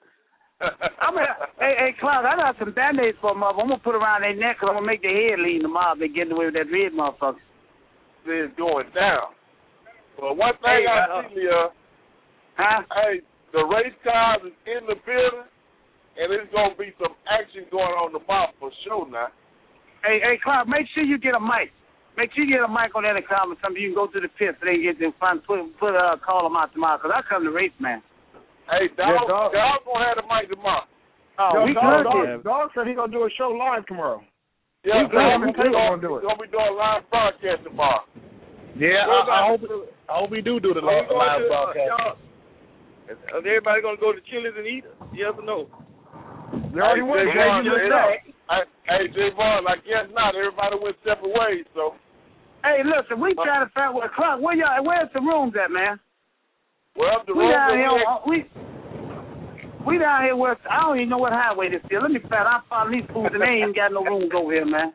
Hey, Clark, I got some Band-Aids for them up. I'm gonna put around their neck because I'm gonna make their head lean them out. They getting away with that red motherfucker. It's going down. Well, one thing I see, hey, the race cars is in the building, and there's going to be some action going on tomorrow for sure now. Hey, Clark, make sure you get a mic. Make sure you get a mic on that account or something. You can go to the pit so they can get them fun, call them out tomorrow, because I come to race, man. Hey, Dog going to have the mic tomorrow. Oh, Dog said he's going to do a show live tomorrow. Yeah, he's going to be doing live broadcast tomorrow. Yeah, I hope we do the live broadcast. Is everybody going to go to Chili's and eat? Yes or no? They already went. Hey, Jay Vaughn, I guess not. Everybody went separate ways, so. Hey, listen, we trying to find what Clark. Where's the rooms at, man? Well, the we down rooms here. We down here where I don't even know what highway this is. Let me find. I found these fools and they ain't got no rooms over here, man.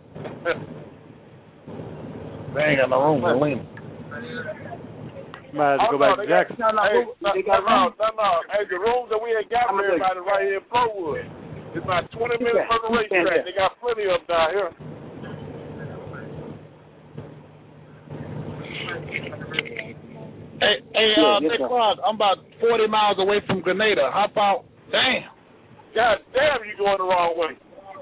They ain't got no room in Lena. Might have to go back to Jackson. No. Hey, the rooms that we ain't got for everybody right here in Flowood. It's about 20 minutes from the racetrack. They got plenty of them down here. Hey, Clark, I'm about 40 miles away from Grenada. How about, damn. God damn, you going the wrong way.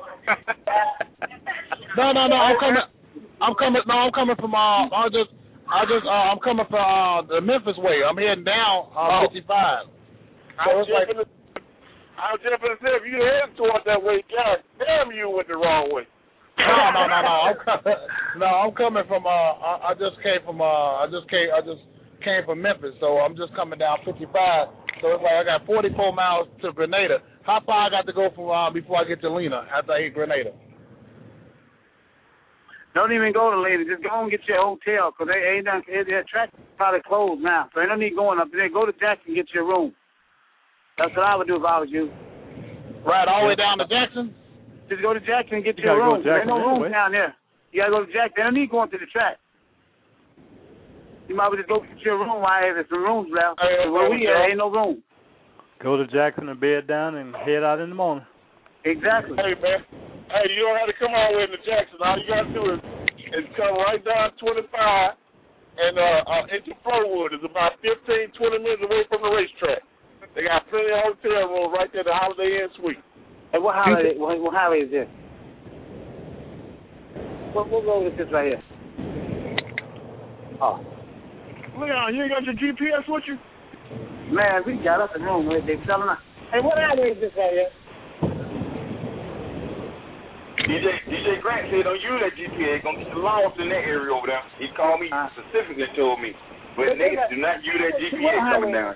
No, I'm coming from I'm coming from the Memphis way. I'm heading down 55. I was just going to say, if you heading toward that way, God damn, you went the wrong way. No. I'm coming from. I just came from Memphis, so I'm just coming down 55. So it's like I got 44 miles to Grenada. How far I got to go from before I get to Lena after I hit Grenada? Don't even go to Lena. Just go and get your hotel, because their track probably closed now. So ain't no need going up there. Go to Jackson and get your room. That's what I would do if I was you. Right, all the way down to Jackson? Just go to Jackson and get your room. There ain't no room down there. You got to go to Jackson. They don't need going to the track. You might as well just go get your room while there's some rooms left. Where we at, ain't no room. Go to Jackson and bed down and head out in the morning. Exactly. Hey, man. Hey, you don't have to come all the way to Jackson. All you got to do is come right down 25 and into Flowood. It's about 15, 20 minutes away from the racetrack. They got plenty of hotel rooms right there, the Holiday Inn Suite. Hey, what highway is this? What road is this right here? Oh. Leon, you ain't got your GPS with you? Man, we got us a room. They selling us. Hey, what highway is this right here? DJ Grant said don't use that GPS. Gonna get lost in that area over there. He called me specifically and told me. But niggas do not use that GPS coming down.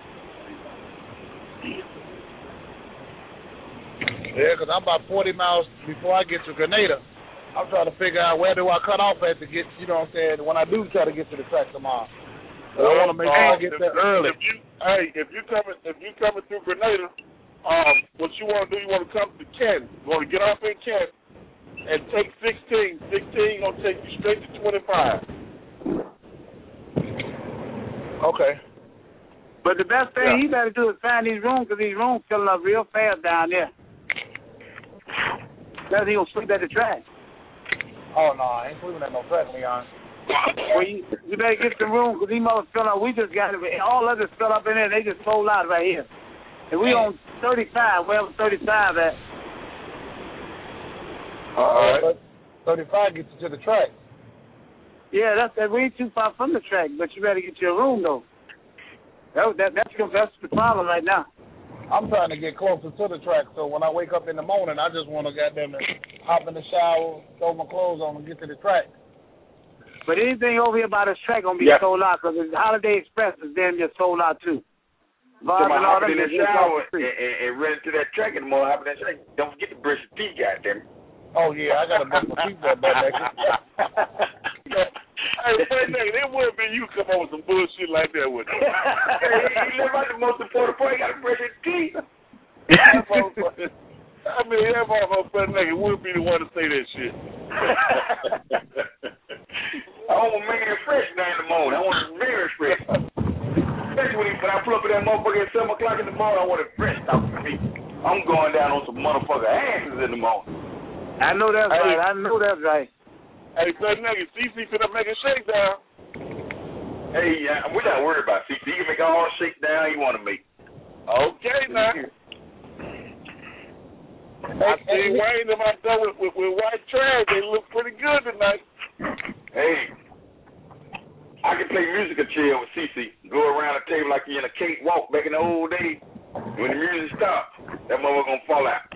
Yeah, because I'm about 40 miles before I get to Grenada. I'm trying to figure out where do I cut off at to get, you know what I'm saying, when I do try to get to the track tomorrow. I want to make sure I get there early. If you coming through Grenada, what you want to do? You want to come to Canton. You want to get off in Canton and take 16. 16 gonna take you straight to 25. Okay. But the best thing he better do is find these rooms, because these rooms filling up real fast down there. That's he gonna sleep at the track. Oh no, I ain't sleeping at no track, Leon. Well, you better get the room, because these motherfuckers fill up. We just got it. All others fill up in there. They just sold out right here. And we on 35. Wherever 35 at. All right. 35 gets you to the track. Yeah, we ain't too far from the track, but you better get your room though. That's the problem right now. I'm trying to get closer to the track, so when I wake up in the morning, I just want to goddamn hop in the shower, throw my clothes on, and get to the track. But anything over here by this track gonna be sold out, because the Holiday Express is damn just sold out too. Somebody hopping in the shower and run to that track in the morning, hopping in that track. Don't forget to brush your teeth, goddamn. Oh yeah, I gotta brush my teeth that bad. Hey, nigga, it wouldn't be you come up with some bullshit like that, would it? Hey, you live out the most important part. You gotta brush your teeth. I mean, that motherfucker, nigga, would be the one to say that shit. I want my man fresh now in the morning. I want it very fresh. Especially when I pull up at that motherfucker at 7 o'clock in the morning, I want it fresh out for me. I'm going down on some motherfucker asses in the morning. I know that's right. I know that's right. Hey, son, nigga, CC finna make a shakedown. Hey, we're not worried about CC. He can make all shakedown you want to make. Okay, now. I see Wayne and my done with white trash. They look pretty good tonight. Hey, I can play musical chair with CC. Go around the table like you're in a cakewalk back in the old days. When the music stops, that motherfucker gonna fall out.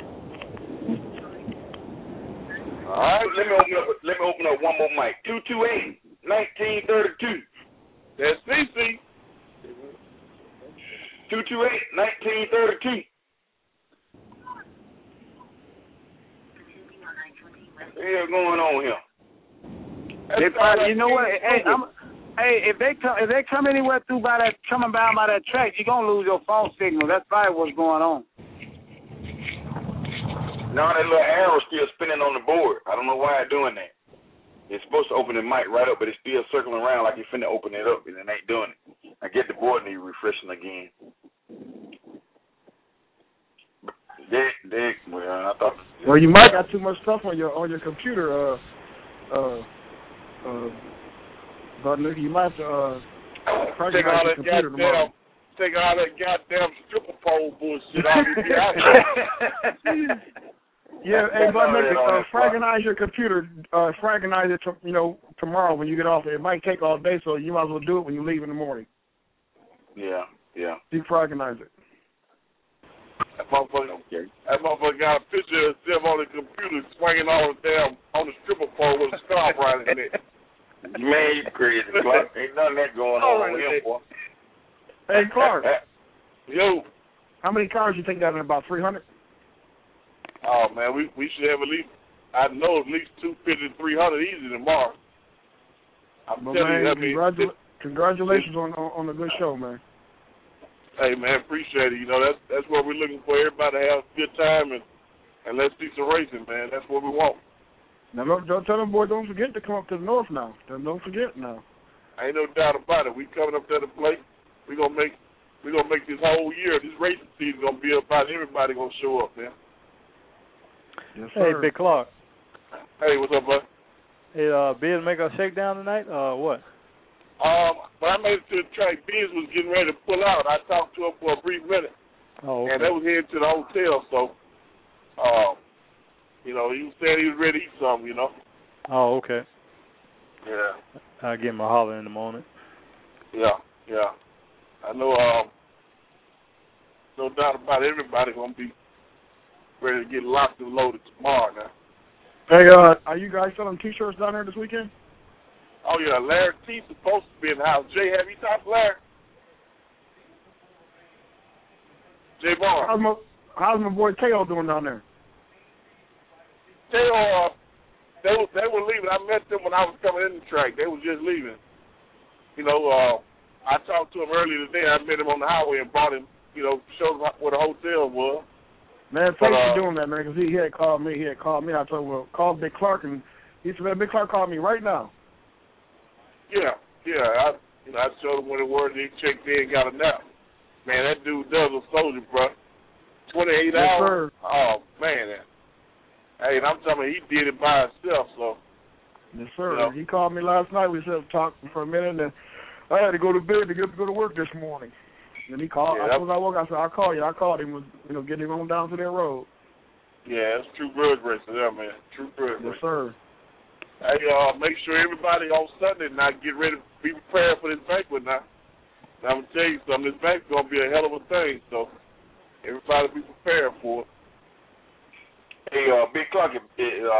All right, let me open up one more mic. 228-1932. That's CC. 228-1932. What the hell going on here? You know what? Hey, if they come anywhere through coming by that track, you're gonna lose your phone signal. That's probably what's going on. No, that little arrow's still spinning on the board. I don't know why it's doing that. It's supposed to open the mic right up, but it's still circling around like it's finna open it up, and it ain't doing it. I get the board need refreshing again. Well, I thought. Well, you might got too much stuff on your computer, but Nick, you might have to take all that goddamn. Take all that goddamn stripper pole bullshit off your Yeah, hey, but fragmentize your computer. Fragmentize it, tomorrow when you get off. It might take all day, so you might as well do it when you leave in the morning. Yeah. Defragmentize it. That motherfucker got a picture of himself on the computer swinging all the damn on the stripper pole with a scarf around his neck. Man, you crazy, Clark. Ain't none of that going on with him, boy. Hey, Clark. Yo. How many cars you think got in? About 300? Oh, man, we should have at least 250, 300 easy tomorrow. I'm telling you, congratulations on a good show, man. Hey, man, appreciate it. That's what we're looking for. Everybody to have a good time and let's see some racing, man. That's what we want. Now, don't tell them, boy, don't forget to come up to the north now. Don't forget now. Ain't no doubt about it. We coming up to the plate. We're gonna make this whole year, this racing season gonna be about everybody gonna show up, man. Yes, hey, Big Clark. Hey, what's up, bud? Hey, Biz make a shakedown tonight, what? When I made it to the track, Biz was getting ready to pull out. I talked to him for a brief minute. Oh, okay. And they was heading to the hotel, so he was saying he was ready to eat something, Oh, okay. Yeah. I'll give him a holler in the morning. Yeah. I know, no doubt about it, everybody going to be ready to get locked and loaded tomorrow now. Hey, are you guys selling T-shirts down there this weekend? Oh, yeah, Larry T supposed to be in the house. Jay, have you talked to Larry? Jay Barnes. How's my boy Teo doing down there? Teo, they were leaving. I met them when I was coming in the track. They was just leaving. I talked to him earlier today. I met him on the highway and brought him, showed him where the hotel was. Man, thanks for doing that, man, because he had called me. I told him, well, call Big Clark, and he said, man, Big Clark called me right now. Yeah. I showed him what it was, and he checked in and got a nap. Man, that dude does a soldier, bro. 28 hours. Sir. Oh, man. Hey, and I'm telling you, he did it by himself, so. Yes, sir. He called me last night. We said talked for a minute, and then I had to go to bed to get up to go to work this morning. And he called. As soon as I woke, I said, I'll call you. I called him, getting him on down to that road. Yeah, it's true blood racing there, man. True blood racing. Yes, sir. Hey, make sure everybody on Sunday now get ready, be prepared for this banquet now. Now, I'm going to tell you something. This banquet's going to be a hell of a thing, so everybody be prepared for it. Hey, Big Clark is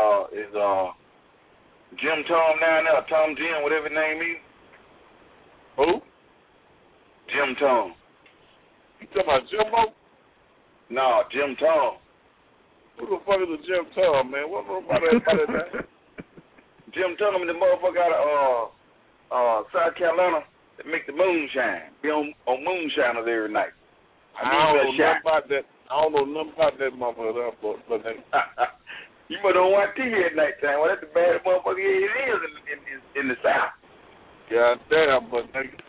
Jim Tom down there, Tom Jim, whatever his name is. Who? Jim Tom. You talking about Jimbo? No, Jim Tom. Who the fuck is a Jim Tom, man? What about that? Jim Tom and the motherfucker out of South Carolina that make the moonshine. Be on moonshiners every night. I don't know nothing about that. I don't know nothing about that motherfucker, but you must don't watch TV at night time. Well, that's the baddest motherfucker it is in the South. God damn, but nigga.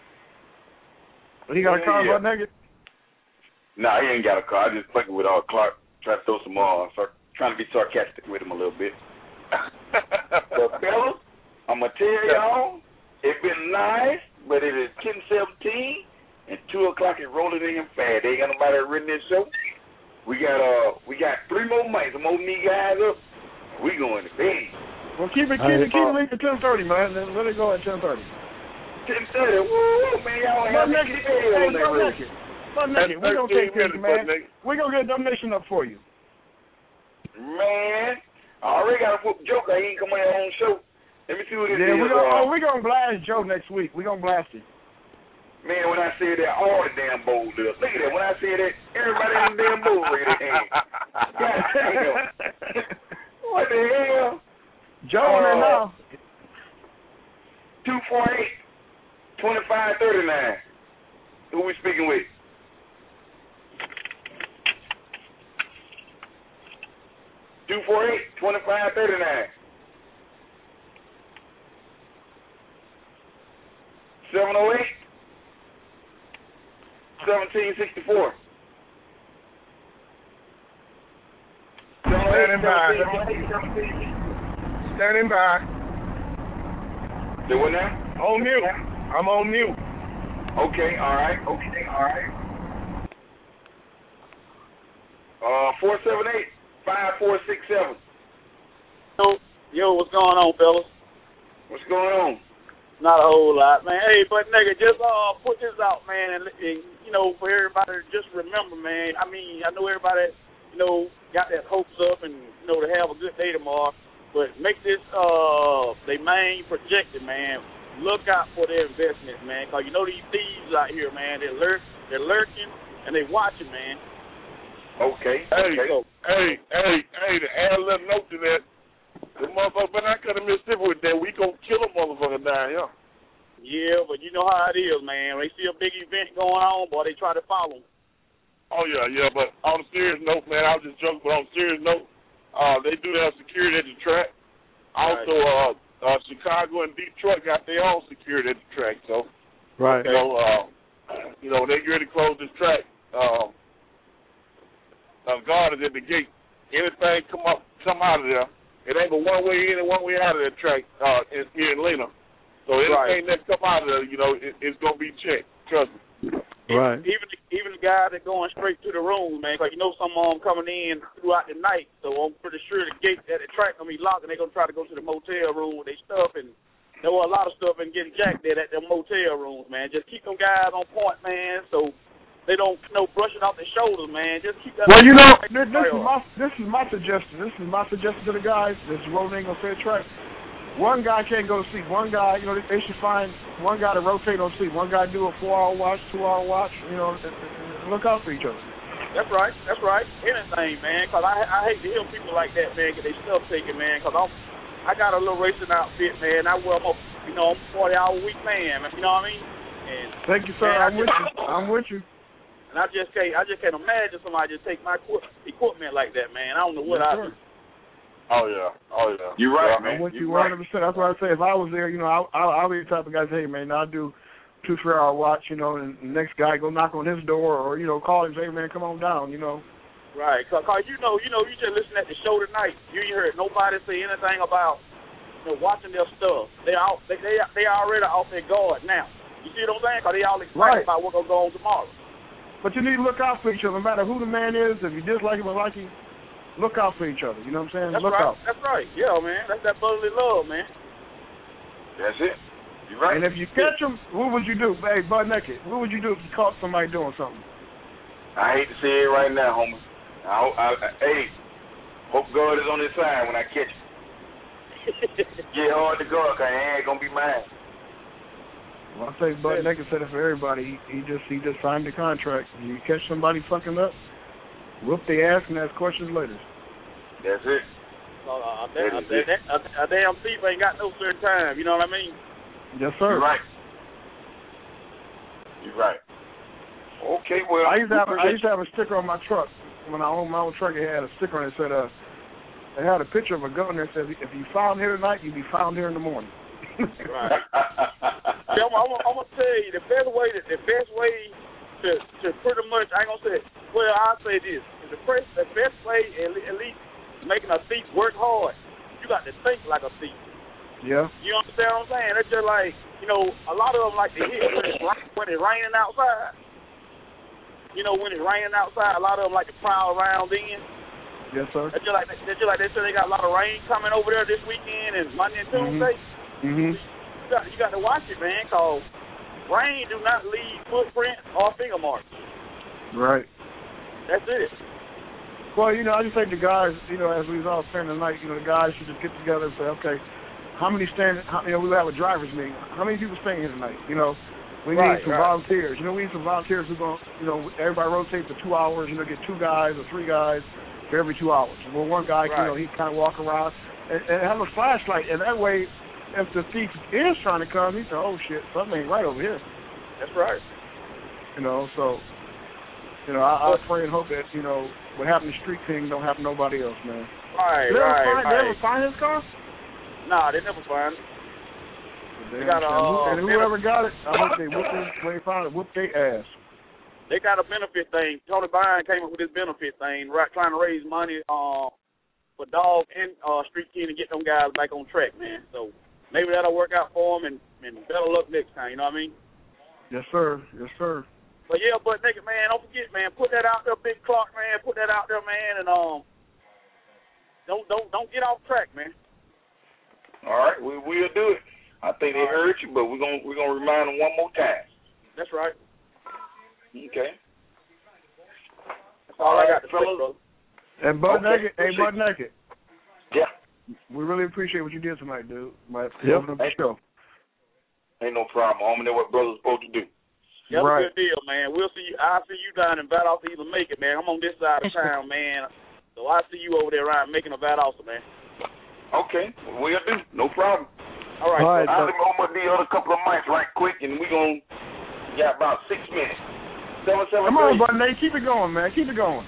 He got a car, but nigga? Nah, he ain't got a car. I just fucking with Clark. Try to throw some trying to be sarcastic with him a little bit. But fellas, I'm gonna tell y'all, it's been nice, but it is 10:17 and 2 o'clock is rolling in fast. They ain't got nobody written this show. We got 3 more mics. I'm holding these guys up. We going to bed. Well, keep it late to 10:30, man. Then let it go at 10:30. 10:30. Woo, man, y'all ain't have to get on that road. We're going to take this, man. We're going to get a donation up for you. Man, I already got a joke. I ain't come on your own show. Let me see what it is. We're going to blast Joe next week. We're going to blast him. Man, when I said that, all the damn bowls up. Look at that. When I said that, everybody in the damn bowl raised their hand. God damn. What the hell? Joe on there now. 248-2539. Who we speaking with? $248-2539. 708-1764. Standing by. Do what now? On mute. I'm on mute. Okay, all right. 478-5467. Yo, what's going on, fellas? What's going on? Not a whole lot, man. Hey, but nigga, just put this out, man, and for everybody to just remember, man. I mean, I know everybody, got their hopes up and to have a good day tomorrow, but make this their main projected, man. Look out for their investments, man, because these thieves out here, man. They're lurking and they watching, man. Okay. Hey, to add a little note to that. The motherfucker better not cut a Mississippi with that. We gonna kill a motherfucker down here. Yeah, but you know how it is, man. When they see a big event going on, boy, they try to follow. Oh, yeah, but on a serious note, man, I was just joking, but on a serious note, they do have security at the track. Also, Chicago and Detroit got their own security at the track, so. Right. When they get ready to close this track, guard is at the gate. Anything come out of there, it ain't but one way in and one way out of that track here in Lena. So anything that come out of there, it's going to be checked. Trust me. Right. Even the guys that going straight to the room, man, because some of them coming in throughout the night. So I'm pretty sure the gate at the track going to be locked and they're going to try to go to the motel room with their stuff. And there were a lot of stuff and getting jacked there at the motel rooms, man. Just keep them guys on point, man, so they don't brushing off their shoulders, man. Just keep that. Well, this is my suggestion. This is my suggestion to the guys. This is rolling on fair track. One guy can't go to sleep. One guy, they should find one guy to rotate on sleep. One guy do a 4-hour watch, 2-hour watch. Look out for each other. That's right. Anything, man. Cause I hate to hear people like that, man, get their stuff taken, man. Cause I got a little racing outfit, man. I'm a 40-hour week man. You know what I mean? And thank you, sir. Man, I'm with you. And I just can't imagine somebody just take my equipment like that, man. I don't know what I do. Oh yeah. You're right, man. I'm with you 100%. That's why I say if I was there, I'll be the type of guy say, hey, man, I'll do 2-3 hour watch, and the next guy go knock on his door or call him and say, hey, man, come on down, Right, cause you just listen at the show tonight. You ain't heard nobody say anything about watching their stuff. They already off their guard now. You see what I'm saying? Cause they all excited about what's gonna go on tomorrow. But you need to look out for each other, no matter who the man is. If you dislike him or like him, look out for each other. You know what I'm saying? Look out. That's right. Yeah, man. That's that brotherly love, man. That's it. You're right. And if you catch him, what would you do? Hey, butt naked. What would you do if you caught somebody doing something? I hate to say it right now, homie. Hey, hope God is on his side when I catch him. Get hard to guard, cause it ain't gonna be mine. Well, I say butt naked said it for everybody. He just signed the contract. If you catch somebody fucking up, whoop their ass and ask questions later. That's it. A damn thief ain't got no certain time. You know what I mean? Yes, sir. You're right. Okay, well, I used to have a sticker on my truck. When I owned my own truck, it had a sticker on it that said, it had a picture of a governor that said, if you found here tonight, you'll be found here in the morning. Right. I'm gonna tell you the best way to pretty much, I ain't gonna say it. Well, I'll say this: the best way, at least making a thief work hard, you got to think like a thief. Yeah. You understand what I'm saying? It's just like a lot of them like to hit when it's raining outside. When it's raining outside, a lot of them like to prowl around in. Yes, sir. It's just like they said they got a lot of rain coming over there this weekend and Monday and Tuesday. Mm-hmm. You got to watch it, man, because rain do not leave footprints or finger marks. Right. That's it. Well, I just think the guys, as we was all saying tonight, the guys should just get together and say, okay, we have a driver's meeting. How many people staying here tonight? We need some volunteers. We need some volunteers who's going to, everybody rotate for 2 hours, get 2 guys or 3 guys for every 2 hours. Well, one guy, he kind of walk around and have a flashlight, and that way, if the thief is trying to come, he said, oh, shit, something ain't right over here. That's right. So, I pray and hope that, what happened to Street King don't happen to nobody else, man. Right, Did they ever find his car? Nah, they never find it. And whoever got it, I hope they when they found it, whoop their ass. They got a benefit thing. Tony Byrne came up with this benefit thing, trying to raise money for Dog and Street King to get them guys back on track, man. So maybe that'll work out for them, and better luck next time. You know what I mean? Yes, sir. Yes, sir. But yeah, but nigga, man, don't forget, man. Put that out there, Big Clark, man. Put that out there, man, and don't get off track, man. All right, we'll do it. I think they heard you, but we're gonna remind them one more time. That's right. Okay. That's all I got to say, brother. And Bud Naked. Yeah. We really appreciate what you did tonight, dude. Open up the show. Ain't no problem. Homie, know what brothers supposed to do. That's a good deal, man. We'll see you. I'll see you down in Valdosta either make it, man. I'm on this side of town, man. So I'll see you over there around making a Valdosta, man. Okay. We'll do. No problem. All right. I'll let me hold the other couple of mics right quick, and we're going to got about 6 minutes. 773. Come on, buddy. Keep it going, man. Keep it going.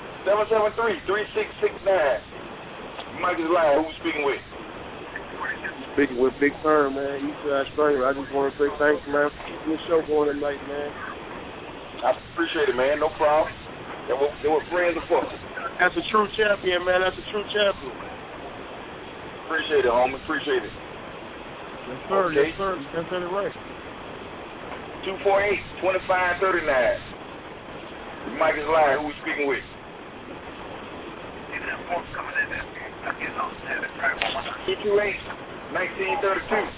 773-3669. Mike is live. Who we speaking with? Speaking with Big Firm, man. Eastside Stringer. I just want to say thanks, man, for keeping this show going tonight, man. I appreciate it, man. No problem. They were friends of us. That's a true champion, man. That's a true champion. Appreciate it, homie. Appreciate it. Yes, sir. Okay. Yes, sir. You can say it right. 248-2539. Mike is live. Who we speaking with? 228-1932.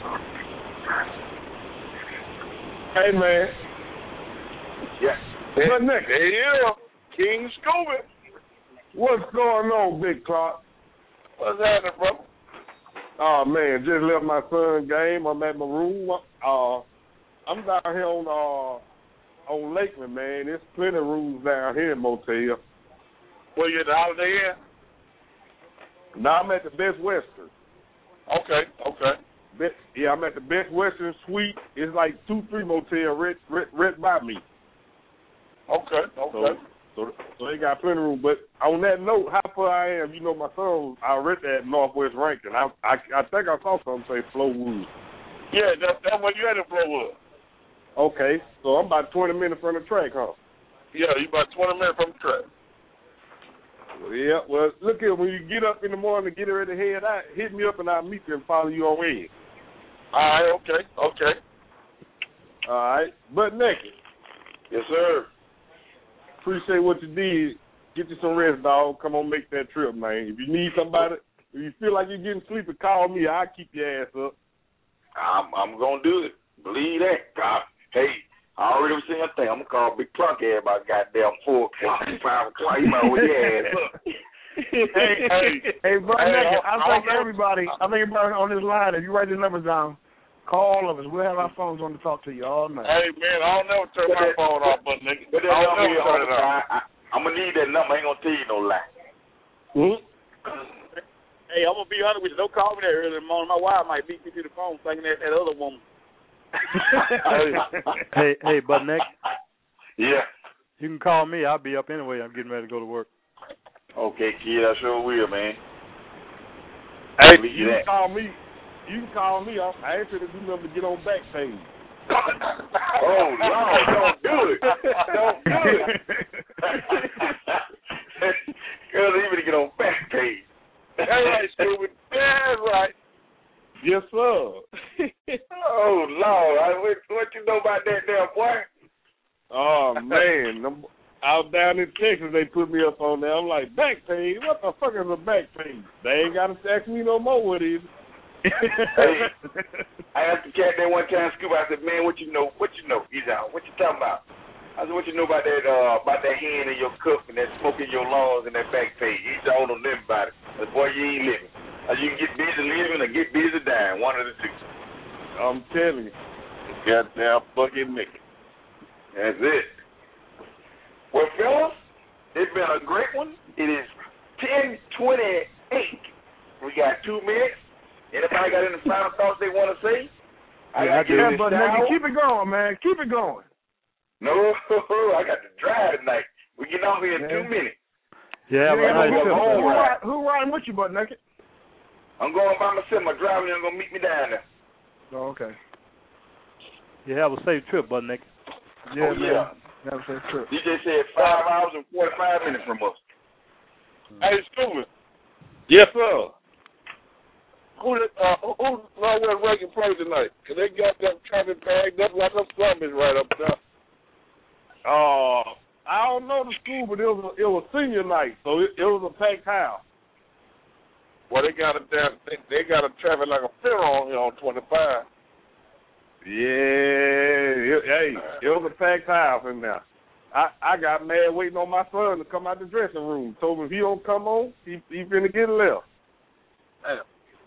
Hey, man. Yeah. But Nick, yeah, King Scooby. What's going on, Big Clark? What's happening, bro? Oh, man, just left my son's game. I'm at my room. I'm down here on Lakeland, man. There's plenty of rooms down here in Motel. Where you at the Holiday Inn? Now I'm at the Best Western. Okay. I'm at the Best Western Suite. It's like 2-3 motel right by me. Okay. So they got plenty of room. But on that note, how far I am, my son, I read that Northwest Rankin. I think I saw something say Flowwood. Yeah, that's where you at in Flowwood. Okay, so I'm about 20 minutes from the track, huh? Yeah, you about 20 minutes from the track. Yeah, well, look here, when you get up in the morning and get ready to head out, hit me up and I'll meet you and follow you on in. All right, okay. All right, Butt Naked. Yes, sir. Appreciate what you did. Get you some rest, dog. Come on, make that trip, man. If you need somebody, if you feel like you're getting sleepy, call me. I'll keep your ass up. I'm going to do it. Believe that, God. Hey, I already was saying a thing. I'm going to call Big Plunk here about goddamn 4 o'clock, 5 o'clock. You know where your ass up. Hey, Butt Naked, I think everybody on this line, if you write the numbers down, call all of us. We'll have our phones on to talk to you all night. Hey, man, I don't never turn my phone off, Butt Naked. But I don't never turn it off. I'm going to need that number. I ain't going to tell you no lie. Hey, I'm going to be honest with you. Don't call me that early in the morning. My wife might beat me to the phone thinking that other woman. Hey, Butt Naked. Yeah. You can call me. I'll be up anyway. I'm getting ready to go to work. Okay, kid. I sure will, man. Hey, you can call me. I ain't trying to do nothing to get on back page. Oh, Lord, don't do it. Don't do it. Girl, even to get on back page. That's right, stupid. That's right. Yes, sir. Oh, Lord. What you know about that damn boy? Oh, man. Out down in Texas, they put me up on there. I'm like, back page? What the fuck is a back page? They ain't got to ask me no more what it is. Hey, I asked the cat that one time, Scoop. I said, man, what you know? He's out. What you talking about? I said, what you know about that hand in your cup and that smoke in your lungs and that back page? He's all on them about it. I said, boy, you ain't living. I said, you can get busy living or get busy dying. One of the two. I'm telling you. Goddamn fucking nigga. That's it. Well, fellas, it's been a great one. It is 10:28. We got 2 minutes. Anybody got any final thoughts they want to say? But nigga, keep it going, man. Keep it going. No, I got to drive tonight. We get off here in 2 minutes. Yeah, who riding with you, Butt Naked? I'm going by myself. My driver ain't going to meet me down there. Oh, okay. You have a safe trip, Butt Naked. Yeah, man. Yeah. Have a safe trip. DJ said 5 hours and 45 minutes from us. Hey, stupid. Yes, sir. Who's Northwest Rankin play tonight? Cause they got them traffic bagged up like a slumbers right up there. I don't know the school, but it was senior night, so it was a packed house. Well, they got a traffic like a Pharaoh here on 25. Yeah, it was a packed house in there. I got mad waiting on my son to come out the dressing room. Told him if he don't come on, he finna get left. Damn.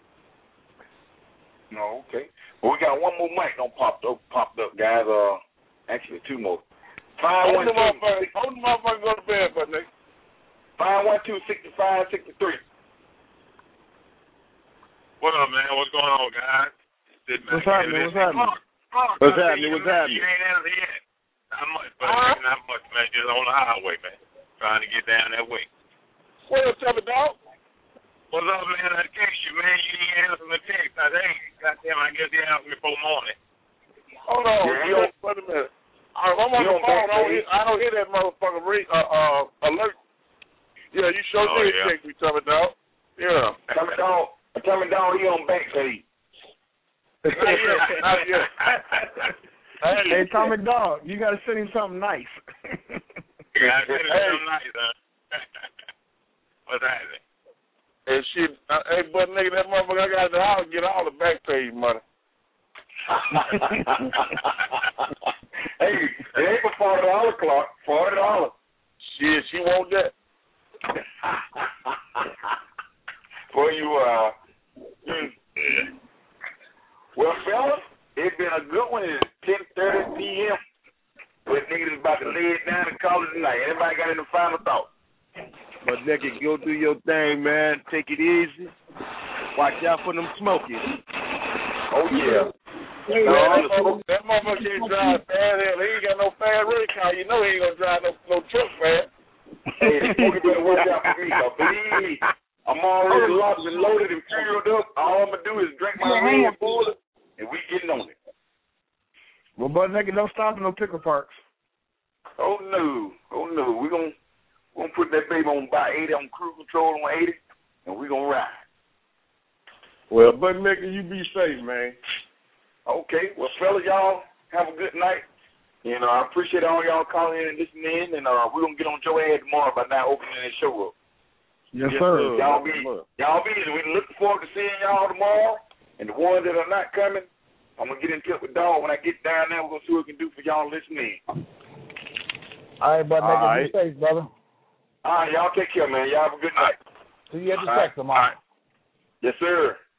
No, okay. Well, we got one more mic popped up, guys. Actually, 2 more. 512. Hold the motherfucker go to bed, but Nick. 512-6563. What up, man? What's going on, guys? What's happening? What's happening? What's happening? You ain't answered yet. Not much, man. Just on the highway, man. Trying to get down that way. What up, Trevor Dog? What's up, man? I text you, man. You didn't answer the text. I said, hey, goddamn, I guess they answered me before morning. Hold on. Wait a minute. I'm on the phone. I don't hear that motherfucker alert. Yeah, you sure did text me, Trevor Dog. Yeah. Trevor Dog, he on back page. Hey, Tommy Dog, you got to send him something nice. Yeah, I sent him something nice, huh? What's happening? And shit, hey, Butt Naked, that motherfucker, I got to the house get all the back page money. Hey, it ain't for $40 clock. $40. Shit, she want that. Boy, you Well, fellas, it's been a good one. It's 10:30 p.m. But niggas is about to lay it down and call it a night. Anybody got any final thoughts? But Naked, go do your thing, man. Take it easy. Watch out for them smokies. Oh, yeah. Hey, that motherfucker can't drive fast. Hell, he ain't got no fast race car. You know he ain't gonna drive no truck, man. Hey, the boogie better work out for me. Believe me, I'm already locked and loaded and fueled up. All I'm gonna do is drink my Red Bull, and we getting on it. Well, Butt Naked, don't stop in no pickle parks. Oh no. We're gonna put that baby on by 80 on cruise control on 80, and we're gonna ride. Well, Butt Naked, you be safe, man. Okay. Well, fellas, y'all have a good night. And I appreciate all y'all calling in and listening in, and we're gonna get on Joe Ad tomorrow by now opening that show up. Yes, sir. Y'all be. We're looking forward to seeing y'all tomorrow. And the ones that are not coming, I'm gonna get in touch with Dog when I get down there. We're gonna see what we can do for y'all listening. All right, Butt Naked, be safe, brother. All right, y'all take care, man. Y'all have a good night. See you at the sex tomorrow. Yes, sir.